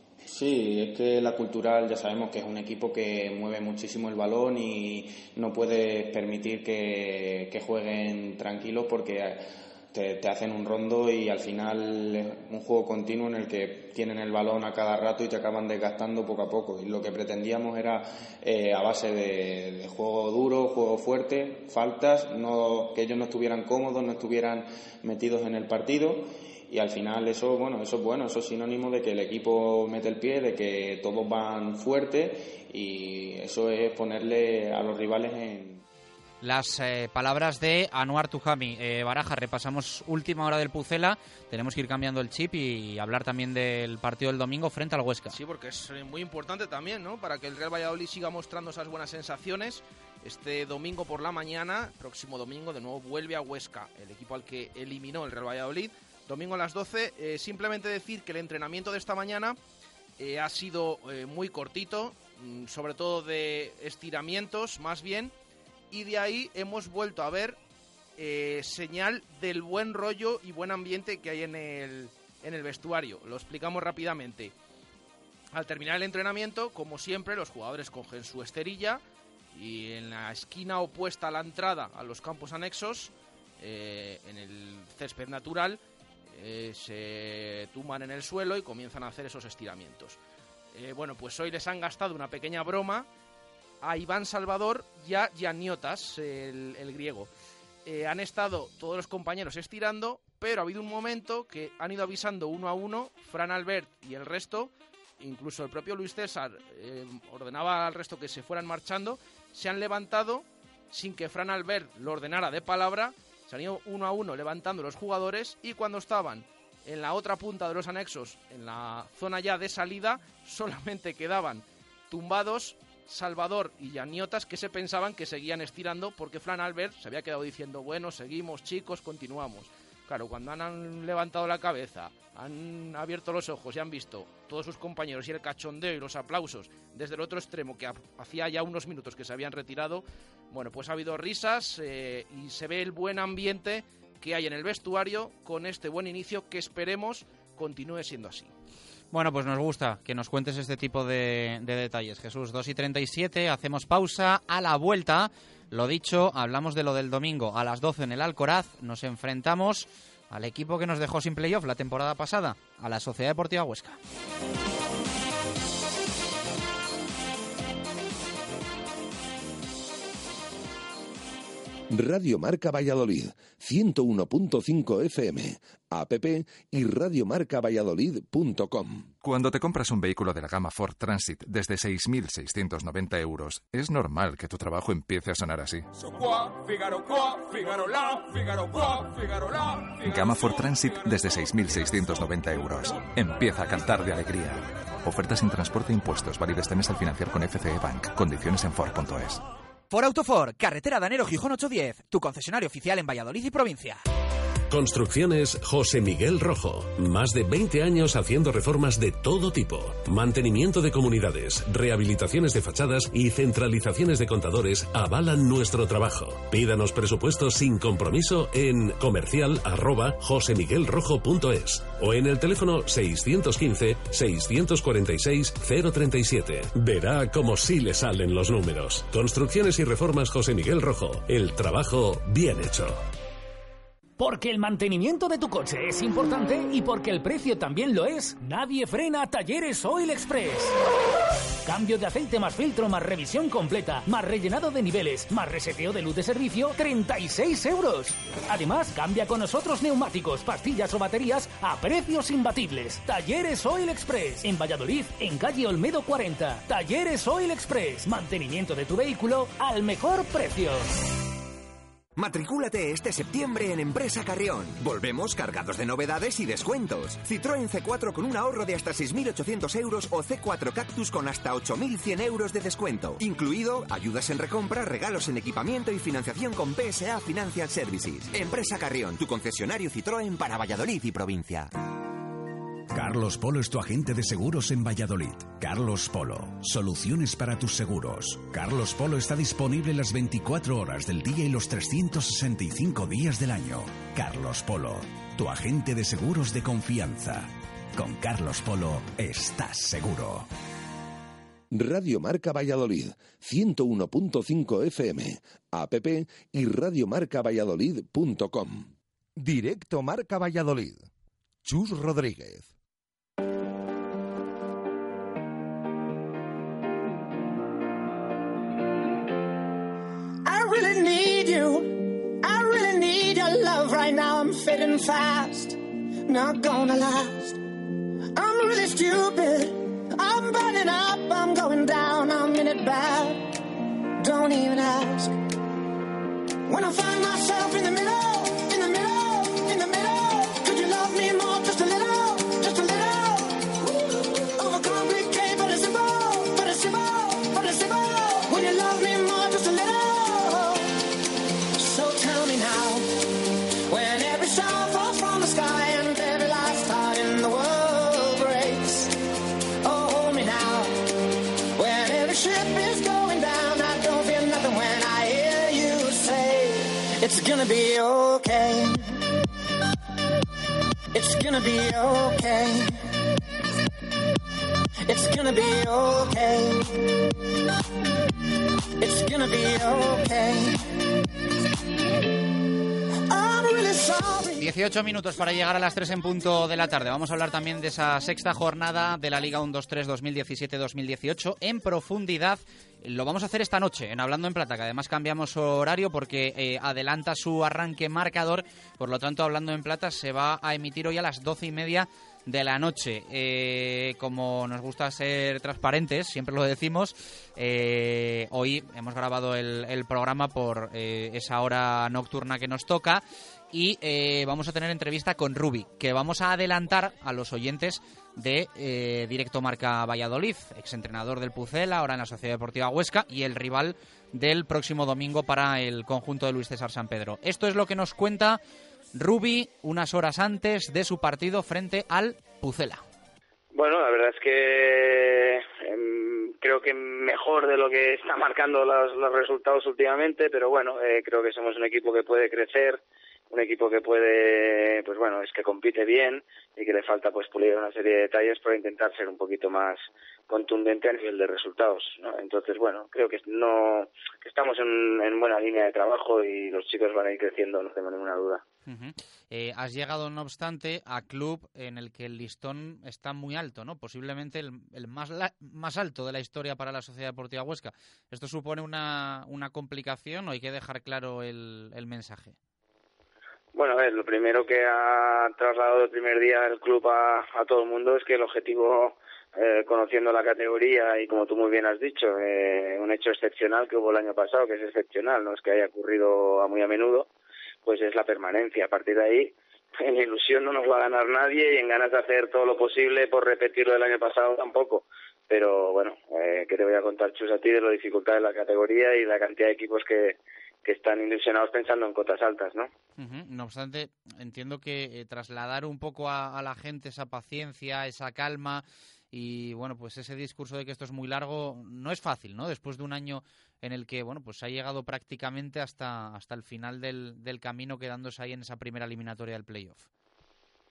Sí, es que la Cultural ya sabemos que es un equipo que mueve muchísimo el balón y no puedes permitir que, que jueguen tranquilos porque te, te hacen un rondo y al final es un juego continuo en el que tienen el balón a cada rato y te acaban desgastando poco a poco. Y lo que pretendíamos era eh, a base de, de juego duro, juego fuerte, faltas, no, que ellos no estuvieran cómodos, no estuvieran metidos en el partido. Y al final eso, bueno, eso es bueno, eso es sinónimo de que el equipo mete el pie, de que todos van fuerte y eso es ponerle a los rivales en... Las eh, palabras de Anuar Tujami. Eh, Baraja, repasamos última hora del Pucela. Tenemos que ir cambiando el chip y hablar también del partido del domingo frente al Huesca. Sí, porque es muy importante también, ¿no? Para que el Real Valladolid siga mostrando esas buenas sensaciones. Este domingo por la mañana, próximo domingo, de nuevo vuelve a Huesca, el equipo al que eliminó el Real Valladolid. Domingo a las doce. Eh, simplemente decir que el entrenamiento de esta mañana eh, ha sido eh, muy cortito, mmm, sobre todo de estiramientos, más bien. Y de ahí hemos vuelto a ver eh, señal del buen rollo y buen ambiente que hay en el, en el vestuario. Lo explicamos rápidamente. Al terminar el entrenamiento, como siempre, los jugadores cogen su esterilla y en la esquina opuesta a la entrada a los campos anexos, eh, en el césped natural, eh, se tumban en el suelo y comienzan a hacer esos estiramientos. Eh, bueno, pues hoy les han gastado una pequeña broma a Iván Salvador y a Gianniotas, el, el griego. Eh, han estado todos los compañeros estirando, pero ha habido un momento que han ido avisando uno a uno, Fran Albert y el resto, incluso el propio Luis César eh, ordenaba al resto que se fueran marchando, se han levantado sin que Fran Albert lo ordenara de palabra, se han ido uno a uno levantando los jugadores y cuando estaban en la otra punta de los anexos, en la zona ya de salida, solamente quedaban tumbados Salvador y Gianniotas, que se pensaban que seguían estirando porque Fran Albert se había quedado diciendo bueno, seguimos chicos, continuamos. Claro, cuando han, han levantado la cabeza, han abierto los ojos y han visto todos sus compañeros y el cachondeo y los aplausos desde el otro extremo que hacía ya unos minutos que se habían retirado, bueno, pues ha habido risas eh, y se ve el buen ambiente que hay en el vestuario con este buen inicio que esperemos continúe siendo así. Bueno, pues nos gusta que nos cuentes este tipo de, de detalles, Jesús. dos y treinta y siete, hacemos pausa. A la vuelta, lo dicho, hablamos de lo del domingo. A las doce en el Alcoraz nos enfrentamos al equipo que nos dejó sin playoff la temporada pasada, a la Sociedad Deportiva Huesca. Radio Marca Valladolid, ciento uno punto cinco F M, app y radiomarca valladolid punto com. Cuando te compras un vehículo de la gama Ford Transit desde seis mil seiscientos noventa euros, es normal que tu trabajo empiece a sonar así. Gama Ford Transit desde seis mil seiscientos noventa euros. Empieza a cantar de alegría. Ofertas sin transporte e impuestos, válido este mes al financiar con F C E Bank. Condiciones en Ford punto es. Ford Autofor, carretera Danero Gijón ochocientos diez, tu concesionario oficial en Valladolid y provincia. Construcciones José Miguel Rojo. Más de veinte años haciendo reformas de todo tipo. Mantenimiento de comunidades, rehabilitaciones de fachadas y centralizaciones de contadores avalan nuestro trabajo. Pídanos presupuestos sin compromiso en comercial arroba josemiguelrojo.es o en el teléfono seiscientos quince, seiscientos cuarenta y seis, cero treinta y siete. Verá cómo sí le salen los números. Construcciones y reformas José Miguel Rojo. El trabajo bien hecho. Porque el mantenimiento de tu coche es importante y porque el precio también lo es, nadie frena a Talleres Oil Express. Cambio de aceite más filtro, más revisión completa, más rellenado de niveles, más reseteo de luz de servicio, treinta y seis euros. Además, cambia con nosotros neumáticos, pastillas o baterías a precios imbatibles. Talleres Oil Express, en Valladolid, en calle Olmedo cuarenta. Talleres Oil Express, mantenimiento de tu vehículo al mejor precio. Matricúlate este septiembre en Empresa Carrión. Volvemos cargados de novedades y descuentos. Citroën C cuatro con un ahorro de hasta seis mil ochocientos euros o C cuatro Cactus con hasta ocho mil cien euros de descuento. Incluido ayudas en recompra, regalos en equipamiento y financiación con P S A Financial Services. Empresa Carrión, tu concesionario Citroën para Valladolid y provincia. Carlos Polo es tu agente de seguros en Valladolid. Carlos Polo, soluciones para tus seguros. Carlos Polo está disponible las veinticuatro horas del día y los trescientos sesenta y cinco días del año. Carlos Polo, tu agente de seguros de confianza. Con Carlos Polo estás seguro. Radio Marca Valladolid, ciento uno punto cinco F M, app y radiomarca valladolid punto com. Directo Marca Valladolid. Chus Rodríguez. I really need you. I really need your love right now. I'm fading fast. Not gonna last. I'm really stupid. I'm burning up. I'm going down. I'm in it bad. Don't even ask. When I find myself in the middle, in the middle, in the middle, could you love me more? Just a little, just a little. Overcomplicate, but it's simple, but it's simple, but it's simple. When you love me more, just a little. So tell me now, when every star falls from the sky and every last heart in the world breaks. Oh, hold me now, when every ship is going down. I don't feel nothing when I hear you say it's gonna be okay. It's gonna be okay. It's gonna be okay. It's gonna be okay. I'm really sorry. dieciocho minutos para llegar a las tres en punto de la tarde. Vamos a hablar también de esa sexta jornada de la Liga uno dos tres dos mil diecisiete dos mil dieciocho en profundidad. Lo vamos a hacer esta noche en Hablando en Plata, que además cambiamos horario porque eh, adelanta su arranque marcador. Por lo tanto, Hablando en Plata se va a emitir hoy a las doce y media de la noche. Eh, como nos gusta ser transparentes, siempre lo decimos, eh, hoy hemos grabado el, el programa por eh, esa hora nocturna que nos toca y eh, vamos a tener entrevista con Rubi, que vamos a adelantar a los oyentes de eh, Directo Marca Valladolid, exentrenador del Pucela, ahora en la Sociedad Deportiva Huesca, y el rival del próximo domingo para el conjunto de Luis César San Pedro. Esto es lo que nos cuenta Rubi unas horas antes de su partido frente al Pucela. Bueno, la verdad es que eh, creo que mejor de lo que está marcando los, los resultados últimamente, pero bueno, eh, creo que somos un equipo que puede crecer, un equipo que puede, pues bueno, es que compite bien y que le falta pues pulir una serie de detalles para intentar ser un poquito más contundente a nivel de resultados, ¿no? Entonces, bueno, creo que no que estamos en, en buena línea de trabajo y los chicos van a ir creciendo, no tengo ninguna duda. Uh-huh. Eh, has llegado, no obstante, a club en el que el listón está muy alto, ¿no? Posiblemente el, el más, la, más alto de la historia para la Sociedad Deportiva Huesca. ¿Esto supone una, una complicación o hay que dejar claro el, el mensaje? Bueno, a ver, lo primero que ha trasladado el primer día el club a, a todo el mundo es que el objetivo, eh, conociendo la categoría y como tú muy bien has dicho, eh, un hecho excepcional que hubo el año pasado, que es excepcional, no es que haya ocurrido a muy a menudo, pues es la permanencia. A partir de ahí, en ilusión no nos va a ganar nadie y en ganas de hacer todo lo posible por repetirlo del año pasado tampoco. Pero bueno, eh, ¿qué te voy a contar, Chus, a ti de la dificultad de la categoría y la cantidad de equipos que, que están ilusionados pensando en cotas altas, ¿no? Uh-huh. No obstante, entiendo que eh, trasladar un poco a, a la gente esa paciencia, esa calma y, bueno, pues ese discurso de que esto es muy largo no es fácil, ¿no? Después de un año en el que, bueno, pues se ha llegado prácticamente hasta, hasta el final del, del camino, quedándose ahí en esa primera eliminatoria del playoff.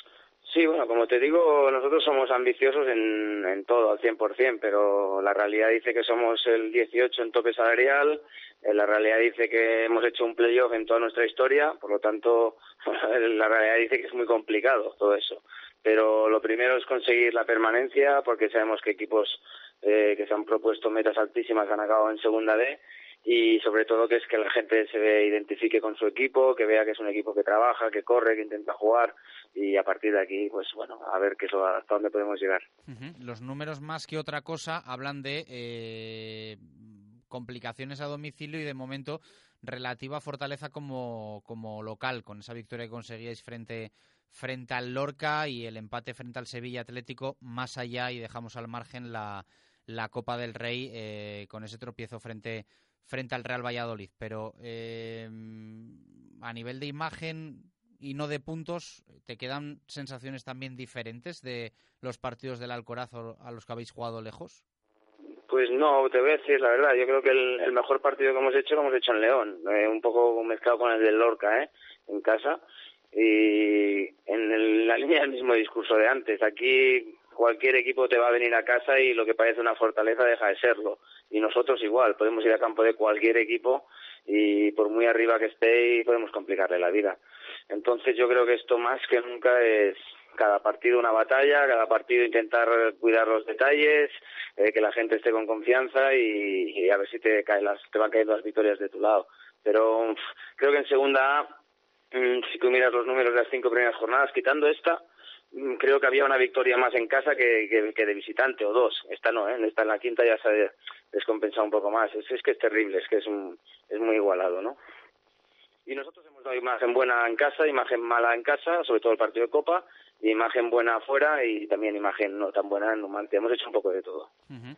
Sí, bueno, como te digo, nosotros somos ambiciosos en, en todo, al cien por ciento, pero la realidad dice que somos el dieciocho en tope salarial, eh, la realidad dice que hemos hecho un playoff en toda nuestra historia, por lo tanto, la realidad dice que es muy complicado todo eso. Pero lo primero es conseguir la permanencia, porque sabemos que equipos eh, que se han propuesto metas altísimas han acabado en segunda D, y sobre todo que es que la gente se identifique con su equipo, que vea que es un equipo que trabaja, que corre, que intenta jugar, y a partir de aquí, pues bueno, a ver qué es lo, hasta dónde podemos llegar. Uh-huh. Los números, más que otra cosa, hablan de eh, complicaciones a domicilio y de momento relativa fortaleza como, como local, con esa victoria que conseguíais frente frente al Lorca y el empate frente al Sevilla Atlético, más allá, y dejamos al margen la, la Copa del Rey eh, con ese tropiezo frente frente al Real Valladolid. Pero eh, a nivel de imagen y no de puntos, ¿te quedan sensaciones también diferentes de los partidos del Alcoraz a los que habéis jugado lejos? Pues no, te voy a decir la verdad, yo creo que el, el mejor partido que hemos hecho lo hemos hecho en León, eh, un poco mezclado con el del Lorca, ¿eh? En casa, y en el, la línea del mismo discurso de antes. Aquí cualquier equipo te va a venir a casa y lo que parece una fortaleza deja de serlo. Y nosotros igual, podemos ir a campo de cualquier equipo y por muy arriba que esté podemos complicarle la vida. Entonces yo creo que esto más que nunca es cada partido una batalla, cada partido intentar cuidar los detalles, eh, que la gente esté con confianza y, y a ver si te caen las, te van cayendo las victorias de tu lado. Pero uf, creo que en segunda A, mmm, si tú miras los números de las cinco primeras jornadas, quitando esta, creo que había una victoria más en casa que, que, que de visitante, o dos. Esta no, ¿eh? Esta en la quinta ya se ha descompensado un poco más. Es, es que es terrible, es que es, un, es muy igualado, ¿no? Y nosotros hemos dado imagen buena en casa, imagen mala en casa, sobre todo el partido de Copa, y imagen buena afuera y también imagen no tan buena en Numancia. Hemos hecho un poco de todo. Uh-huh.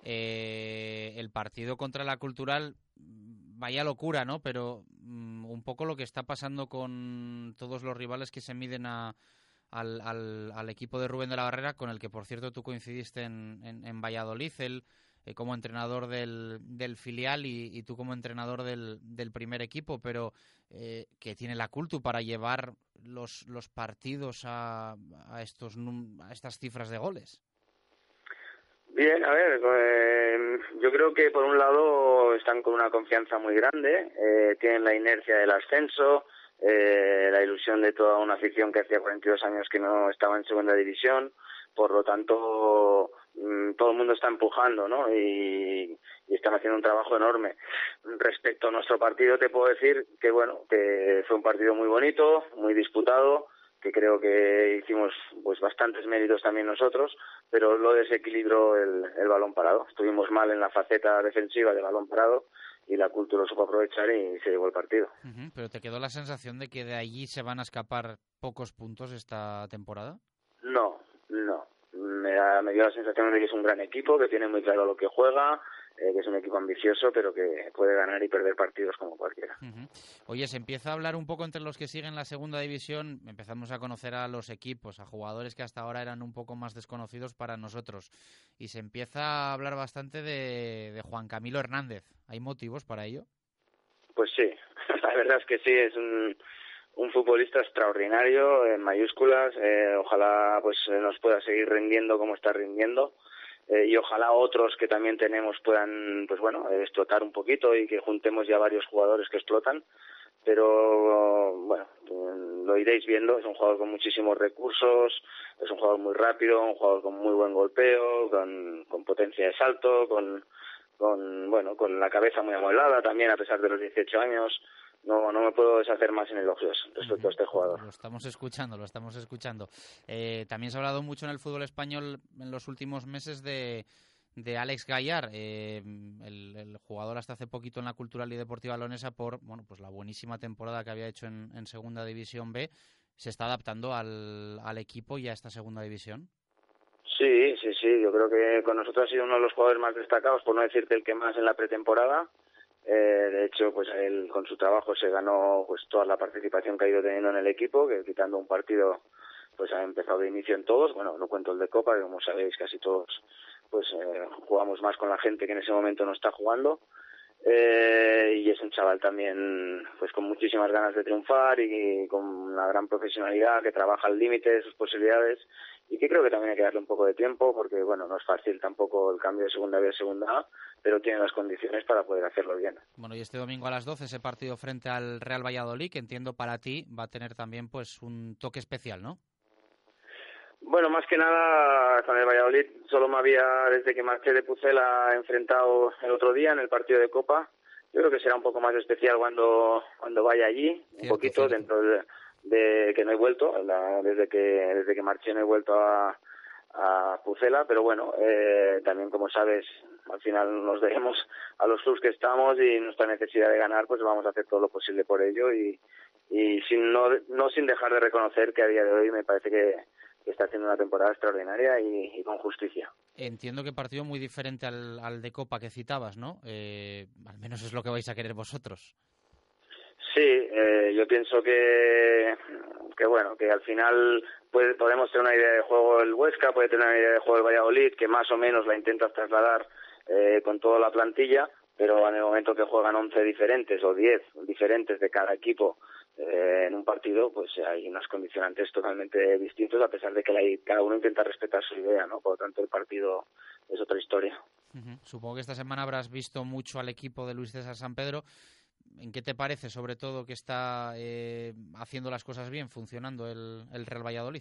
eh, el partido contra la Cultural, vaya locura, ¿no? Pero um, un poco lo que está pasando con todos los rivales que se miden a Al, al, al equipo de Rubén de la Barrera, con el que, por cierto, tú coincidiste en, en, en Valladolid, él eh, como entrenador del, del filial y, y tú como entrenador del, del primer equipo, pero eh, que tiene la Cultu para llevar los, los partidos a, a, estos, a estas cifras de goles. Bien, a ver, eh, yo creo que por un lado están con una confianza muy grande, eh, tienen la inercia del ascenso, Eh, la ilusión de toda una afición que hacía cuarenta y dos años que no estaba en segunda división, por lo tanto mmm, todo el mundo está empujando, ¿no? Y, y están haciendo un trabajo enorme. Respecto a nuestro partido te puedo decir que bueno, que fue un partido muy bonito, muy disputado, que creo que hicimos pues bastantes méritos también nosotros, pero lo desequilibró el, el balón parado. Estuvimos mal en la faceta defensiva de balón parado y la Cultura lo supo aprovechar y se llevó el partido. Uh-huh. ¿Pero te quedó la sensación de que de allí se van a escapar pocos puntos esta temporada? No, no. Me, da, me dio la sensación de que es un gran equipo, que tiene muy claro lo que juega, eh, que es un equipo ambicioso, pero que puede ganar y perder partidos como cualquiera. Uh-huh. Oye, se empieza a hablar un poco entre los que siguen la segunda división, empezamos a conocer a los equipos, a jugadores que hasta ahora eran un poco más desconocidos para nosotros, y se empieza a hablar bastante de, de Juan Camilo Hernández. ¿Hay motivos para ello? Pues sí, la verdad es que sí, es un, un futbolista extraordinario, en mayúsculas, eh, ojalá pues nos pueda seguir rindiendo como está rindiendo. Eh, y ojalá otros que también tenemos puedan, pues bueno, explotar un poquito y que juntemos ya varios jugadores que explotan, pero bueno, lo iréis viendo, es un jugador con muchísimos recursos, es un jugador muy rápido, un jugador con muy buen golpeo, con, con potencia de salto, con, con, bueno, con la cabeza muy amueblada también a pesar de los dieciocho años. No, no me puedo deshacer más en elogios respecto uh-huh. a este jugador. Lo estamos escuchando, lo estamos escuchando. Eh, también se ha hablado mucho en el fútbol español en los últimos meses de, de Alex Gallar, eh, el, el jugador hasta hace poquito en la Cultural y Deportiva Leonesa por bueno, pues la buenísima temporada que había hecho en, en Segunda División B. ¿Se está adaptando al, al equipo y a esta Segunda División? Sí, sí, sí. Yo creo que con nosotros ha sido uno de los jugadores más destacados, por no decirte el que más en la pretemporada. Eh, de hecho, pues él con su trabajo se ganó pues toda la participación que ha ido teniendo en el equipo, que quitando un partido pues ha empezado de inicio en todos. Bueno, no cuento el de Copa, que como sabéis casi todos pues eh, jugamos más con la gente que en ese momento no está jugando. Eh, y es un chaval también pues con muchísimas ganas de triunfar y, y con una gran profesionalidad, que trabaja al límite de sus posibilidades y que creo que también hay que darle un poco de tiempo porque bueno, no es fácil tampoco el cambio de segunda B a segunda A, pero tiene las condiciones para poder hacerlo bien. Bueno, y este domingo a las doce ese partido frente al Real Valladolid, que entiendo para ti va a tener también pues un toque especial, ¿no? Bueno, más que nada con el Valladolid solo me había, desde que marché de Pucela, enfrentado el otro día en el partido de Copa. Yo creo que será un poco más especial cuando cuando vaya allí, cierto, un poquito, cierto. Dentro de, de que no he vuelto, la, desde que desde que marché no he vuelto a, a Pucela, pero bueno, eh, también como sabes, al final nos debemos a los clubs que estamos y nuestra necesidad de ganar, pues vamos a hacer todo lo posible por ello y, y sin no, no sin dejar de reconocer que a día de hoy me parece que está haciendo una temporada extraordinaria y, y con justicia. Entiendo que partido muy diferente al, al de Copa que citabas, ¿no? Eh, al menos es lo que vais a querer vosotros. Sí, eh, yo pienso que, que bueno, que al final puede, podemos tener una idea de juego el Huesca, puede tener una idea de juego el Valladolid, que más o menos la intentas trasladar eh, con toda la plantilla, pero en el momento que juegan once diferentes o diez diferentes de cada equipo eh, en un partido, pues hay unas condicionantes totalmente distintas, a pesar de que la, cada uno intenta respetar su idea, ¿no? Por lo tanto, el partido es otra historia. Uh-huh. Supongo que esta semana habrás visto mucho al equipo de Luis César Sampedro. ¿En qué te parece, sobre todo, que está eh, haciendo las cosas bien, funcionando el, el Real Valladolid?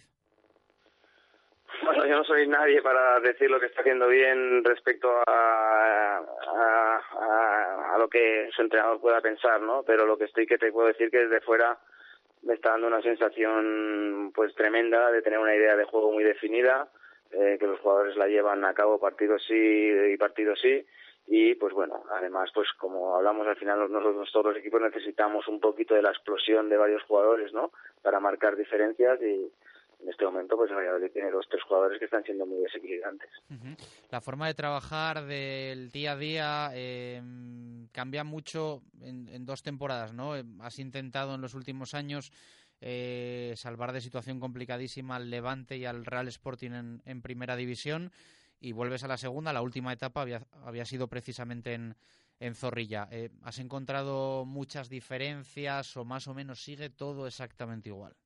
Bueno, yo no soy nadie para decir lo que está haciendo bien respecto a, a, a, a lo que su entrenador pueda pensar, ¿no? Pero lo que estoy que te puedo decir que desde fuera me está dando una sensación pues tremenda de tener una idea de juego muy definida, eh, que los jugadores la llevan a cabo partido sí y partido sí. Y pues bueno, además pues como hablamos al final nosotros todos los equipos necesitamos un poquito de la explosión de varios jugadores, ¿no? Para marcar diferencias y en este momento pues el Valladolid tiene dos tres jugadores que están siendo muy desequilibrantes. Uh-huh. La forma de trabajar del día a día eh, cambia mucho en, en dos temporadas, ¿no? Has intentado en los últimos años eh, salvar de situación complicadísima al Levante y al Real Sporting en, en primera división. Y vuelves a la segunda, la última etapa había, había sido precisamente en, en Zorrilla. Eh, ¿Has encontrado muchas diferencias o más o menos sigue todo exactamente igual?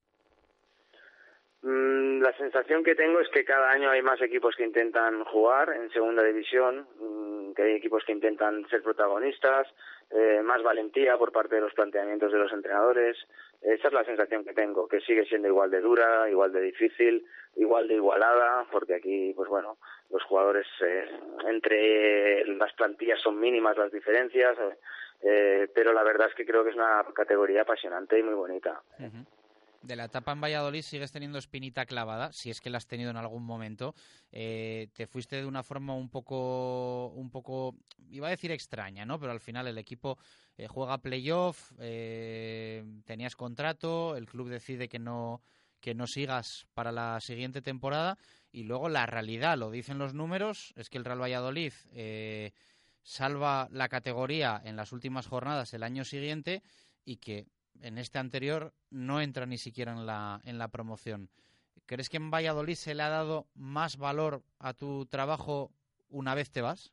Mm, la sensación que tengo es que cada año hay más equipos que intentan jugar en segunda división, mm, que hay equipos que intentan ser protagonistas, eh, más valentía por parte de los planteamientos de los entrenadores. Esa es la sensación que tengo, que sigue siendo igual de dura, igual de difícil, igual de igualada, porque aquí, pues bueno, los jugadores eh, entre las plantillas son mínimas las diferencias, eh, pero la verdad es que creo que es una categoría apasionante y muy bonita. Uh-huh. De la etapa en Valladolid sigues teniendo espinita clavada, si es que la has tenido en algún momento. Eh, te fuiste de una forma un poco, un poco, iba a decir extraña, ¿no? Pero al final el equipo eh, juega playoff, eh, tenías contrato, el club decide que no, que no sigas para la siguiente temporada y luego la realidad, lo dicen los números, es que el Real Valladolid eh, salva la categoría en las últimas jornadas el año siguiente y que en este anterior no entra ni siquiera en la en la promoción. ¿Crees que en Valladolid se le ha dado más valor a tu trabajo una vez te vas?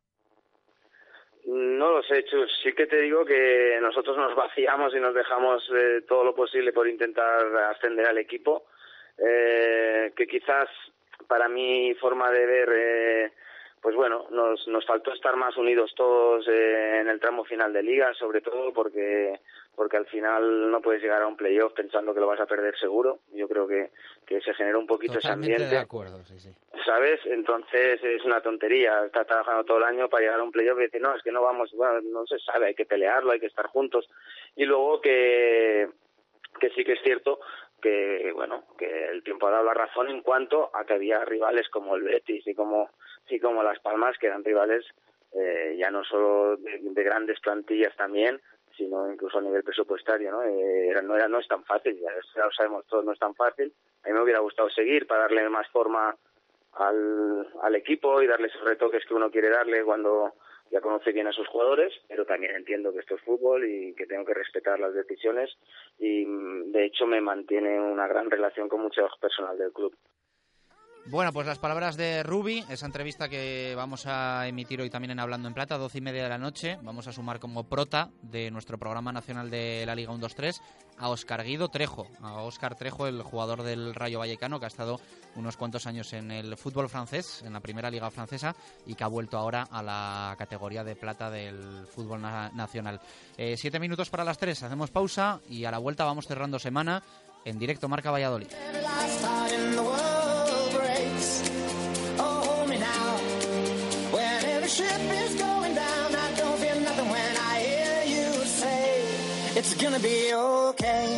No lo sé, Chus. Sí que te digo que nosotros nos vaciamos y nos dejamos eh, todo lo posible por intentar ascender al equipo. Eh, que quizás para mi forma de ver, eh, pues bueno, nos, nos faltó estar más unidos todos eh, en el tramo final de liga, sobre todo porque porque al final no puedes llegar a un playoff pensando que lo vas a perder seguro. Yo creo que, que se genera un poquito Totalmente ese ambiente. De acuerdo, sí, sí. ¿Sabes? Entonces es una tontería. Estás trabajando todo el año para llegar a un playoff y decir, no, es que no vamos, bueno, no se sabe, hay que pelearlo, hay que estar juntos. Y luego que, que sí que es cierto que, bueno, que el tiempo ha dado la razón en cuanto a que había rivales como el Betis y como, y como Las Palmas, que eran rivales eh, ya no solo de, de grandes plantillas también, sino incluso a nivel presupuestario, ¿no? Eh, era, no, era, no es tan fácil, ya, ya lo sabemos todos, no es tan fácil. A mí me hubiera gustado seguir para darle más forma al, al equipo y darle esos retoques que uno quiere darle cuando ya conoce bien a sus jugadores, pero también entiendo que esto es fútbol y que tengo que respetar las decisiones y de hecho me mantiene una gran relación con mucho personal del club. Bueno, pues las palabras de Rubi, esa entrevista que vamos a emitir hoy también en Hablando en Plata, doce y media de la noche. Vamos a sumar como prota de nuestro programa nacional de la Liga uno dos tres a Óscar Guido Trejo, a Óscar Trejo, el jugador del Rayo Vallecano, que ha estado unos cuantos años en el fútbol francés, en la primera liga francesa, y que ha vuelto ahora a la categoría de plata del fútbol na- nacional. Eh, siete minutos para las tres, hacemos pausa y a la vuelta vamos cerrando semana en directo Marca Valladolid. It's gonna be okay.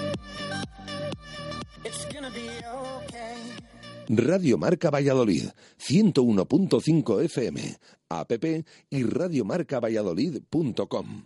It's gonna be okay. Radio Marca Valladolid, ciento uno punto cinco F M, app y radio marca valladolid punto com.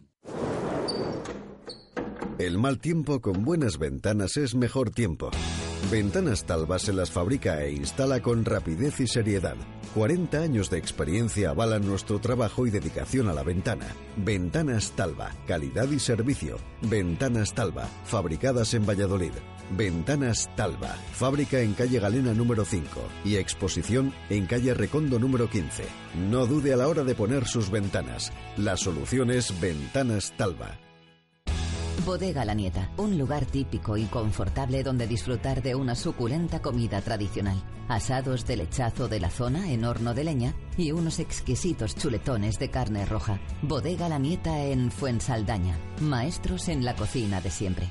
El mal tiempo con buenas ventanas es mejor tiempo. Ventanas Talva se las fabrica e instala con rapidez y seriedad. cuarenta años de experiencia avalan nuestro trabajo y dedicación a la ventana. Ventanas Talva, calidad y servicio. Ventanas Talva, fabricadas en Valladolid. Ventanas Talva, fábrica en calle Galena número cinco y exposición en calle Recondo número quince. No dude a la hora de poner sus ventanas. La solución es Ventanas Talva. Bodega La Nieta, un lugar típico y confortable donde disfrutar de una suculenta comida tradicional. Asados de lechazo de la zona en horno de leña y unos exquisitos chuletones de carne roja. Bodega La Nieta en Fuensaldaña. Maestros en la cocina de siempre.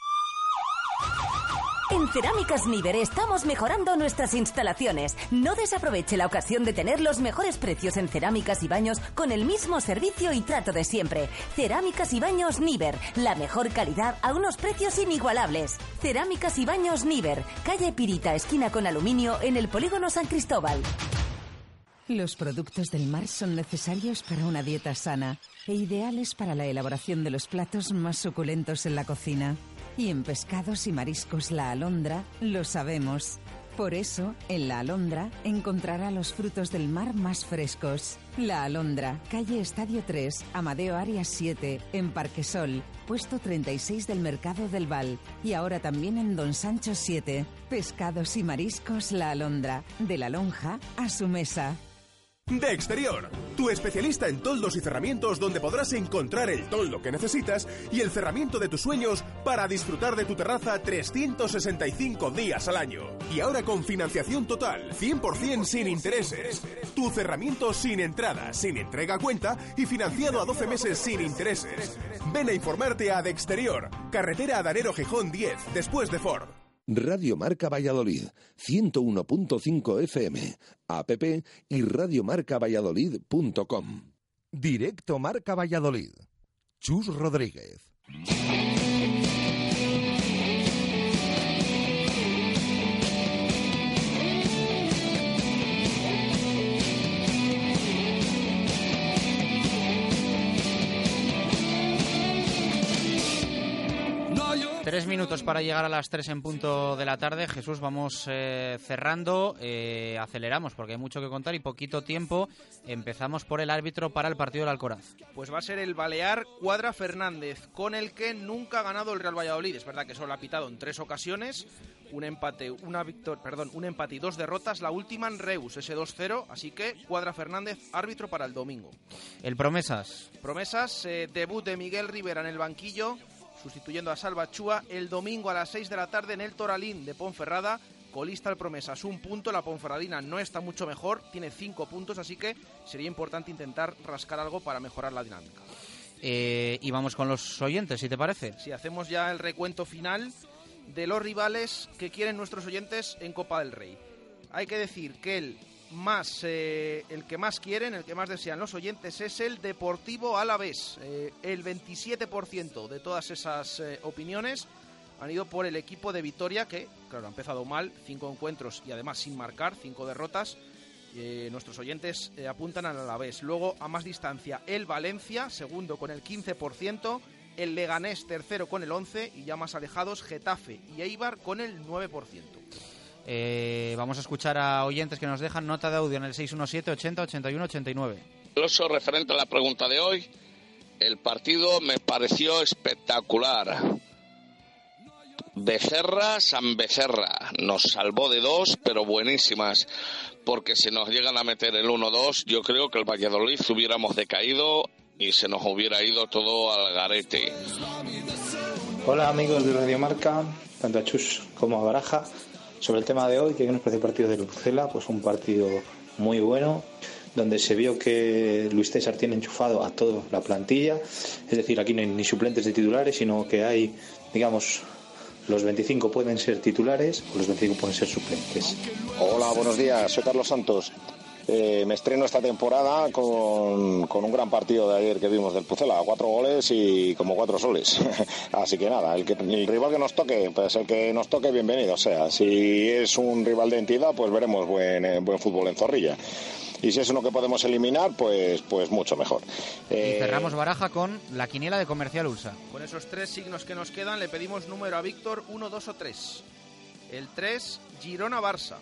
En Cerámicas Níver estamos mejorando nuestras instalaciones. No desaproveche la ocasión de tener los mejores precios en cerámicas y baños con el mismo servicio y trato de siempre. Cerámicas y Baños Níver, la mejor calidad a unos precios inigualables. Cerámicas y Baños Níver, calle Pirita, esquina con Aluminio, en el Polígono San Cristóbal. Los productos del mar son necesarios para una dieta sana e ideales para la elaboración de los platos más suculentos en la cocina. Y en pescados y mariscos La Alondra lo sabemos. Por eso, en La Alondra encontrará los frutos del mar más frescos. La Alondra, calle Estadio tres, Amadeo Arias siete, en Parquesol, puesto treinta y seis del Mercado del Val. Y ahora también en Don Sancho siete. Pescados y mariscos La Alondra, de la lonja a su mesa. De Exterior, tu especialista en toldos y cerramientos, donde podrás encontrar el toldo que necesitas y el cerramiento de tus sueños para disfrutar de tu terraza trescientos sesenta y cinco días al año. Y ahora con financiación total, cien por ciento sin intereses. Tu cerramiento sin entrada, sin entrega a cuenta y financiado a doce meses sin intereses. Ven a informarte a De Exterior, carretera Adanero Gijón diez, después de Ford. Radio Marca Valladolid, ciento uno punto cinco F M, app y radio marca valladolid punto com. Directo Marca Valladolid. Chus Rodríguez. Tres minutos para llegar a las tres en punto de la tarde. Jesús, vamos eh, cerrando, eh, aceleramos porque hay mucho que contar y poquito tiempo. Empezamos por el árbitro para el partido del Alcoraz. Pues va a ser el balear Cuadra Fernández, con el que nunca ha ganado el Real Valladolid. Es verdad que solo ha pitado en tres ocasiones, un empate, una victor, perdón, un empate y dos derrotas, la última en Reus, ese dos cero, así que Cuadra Fernández, árbitro para el domingo. El Promesas. Promesas, eh, debut de Miguel Rivera en el banquillo, sustituyendo a Salva Chúa el domingo a las seis de la tarde en el Toralín de Ponferrada. Colista el Promesas, un punto. La Ponferradina no está mucho mejor, tiene cinco puntos, así que sería importante intentar rascar algo para mejorar la dinámica. Eh, y vamos con los oyentes, si te parece. Si hacemos ya el recuento final de los rivales que quieren nuestros oyentes en Copa del Rey. Hay que decir que el más eh, el que más quieren, el que más desean los oyentes es el Deportivo Alavés. Eh, el veintisiete por ciento de todas esas eh, opiniones han ido por el equipo de Vitoria, que claro, ha empezado mal, cinco encuentros y además sin marcar, cinco derrotas. Eh, nuestros oyentes eh, apuntan al Alavés. Luego, a más distancia, el Valencia, segundo con el quince por ciento, el Leganés, tercero con el once por ciento, y ya más alejados, Getafe y Eibar con el nueve por ciento. Eh, vamos a escuchar a oyentes que nos dejan nota de audio en el seis uno siete, ochenta, ochenta y uno, ochenta y nueve. Eso referente a la pregunta de hoy, el partido me pareció espectacular. Becerra, San Becerra. Nos salvó de dos, pero buenísimas. Porque si nos llegan a meter el uno dos, yo creo que el Valladolid hubiéramos decaído y se nos hubiera ido todo al garete. Hola amigos de Radio Marca, tanto a Chus como a Baraja. Sobre el tema de hoy, ¿qué nos parece el partido de Pucela? Pues un partido muy bueno, donde se vio que Luis César tiene enchufado a toda la plantilla. Es decir, aquí no hay ni suplentes de titulares, sino que hay, digamos, los veinticinco pueden ser titulares o los veinticinco pueden ser suplentes. Hola, buenos días, soy Carlos Santos. Eh, me estreno esta temporada con, con un gran partido de ayer que vimos del Pucela, cuatro goles y como cuatro soles. Así que nada, el, que, el rival que nos toque, pues el que nos toque, bienvenido. O sea, si es un rival de entidad, pues veremos buen, buen fútbol en Zorrilla. Y si es uno que podemos eliminar, pues, pues mucho mejor. Eh... Y cerramos Baraja con la quiniela de Comercial Ulsa. Con esos tres signos que nos quedan, le pedimos número a Víctor, uno, dos o tres. El tres, Girona-Barça.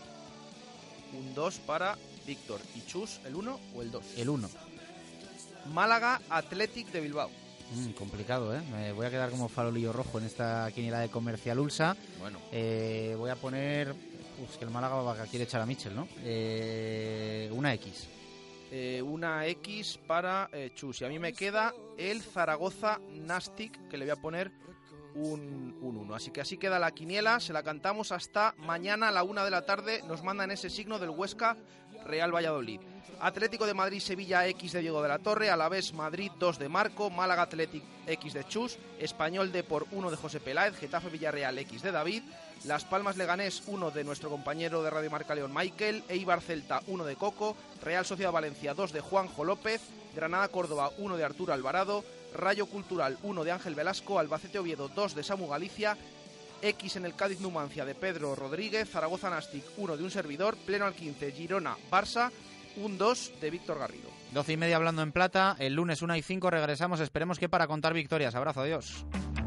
Un dos para Víctor. ¿Y Chus, el uno o el dos? El uno. Málaga Athletic de Bilbao. Mm, complicado, ¿eh? Me voy a quedar como farolillo rojo en esta quiniela de Comercial Ulsa. Bueno. Eh, voy a poner... Uf, es que el Málaga quiere echar a Michel, ¿no? Eh, una X. Eh, una X para eh, Chus. Y a mí me queda el Zaragoza Nastic, que le voy a poner un uno. Así que así queda la quiniela, se la cantamos hasta mañana a la una de la tarde. Nos mandan ese signo del Huesca Real Valladolid. Atlético de Madrid Sevilla X de Diego de la Torre, Alavés Madrid dos de Marco, Málaga Athletic X de Chus, Español Depor uno de José Peláez, Getafe Villarreal X de David, Las Palmas Leganés uno de nuestro compañero de Radio Marca León Michael, Eibar Celta uno de Coco, Real Sociedad Valencia dos de Juanjo López, Granada Córdoba uno de Arturo Alvarado, Rayo Cultural uno de Ángel Velasco, Albacete Oviedo dos de Samu Galicia, X en el Cádiz Numancia de Pedro Rodríguez, Zaragoza Nastic uno de un servidor, Pleno al quince Girona Barça, un dos de Víctor Garrido. doce y media hablando en plata, el lunes una y cinco regresamos, esperemos que para contar victorias. Abrazo, adiós.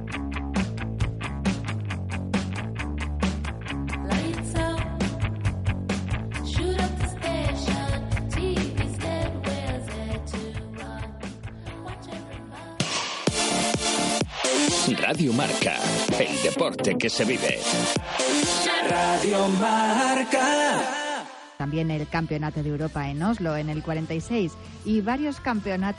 Radio Marca, el deporte que se vive. Radio Marca. También el Campeonato de Europa en Oslo en el cuarenta y seis y varios campeonatos